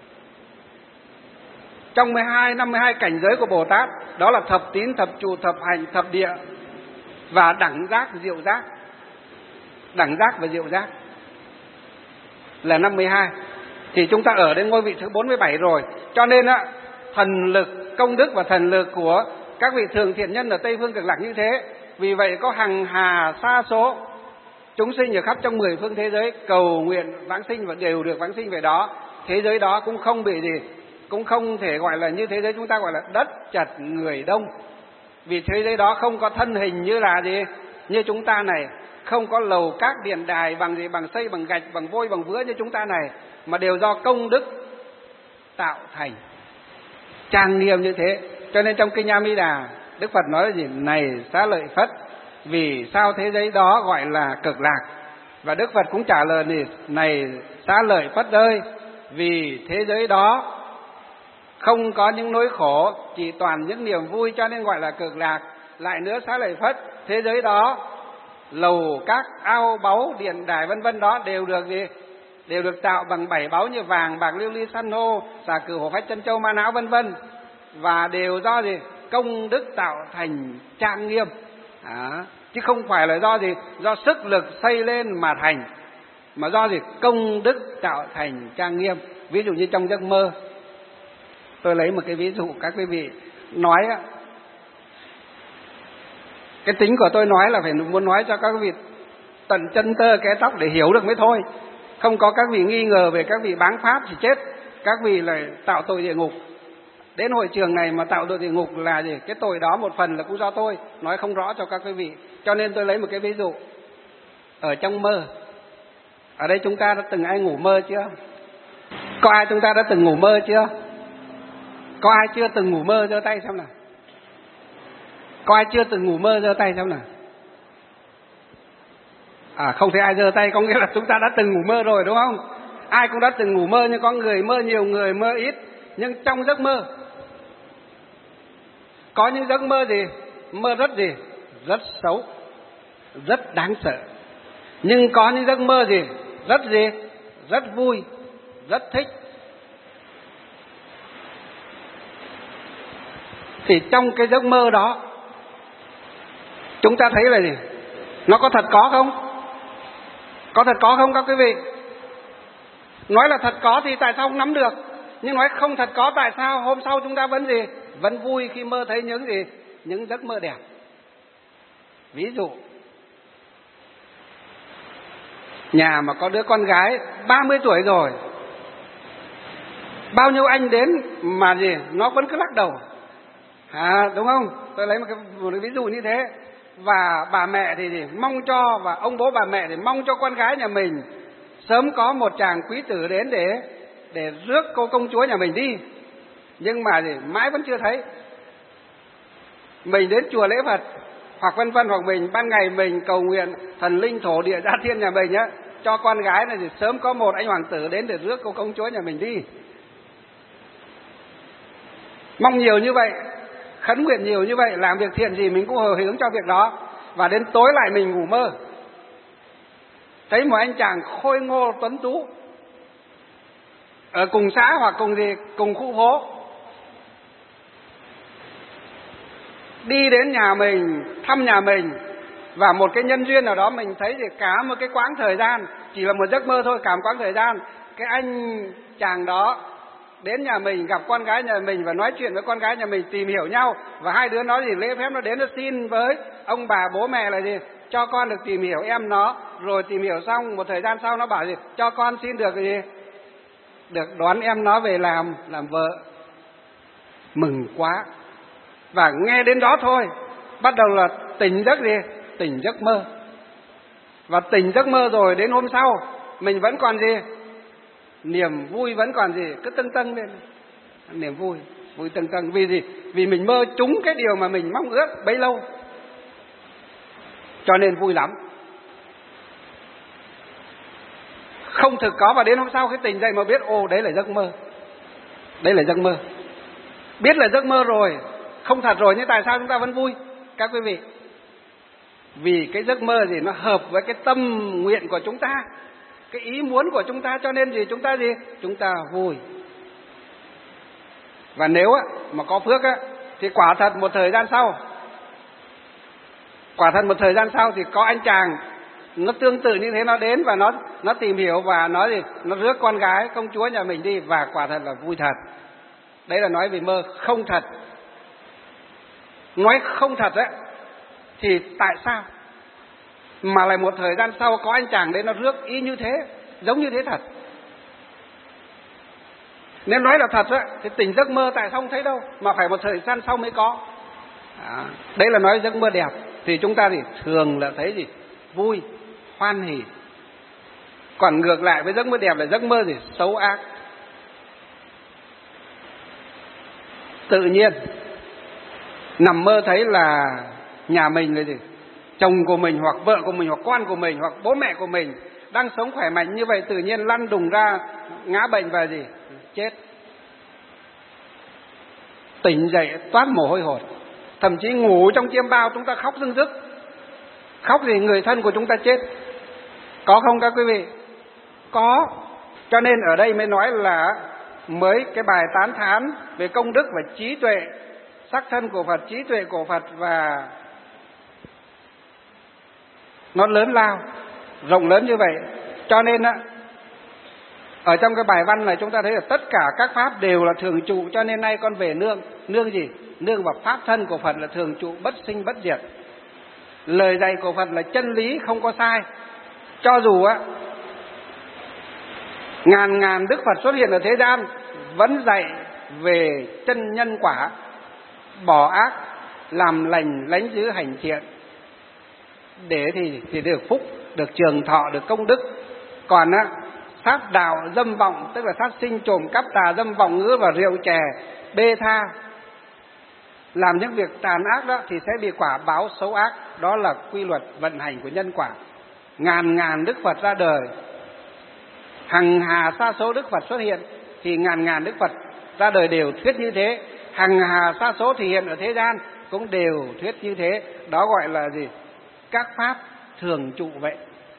Speaker 1: Trong mười hai, năm mươi hai cảnh giới của Bồ Tát, đó là thập tín, thập trụ, thập hành, thập địa và đẳng giác, diệu giác. Đẳng giác và diệu giác là năm mươi hai. Thì chúng ta ở đến ngôi vị thứ bốn mươi bảy rồi. Cho nên á, thần lực, công đức và thần lực của các vị thường thiện nhân ở Tây phương cực lạc như thế. Vì vậy có hằng hà sa số chúng sinh ở khắp trong mười phương thế giới cầu nguyện vãng sinh và đều được vãng sinh về đó. Thế giới đó cũng không bị gì, cũng không thể gọi là như thế giới chúng ta gọi là đất chật người đông. Vì thế giới đó không có thân hình như là gì, như chúng ta này, không có lầu các điện đài bằng gì, bằng xây, bằng gạch, bằng vôi, bằng vữa như chúng ta này, mà đều do công đức tạo thành, trang nghiêm như thế. Cho nên trong kinh A Di Đà, Đức Phật nói là gì? Này Xá Lợi Phất, vì sao thế giới đó gọi là cực lạc? Và Đức Phật cũng trả lời gì? Này Xá Lợi Phất ơi, vì thế giới đó không có những nỗi khổ, chỉ toàn những niềm vui, cho nên gọi là cực lạc. Lại nữa Xá Lợi Phất, thế giới đó lầu các ao báu điện đài vân vân đó đều được gì? Đều được tạo bằng bảy báu như vàng, bạc, lưu ly, san hô, xà cừ, hổ phách, chân châu, ma não vân vân, và đều do gì? Công đức tạo thành trang nghiêm. À, chứ không phải là do gì? Do sức lực xây lên mà thành, mà do gì? Công đức tạo thành trang nghiêm. Ví dụ như trong giấc mơ, tôi lấy một cái ví dụ các quý vị nói á, Cái tính của tôi nói là phải muốn nói cho các vị tận chân tơ kẽ tóc để hiểu được mới thôi. Không có các vị nghi ngờ về các vị báng pháp thì chết. Các vị lại tạo tội địa ngục. Đến hội trường này mà tạo tội địa ngục là gì? Cái tội đó một phần là cũng do tôi nói không rõ cho các quý vị. Cho nên tôi lấy một cái ví dụ. Ở trong mơ. Ở đây chúng ta đã từng ai ngủ mơ chưa? Có ai chúng ta đã từng ngủ mơ chưa? Có ai chưa từng ngủ mơ giơ tay xem nào? Có ai chưa từng ngủ mơ giơ tay xem nào? À, không thấy ai giơ tay, có nghĩa là chúng ta đã từng ngủ mơ rồi đúng không? Ai cũng đã từng ngủ mơ, nhưng có người mơ nhiều, người mơ ít. Nhưng trong giấc mơ có những giấc mơ gì? Mơ rất gì? Rất xấu, rất đáng sợ. Nhưng có những giấc mơ gì? Rất gì? Rất vui, rất thích. Thì trong cái giấc mơ đó chúng ta thấy là gì? Nó có thật có không? Có thật có không các quý vị? Nói là thật có thì tại sao không nắm được? Nhưng nói không thật có tại sao hôm sau chúng ta vẫn gì? Vẫn vui khi mơ thấy những gì? Những giấc mơ đẹp. Ví dụ nhà mà có đứa con gái ba mươi tuổi rồi, bao nhiêu anh đến mà gì? Nó vẫn cứ lắc đầu. À, đúng không? Tôi lấy một cái, một cái ví dụ như thế. Và bà mẹ thì gì? Mong cho, và ông bố bà mẹ thì mong cho con gái nhà mình sớm có một chàng quý tử đến để để rước cô công chúa nhà mình đi. Nhưng mà gì? Mãi vẫn chưa thấy. Mình đến chùa lễ Phật hoặc vân vân, hoặc mình ban ngày mình cầu nguyện thần linh thổ địa gia thiên nhà mình á, cho con gái này thì sớm có một anh hoàng tử đến để rước cô công chúa nhà mình đi. Mong nhiều như vậy, khấn nguyện nhiều như vậy, làm việc thiện gì mình cũng hồi hướng cho việc đó. Và đến tối lại mình ngủ mơ thấy một anh chàng khôi ngô tuấn tú ở cùng xã hoặc cùng gì, cùng khu phố, đi đến nhà mình, thăm nhà mình. Và một cái nhân duyên nào đó mình thấy thì cả một cái quãng thời gian, chỉ là một giấc mơ thôi, cả một quãng thời gian, cái anh chàng đó đến nhà mình, gặp con gái nhà mình và nói chuyện với con gái nhà mình, tìm hiểu nhau. Và hai đứa nói gì? Lễ phép nó đến nó xin với ông bà bố mẹ là gì? Cho con được tìm hiểu em nó. Rồi tìm hiểu xong một thời gian sau nó bảo gì? Cho con xin được gì? Được đón em nó về làm làm vợ. Mừng quá. Và nghe đến đó thôi, bắt đầu là tỉnh giấc gì? Tỉnh giấc mơ. Và tỉnh giấc mơ rồi đến hôm sau mình vẫn còn gì? Niềm vui vẫn còn gì? Cứ tưng tưng lên. Niềm vui, vui tưng tưng. Vì gì? Vì mình mơ trúng cái điều mà mình mong ước bấy lâu, cho nên vui lắm. Không thực có, và đến hôm sau khi tỉnh dậy mà biết ồ đấy là giấc mơ. Đấy là giấc mơ. Biết là giấc mơ rồi, không thật rồi, nhưng tại sao chúng ta vẫn vui? Các quý vị, vì cái giấc mơ gì? Nó hợp với cái tâm nguyện của chúng ta, cái ý muốn của chúng ta, cho nên gì? Chúng ta gì? Chúng ta vui. Và nếu á, mà có phước á, thì quả thật một thời gian sau, quả thật một thời gian sau thì có anh chàng nó tương tự như thế, nó đến và nó nó tìm hiểu và nó gì? Nó rước con gái công chúa nhà mình đi, và quả thật là vui thật. Đấy là nói về mơ không thật. Nói không thật á, thì tại sao mà lại một thời gian sau có anh chàng đến nó rước y như thế, giống như thế thật? Nếu nói là thật á, thì tỉnh giấc mơ tại sao không thấy đâu, mà phải một thời gian sau mới có. À, đấy là nói giấc mơ đẹp. Thì chúng ta thì thường là thấy gì? Vui, hoan hỉ. Còn ngược lại với giấc mơ đẹp là giấc mơ gì? Xấu ác. Tự nhiên nằm mơ thấy là nhà mình là gì? Chồng của mình hoặc vợ của mình hoặc con của mình hoặc bố mẹ của mình đang sống khỏe mạnh như vậy, tự nhiên lăn đùng ra ngã bệnh và gì? Chết. Tỉnh dậy toát mồ hôi hột. Thậm chí ngủ trong chiêm bao chúng ta khóc rưng rức. Khóc gì? Người thân của chúng ta chết. Có không các quý vị? Có. Cho nên ở đây mới nói là mới cái bài tán thán về công đức và trí tuệ, sắc thân của Phật, trí tuệ của Phật, và nó lớn lao, rộng lớn như vậy. Cho nên á, ở trong cái bài văn này chúng ta thấy là tất cả các pháp đều là thường trụ. Cho nên nay con về nương. Nương gì? Nương vào pháp thân của Phật là thường trụ, bất sinh bất diệt. Lời dạy của Phật là chân lý, không có sai. Cho dù á ngàn ngàn Đức Phật xuất hiện ở thế gian vẫn dạy về chân nhân quả, bỏ ác, làm lành, lánh dữ, hành thiện, để thì, thì được phúc, được trường thọ, được công đức. Còn á sát đạo dâm vọng, tức là sát sinh, trộm cắp, tà dâm, vọng ngữ và rượu chè, bê tha, làm những việc tàn ác đó thì sẽ bị quả báo xấu ác. Đó là quy luật vận hành của nhân quả. Ngàn ngàn Đức Phật ra đời, hằng hà sa số Đức Phật xuất hiện, thì ngàn ngàn Đức Phật ra đời đều thuyết như thế. Hằng hà sa số thì hiện ở thế gian cũng đều thuyết như thế. Đó gọi là gì? Các pháp thường trụ vậy.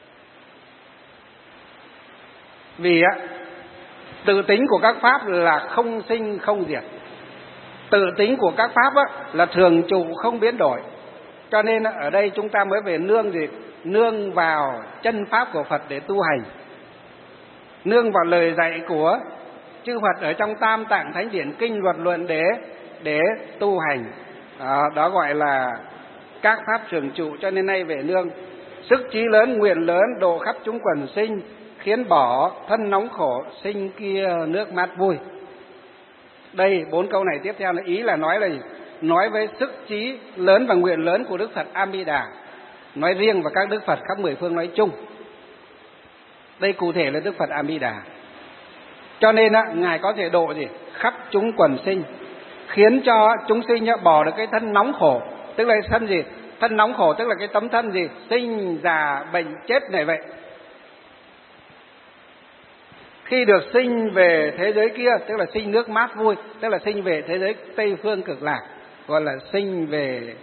Speaker 1: Vì á tự tính của các pháp là không sinh không diệt. Tự tính của các pháp á là thường trụ không biến đổi. Cho nên ở đây chúng ta mới về nương gì? Nương vào chân pháp của Phật để tu hành, nương vào lời dạy của chư Phật ở trong Tam Tạng Thánh Điển Kinh Luật Luận để để tu hành. Đó, đó gọi là các pháp thường trụ. Cho nên nay về nương sức trí lớn, nguyện lớn, độ khắp chúng quần sinh, khiến bỏ thân nóng khổ, sinh kia nước mát vui. Đây bốn câu này tiếp theo là ý là nói là gì? Nói với sức trí lớn và nguyện lớn của Đức Phật A Di Đà nói riêng và các Đức Phật khắp mười phương nói chung. Đây cụ thể là Đức Phật A Di Đà. Cho nên á, Ngài có thể độ gì? Khắp chúng quần sinh, khiến cho chúng sinh bỏ được cái thân nóng khổ. Tức là thân gì? Thân nóng khổ tức là cái tấm thân gì? Sinh, già, bệnh, chết này vậy. Khi được sinh về thế giới kia, tức là sinh nước mát vui, tức là sinh về thế giới Tây Phương Cực Lạc, gọi là sinh về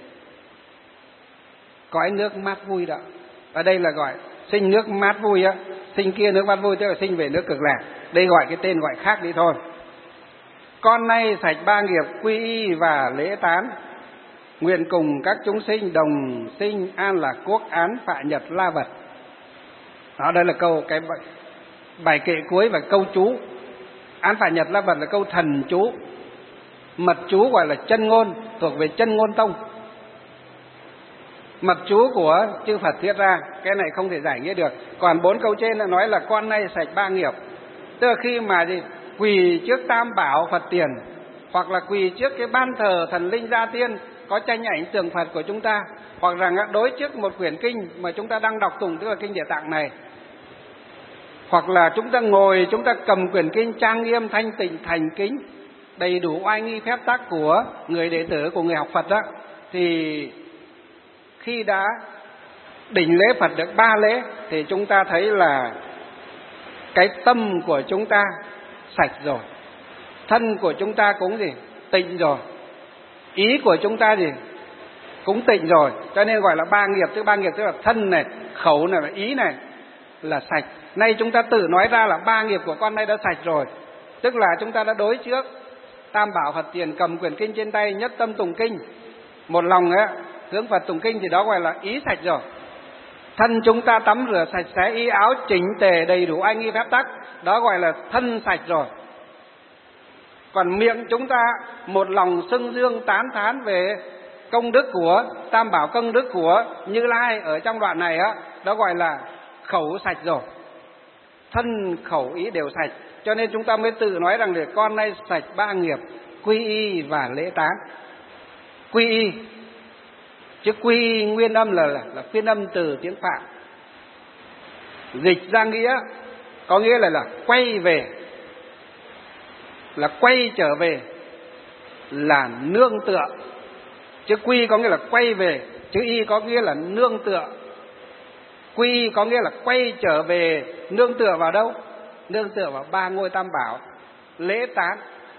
Speaker 1: cõi nước mát vui đó. Ở đây là gọi sinh nước mát vui á, sinh kia nước mát vui tức là sinh về nước Cực Lạc. Đây gọi cái tên gọi khác đi thôi. Con nay sạch ba nghiệp, quy y và lễ tán, nguyện cùng các chúng sinh đồng sinh an lạc quốc án phạ nhật la vật. Đó, đây là câu cái bài kệ cuối và câu chú. Án phạ nhật la vật là câu thần chú. Mật chú gọi là chân ngôn, thuộc về chân ngôn tông. Mật chú của chư Phật thiết ra, cái này không thể giải nghĩa được. Còn bốn câu trên là nói là con nay sạch ba nghiệp. Tức là khi mà gì quỳ trước Tam Bảo Phật tiền, hoặc là quỳ trước cái ban thờ thần linh gia tiên có tranh ảnh tượng Phật của chúng ta, hoặc rằng đối trước một quyển kinh mà chúng ta đang đọc tụng, tức là kinh Địa Tạng này, hoặc là chúng ta ngồi, chúng ta cầm quyển kinh trang nghiêm thanh tịnh thành kính, đầy đủ oai nghi phép tắc của người đệ tử, của người học Phật đó, thì khi đã đỉnh lễ Phật được ba lễ thì chúng ta thấy là cái tâm của chúng ta sạch rồi, thân của chúng ta cũng gì tịnh rồi, ý của chúng ta gì cũng tịnh rồi. Cho nên gọi là ba nghiệp. Tức ba nghiệp tức là thân này, khẩu này và ý này là sạch. Nay chúng ta tự nói ra là ba nghiệp của con nay đã sạch rồi. Tức là chúng ta đã đối trước Tam Bảo Phật tiền, cầm quyển kinh trên tay, nhất tâm tụng kinh, một lòng ấy, hướng Phật tụng kinh, thì đó gọi là ý sạch rồi. Thân chúng ta tắm rửa sạch sẽ, y áo chỉnh tề đầy đủ oai nghi phép tắc, đó gọi là thân sạch rồi. Còn miệng chúng ta một lòng xưng dương tán thán về công đức của Tam Bảo, công đức của Như Lai ở trong đoạn này á, đó gọi là khẩu sạch rồi. Thân khẩu ý đều sạch. Cho nên chúng ta mới tự nói rằng để con nay sạch ba nghiệp, quy y và lễ tán. Quy y, chứ quy y nguyên âm là, là, là phiên âm từ tiếng Phạn. Dịch ra nghĩa có nghĩa là là quay về, là quay trở về, là nương tựa. Chứ quy có nghĩa là quay về, chứ y có nghĩa là nương tựa. Quy có nghĩa là quay trở về, nương tựa vào đâu? Nương tựa vào ba ngôi Tam Bảo. Lễ tán,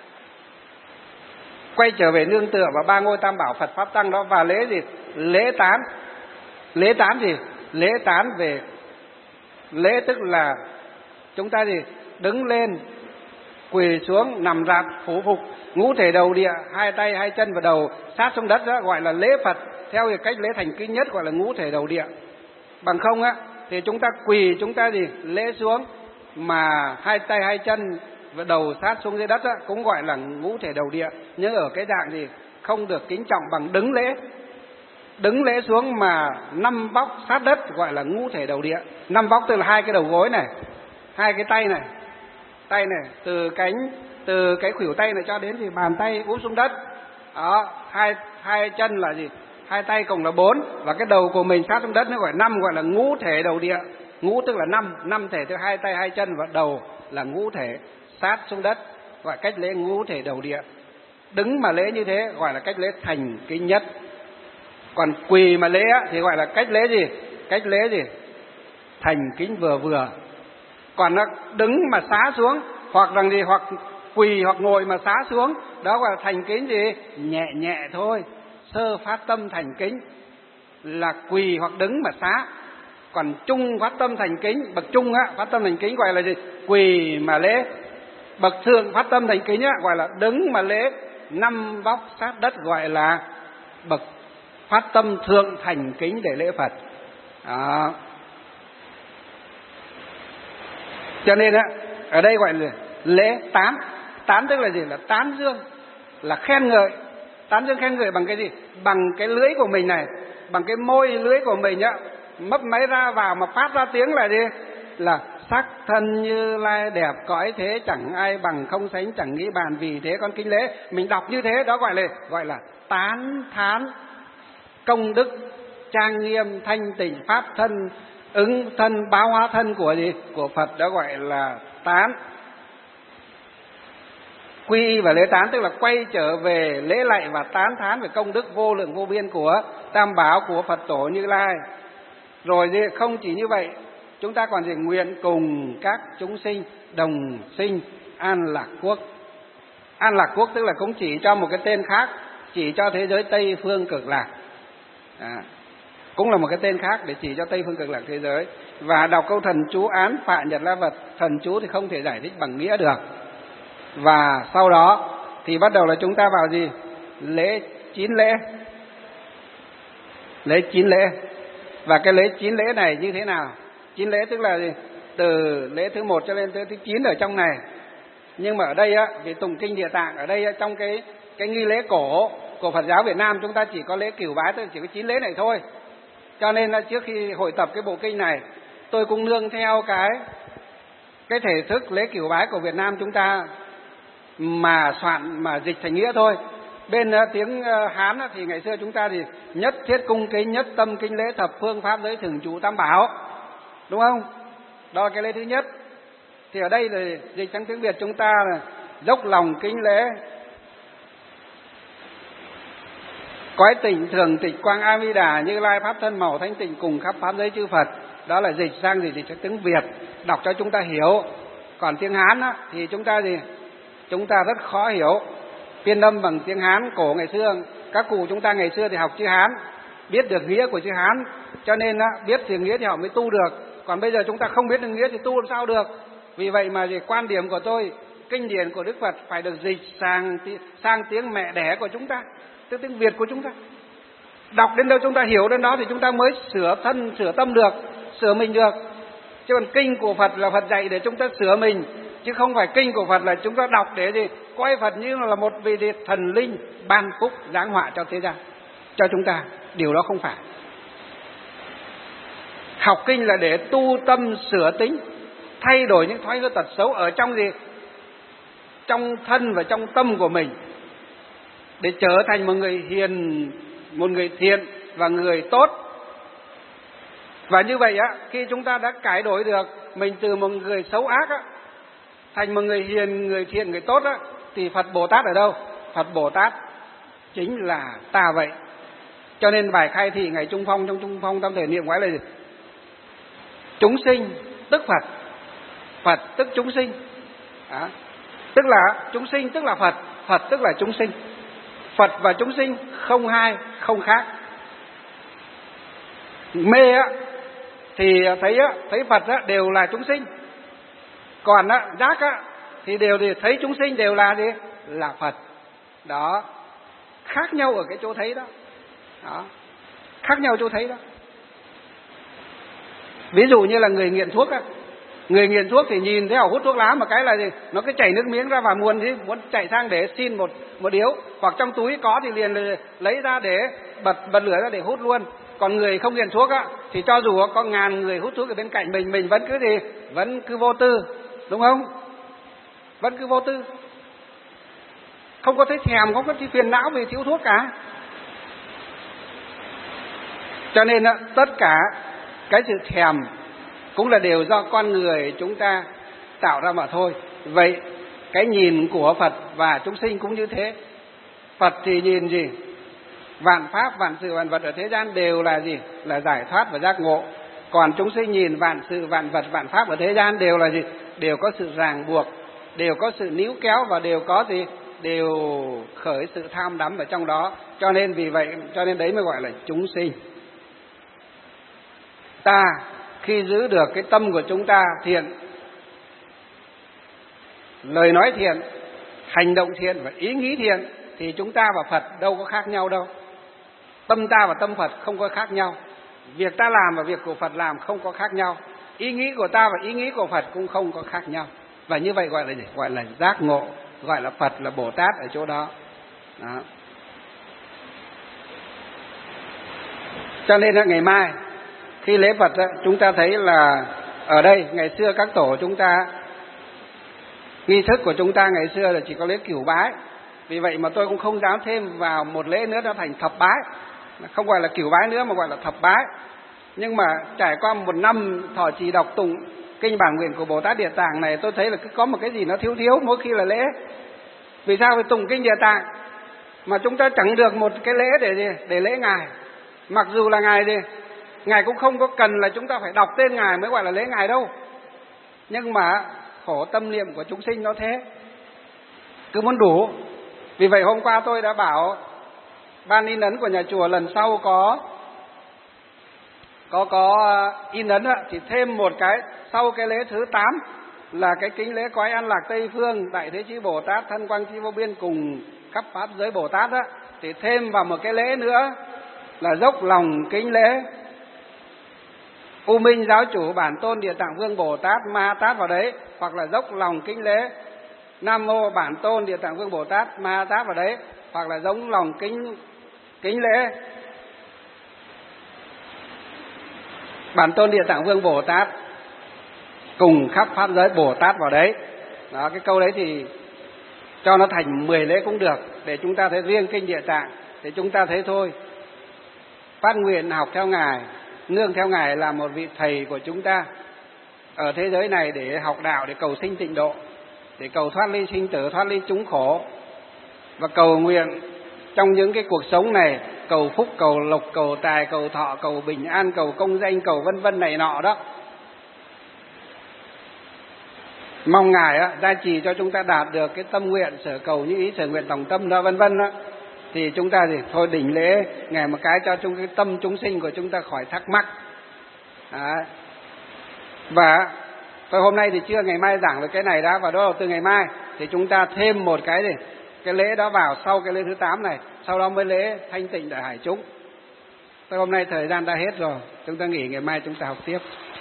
Speaker 1: quay trở về nương tựa vào ba ngôi Tam Bảo Phật Pháp Tăng đó. Và lễ gì? Lễ tán. Lễ tán gì? Lễ tán về lễ, tức là chúng ta gì? Đứng lên, quỳ xuống, nằm rạp, phủ phục, ngũ thể đầu địa, hai tay hai chân vào đầu sát xuống đất, đó gọi là lễ Phật. Theo cách lễ thành kính nhất gọi là ngũ thể đầu địa. Bằng không á thì chúng ta quỳ, chúng ta gì? Lễ xuống mà hai tay hai chân và đầu sát xuống dưới đất á, cũng gọi là ngũ thể đầu địa. Nhưng ở cái dạng gì? Không được kính trọng bằng đứng lễ. đứng lễ xuống mà năm vóc sát đất gọi là ngũ thể đầu địa. Năm vóc tức là hai cái đầu gối này, hai cái tay này, tay này từ cánh từ cái khuỷu tay này cho đến thì bàn tay úp xuống đất. Đó, hai hai chân là gì? Hai tay cùng là bốn, và cái đầu của mình sát xuống đất nó gọi năm, gọi là ngũ thể đầu địa. Ngũ tức là năm, năm thể tức hai tay hai chân, và đầu là ngũ thể sát xuống đất, gọi cách lễ ngũ thể đầu địa. Đứng mà lễ như thế gọi là cách lễ thành kính nhất. Còn quỳ mà lễ thì gọi là cách lễ gì? Cách lễ gì? Thành kính vừa vừa. Còn nó đứng mà xá xuống, hoặc rằng gì, hoặc quỳ hoặc ngồi mà xá xuống, đó gọi là thành kính gì? Nhẹ nhẹ thôi, sơ phát tâm thành kính là quỳ hoặc đứng mà xá. Còn trung phát tâm thành kính, bậc trung á, phát tâm thành kính gọi là gì? Quỳ mà lễ. Bậc thượng phát tâm thành kính á, gọi là đứng mà lễ. Năm vóc sát đất gọi là bậc phát tâm thượng thành kính để lễ Phật. Đó. Cho nên á, ở đây gọi là lễ tán. Tán tức là gì? Là tán dương, là khen ngợi. Tán dương khen ngợi bằng cái gì? Bằng cái lưỡi của mình này, bằng cái môi lưỡi của mình á, mấp máy ra vào mà phát ra tiếng là gì? Là sắc thân Như Lai đẹp cõi thế, chẳng ai bằng không sánh, chẳng nghĩ bàn, vì thế con kính lễ. Mình đọc như thế đó gọi là gọi là tán thán công đức trang nghiêm thanh tịnh pháp thân ứng thân báo hóa thân của gì? Của Phật, đó gọi là tán. Quy y và lễ tán tức là quay trở về lễ lạy và tán thán về công đức vô lượng vô biên của Tam Bảo, của Phật Tổ Như Lai. Rồi gì? Không chỉ như vậy, chúng ta còn gì? Nguyện cùng các chúng sinh đồng sinh an lạc quốc. An lạc quốc tức là cũng chỉ cho một cái tên khác, chỉ cho thế giới Tây phương cực lạc. À, cũng là một cái tên khác để chỉ cho Tây phương cực lạc thế giới. Và đọc câu thần chú án Phạ Nhật La Vật. Thần chú thì không thể giải thích bằng nghĩa được. Và sau đó thì bắt đầu là chúng ta vào gì? Lễ chín lễ. Lễ chín lễ. Và cái lễ chín lễ này như thế nào? Chín lễ tức là gì? Từ lễ thứ một cho lên tới thứ chín ở trong này. Nhưng mà ở đây á, vì tụng kinh Địa Tạng, ở đây á, trong cái cái nghi lễ cổ của Phật giáo Việt Nam chúng ta chỉ có lễ cửu bái, tức là chỉ có chín lễ này thôi. Cho nên là trước khi hội tập cái bộ kinh này, tôi cũng nương theo cái cái thể thức lễ cửu bái của Việt Nam chúng ta mà soạn, mà dịch thành nghĩa thôi. Bên uh, tiếng uh, Hán uh, thì ngày xưa chúng ta thì nhất thiết cung kính, nhất tâm kính lễ thập phương pháp giới thường trụ tam bảo, đúng không? Đó là cái lễ thứ nhất. Thì ở đây là dịch sang tiếng Việt chúng ta là dốc lòng kính lễ cõi tỉnh thường tịch quang A Di Đà Như Lai pháp thân màu thanh tịnh cùng khắp pháp giới chư Phật. Đó là dịch sang gì? Dịch sang tiếng Việt, đọc cho chúng ta hiểu. Còn tiếng Hán á, thì chúng ta gì? Chúng ta rất khó hiểu. Phiên âm bằng tiếng Hán cổ ngày xưa, các cụ chúng ta ngày xưa thì học chữ Hán, biết được nghĩa của chữ Hán, cho nên á, biết tiếng nghĩa thì họ mới tu được. Còn bây giờ chúng ta không biết được nghĩa thì tu làm sao được? Vì vậy mà gì, quan điểm của tôi, kinh điển của Đức Phật phải được dịch sang sang tiếng mẹ đẻ của chúng ta, tức tiếng Việt của chúng ta. Đọc đến đâu chúng ta hiểu đến đó thì chúng ta mới sửa thân, sửa tâm được, sửa mình được. Chứ còn kinh của Phật là Phật dạy để chúng ta sửa mình, chứ không phải kinh của Phật là chúng ta đọc để gì coi Phật như là một vị thần linh ban phúc giáng họa cho thế gian, cho chúng ta. Điều đó không phải. Học kinh là để tu tâm sửa tính, thay đổi những thói hư tật xấu ở trong gì? Trong thân và trong tâm của mình, để trở thành một người hiền, một người thiện và người tốt. Và như vậy á, khi chúng ta đã cải đổi được mình từ một người xấu ác á, thành một người hiền, người thiện, người tốt á, thì Phật Bồ Tát ở đâu? Phật Bồ Tát chính là ta vậy. Cho nên bài khai thị ngày Trung Phong, trong Trung Phong tam thể niệm gọi là gì? Chúng sinh tức Phật, Phật tức chúng sinh. Đó. Tức là chúng sinh tức là Phật, Phật tức là chúng sinh. Phật và chúng sinh không hai, không khác. Mê á thì thấy á, thấy Phật á đều là chúng sinh. Còn á, giác á thì đều thì thấy chúng sinh đều là gì? Là Phật. Đó. Khác nhau ở cái chỗ thấy đó. Đó. Khác nhau chỗ thấy đó. Ví dụ như là người nghiện thuốc á, Người nghiện thuốc thì nhìn thấy họ hút thuốc lá một cái là gì, nó cứ chảy nước miếng ra và muốn thì muốn chạy sang để xin một một điếu, hoặc trong túi có thì liền lấy ra để bật bật lửa ra để hút luôn. Còn người không nghiện thuốc á thì cho dù có ngàn người hút thuốc ở bên cạnh mình, mình vẫn cứ gì, vẫn cứ vô tư, đúng không? Vẫn cứ vô tư, không có thấy thèm, không có thấy phiền não vì thiếu thuốc cả. Cho nên tất cả cái sự thèm cũng là đều do con người chúng ta tạo ra mà thôi. Vậy cái nhìn của Phật và chúng sinh cũng như thế. Phật thì nhìn gì? Vạn pháp, vạn sự, vạn vật ở thế gian đều là gì? Là giải thoát và giác ngộ. Còn chúng sinh nhìn vạn sự, vạn vật, vạn pháp ở thế gian đều là gì? Đều có sự ràng buộc, đều có sự níu kéo và đều có gì? Đều khởi sự tham đắm ở trong đó. Cho nên vì vậy, cho nên đấy mới gọi là chúng sinh. Ta khi giữ được cái tâm của chúng ta thiện, lời nói thiện, hành động thiện và ý nghĩ thiện, thì chúng ta và Phật đâu có khác nhau đâu. Tâm ta và tâm Phật không có khác nhau. Việc ta làm và việc của Phật làm không có khác nhau. Ý nghĩ của ta và ý nghĩ của Phật cũng không có khác nhau. Và như vậy gọi là gì? Gọi là giác ngộ, gọi là Phật, là Bồ Tát ở chỗ đó. Đó. Cho nên là ngày mai khi lễ Phật chúng ta thấy là ở đây ngày xưa các tổ chúng ta, nghi thức của chúng ta ngày xưa là chỉ có lễ cửu bái. Vì vậy mà tôi cũng không dám thêm vào một lễ nữa, nó thành thập bái. Không gọi là cửu bái nữa mà gọi là thập bái. Nhưng mà trải qua một năm thọ trì đọc tụng kinh bản nguyện của Bồ Tát Địa Tạng này, tôi thấy là cứ có một cái gì nó thiếu thiếu mỗi khi là lễ. Vì sao? Vì tụng kinh Địa Tạng mà chúng ta chẳng được một cái lễ để gì? Để lễ Ngài. Mặc dù là Ngài gì? Ngài cũng không có cần là chúng ta phải đọc tên Ngài mới gọi là lễ Ngài đâu. Nhưng mà khổ tâm niệm của chúng sinh nó thế, cứ muốn đủ. Vì vậy hôm qua tôi đã bảo ban in ấn của nhà chùa lần sau có có có in ấn thì thêm một cái, sau cái lễ thứ tám là cái kính lễ cõi an lạc Tây Phương, Đại Thế Chí Bồ Tát, Thân Quang Chi Vô Biên cùng khắp pháp giới Bồ Tát đó, thì thêm vào một cái lễ nữa là dốc lòng kính lễ U Minh Giáo Chủ Bản Tôn Địa Tạng Vương Bồ Tát Ma Tát vào đấy, hoặc là dốc lòng kính lễ Nam Mô Bản Tôn Địa Tạng Vương Bồ Tát Ma Tát vào đấy, hoặc là giống lòng kính kính lễ Bản Tôn Địa Tạng Vương Bồ Tát cùng khắp pháp giới Bồ Tát vào đấy. Đó, cái câu đấy thì cho nó thành mười lễ cũng được, để chúng ta thấy riêng kinh Địa Tạng để chúng ta thấy thôi. Phát nguyện học theo Ngài, nương theo Ngài là một vị thầy của chúng ta ở thế giới này để học đạo, để cầu sinh tịnh độ, để cầu thoát ly sinh tử, thoát ly chúng khổ, và cầu nguyện trong những cái cuộc sống này cầu phúc, cầu lộc, cầu tài, cầu thọ, cầu bình an, cầu công danh, cầu vân vân này nọ đó. Mong Ngài á, gia trì cho chúng ta đạt được cái tâm nguyện sở cầu như ý, sở nguyện tổng tâm đó, vân vân đó. Thì chúng ta thì thôi đỉnh lễ Ngài một cái cho chúng cái tâm chúng sinh của chúng ta khỏi thắc mắc. Đó. Và tôi hôm nay thì chưa, ngày mai giảng về cái này đã, và đó là từ ngày mai thì chúng ta thêm một cái gì, cái lễ đó vào sau cái lễ thứ tám này, sau đó mới lễ thanh tịnh đại hải chúng. Tôi hôm nay thời gian đã hết rồi, chúng ta nghỉ, ngày mai chúng ta học tiếp.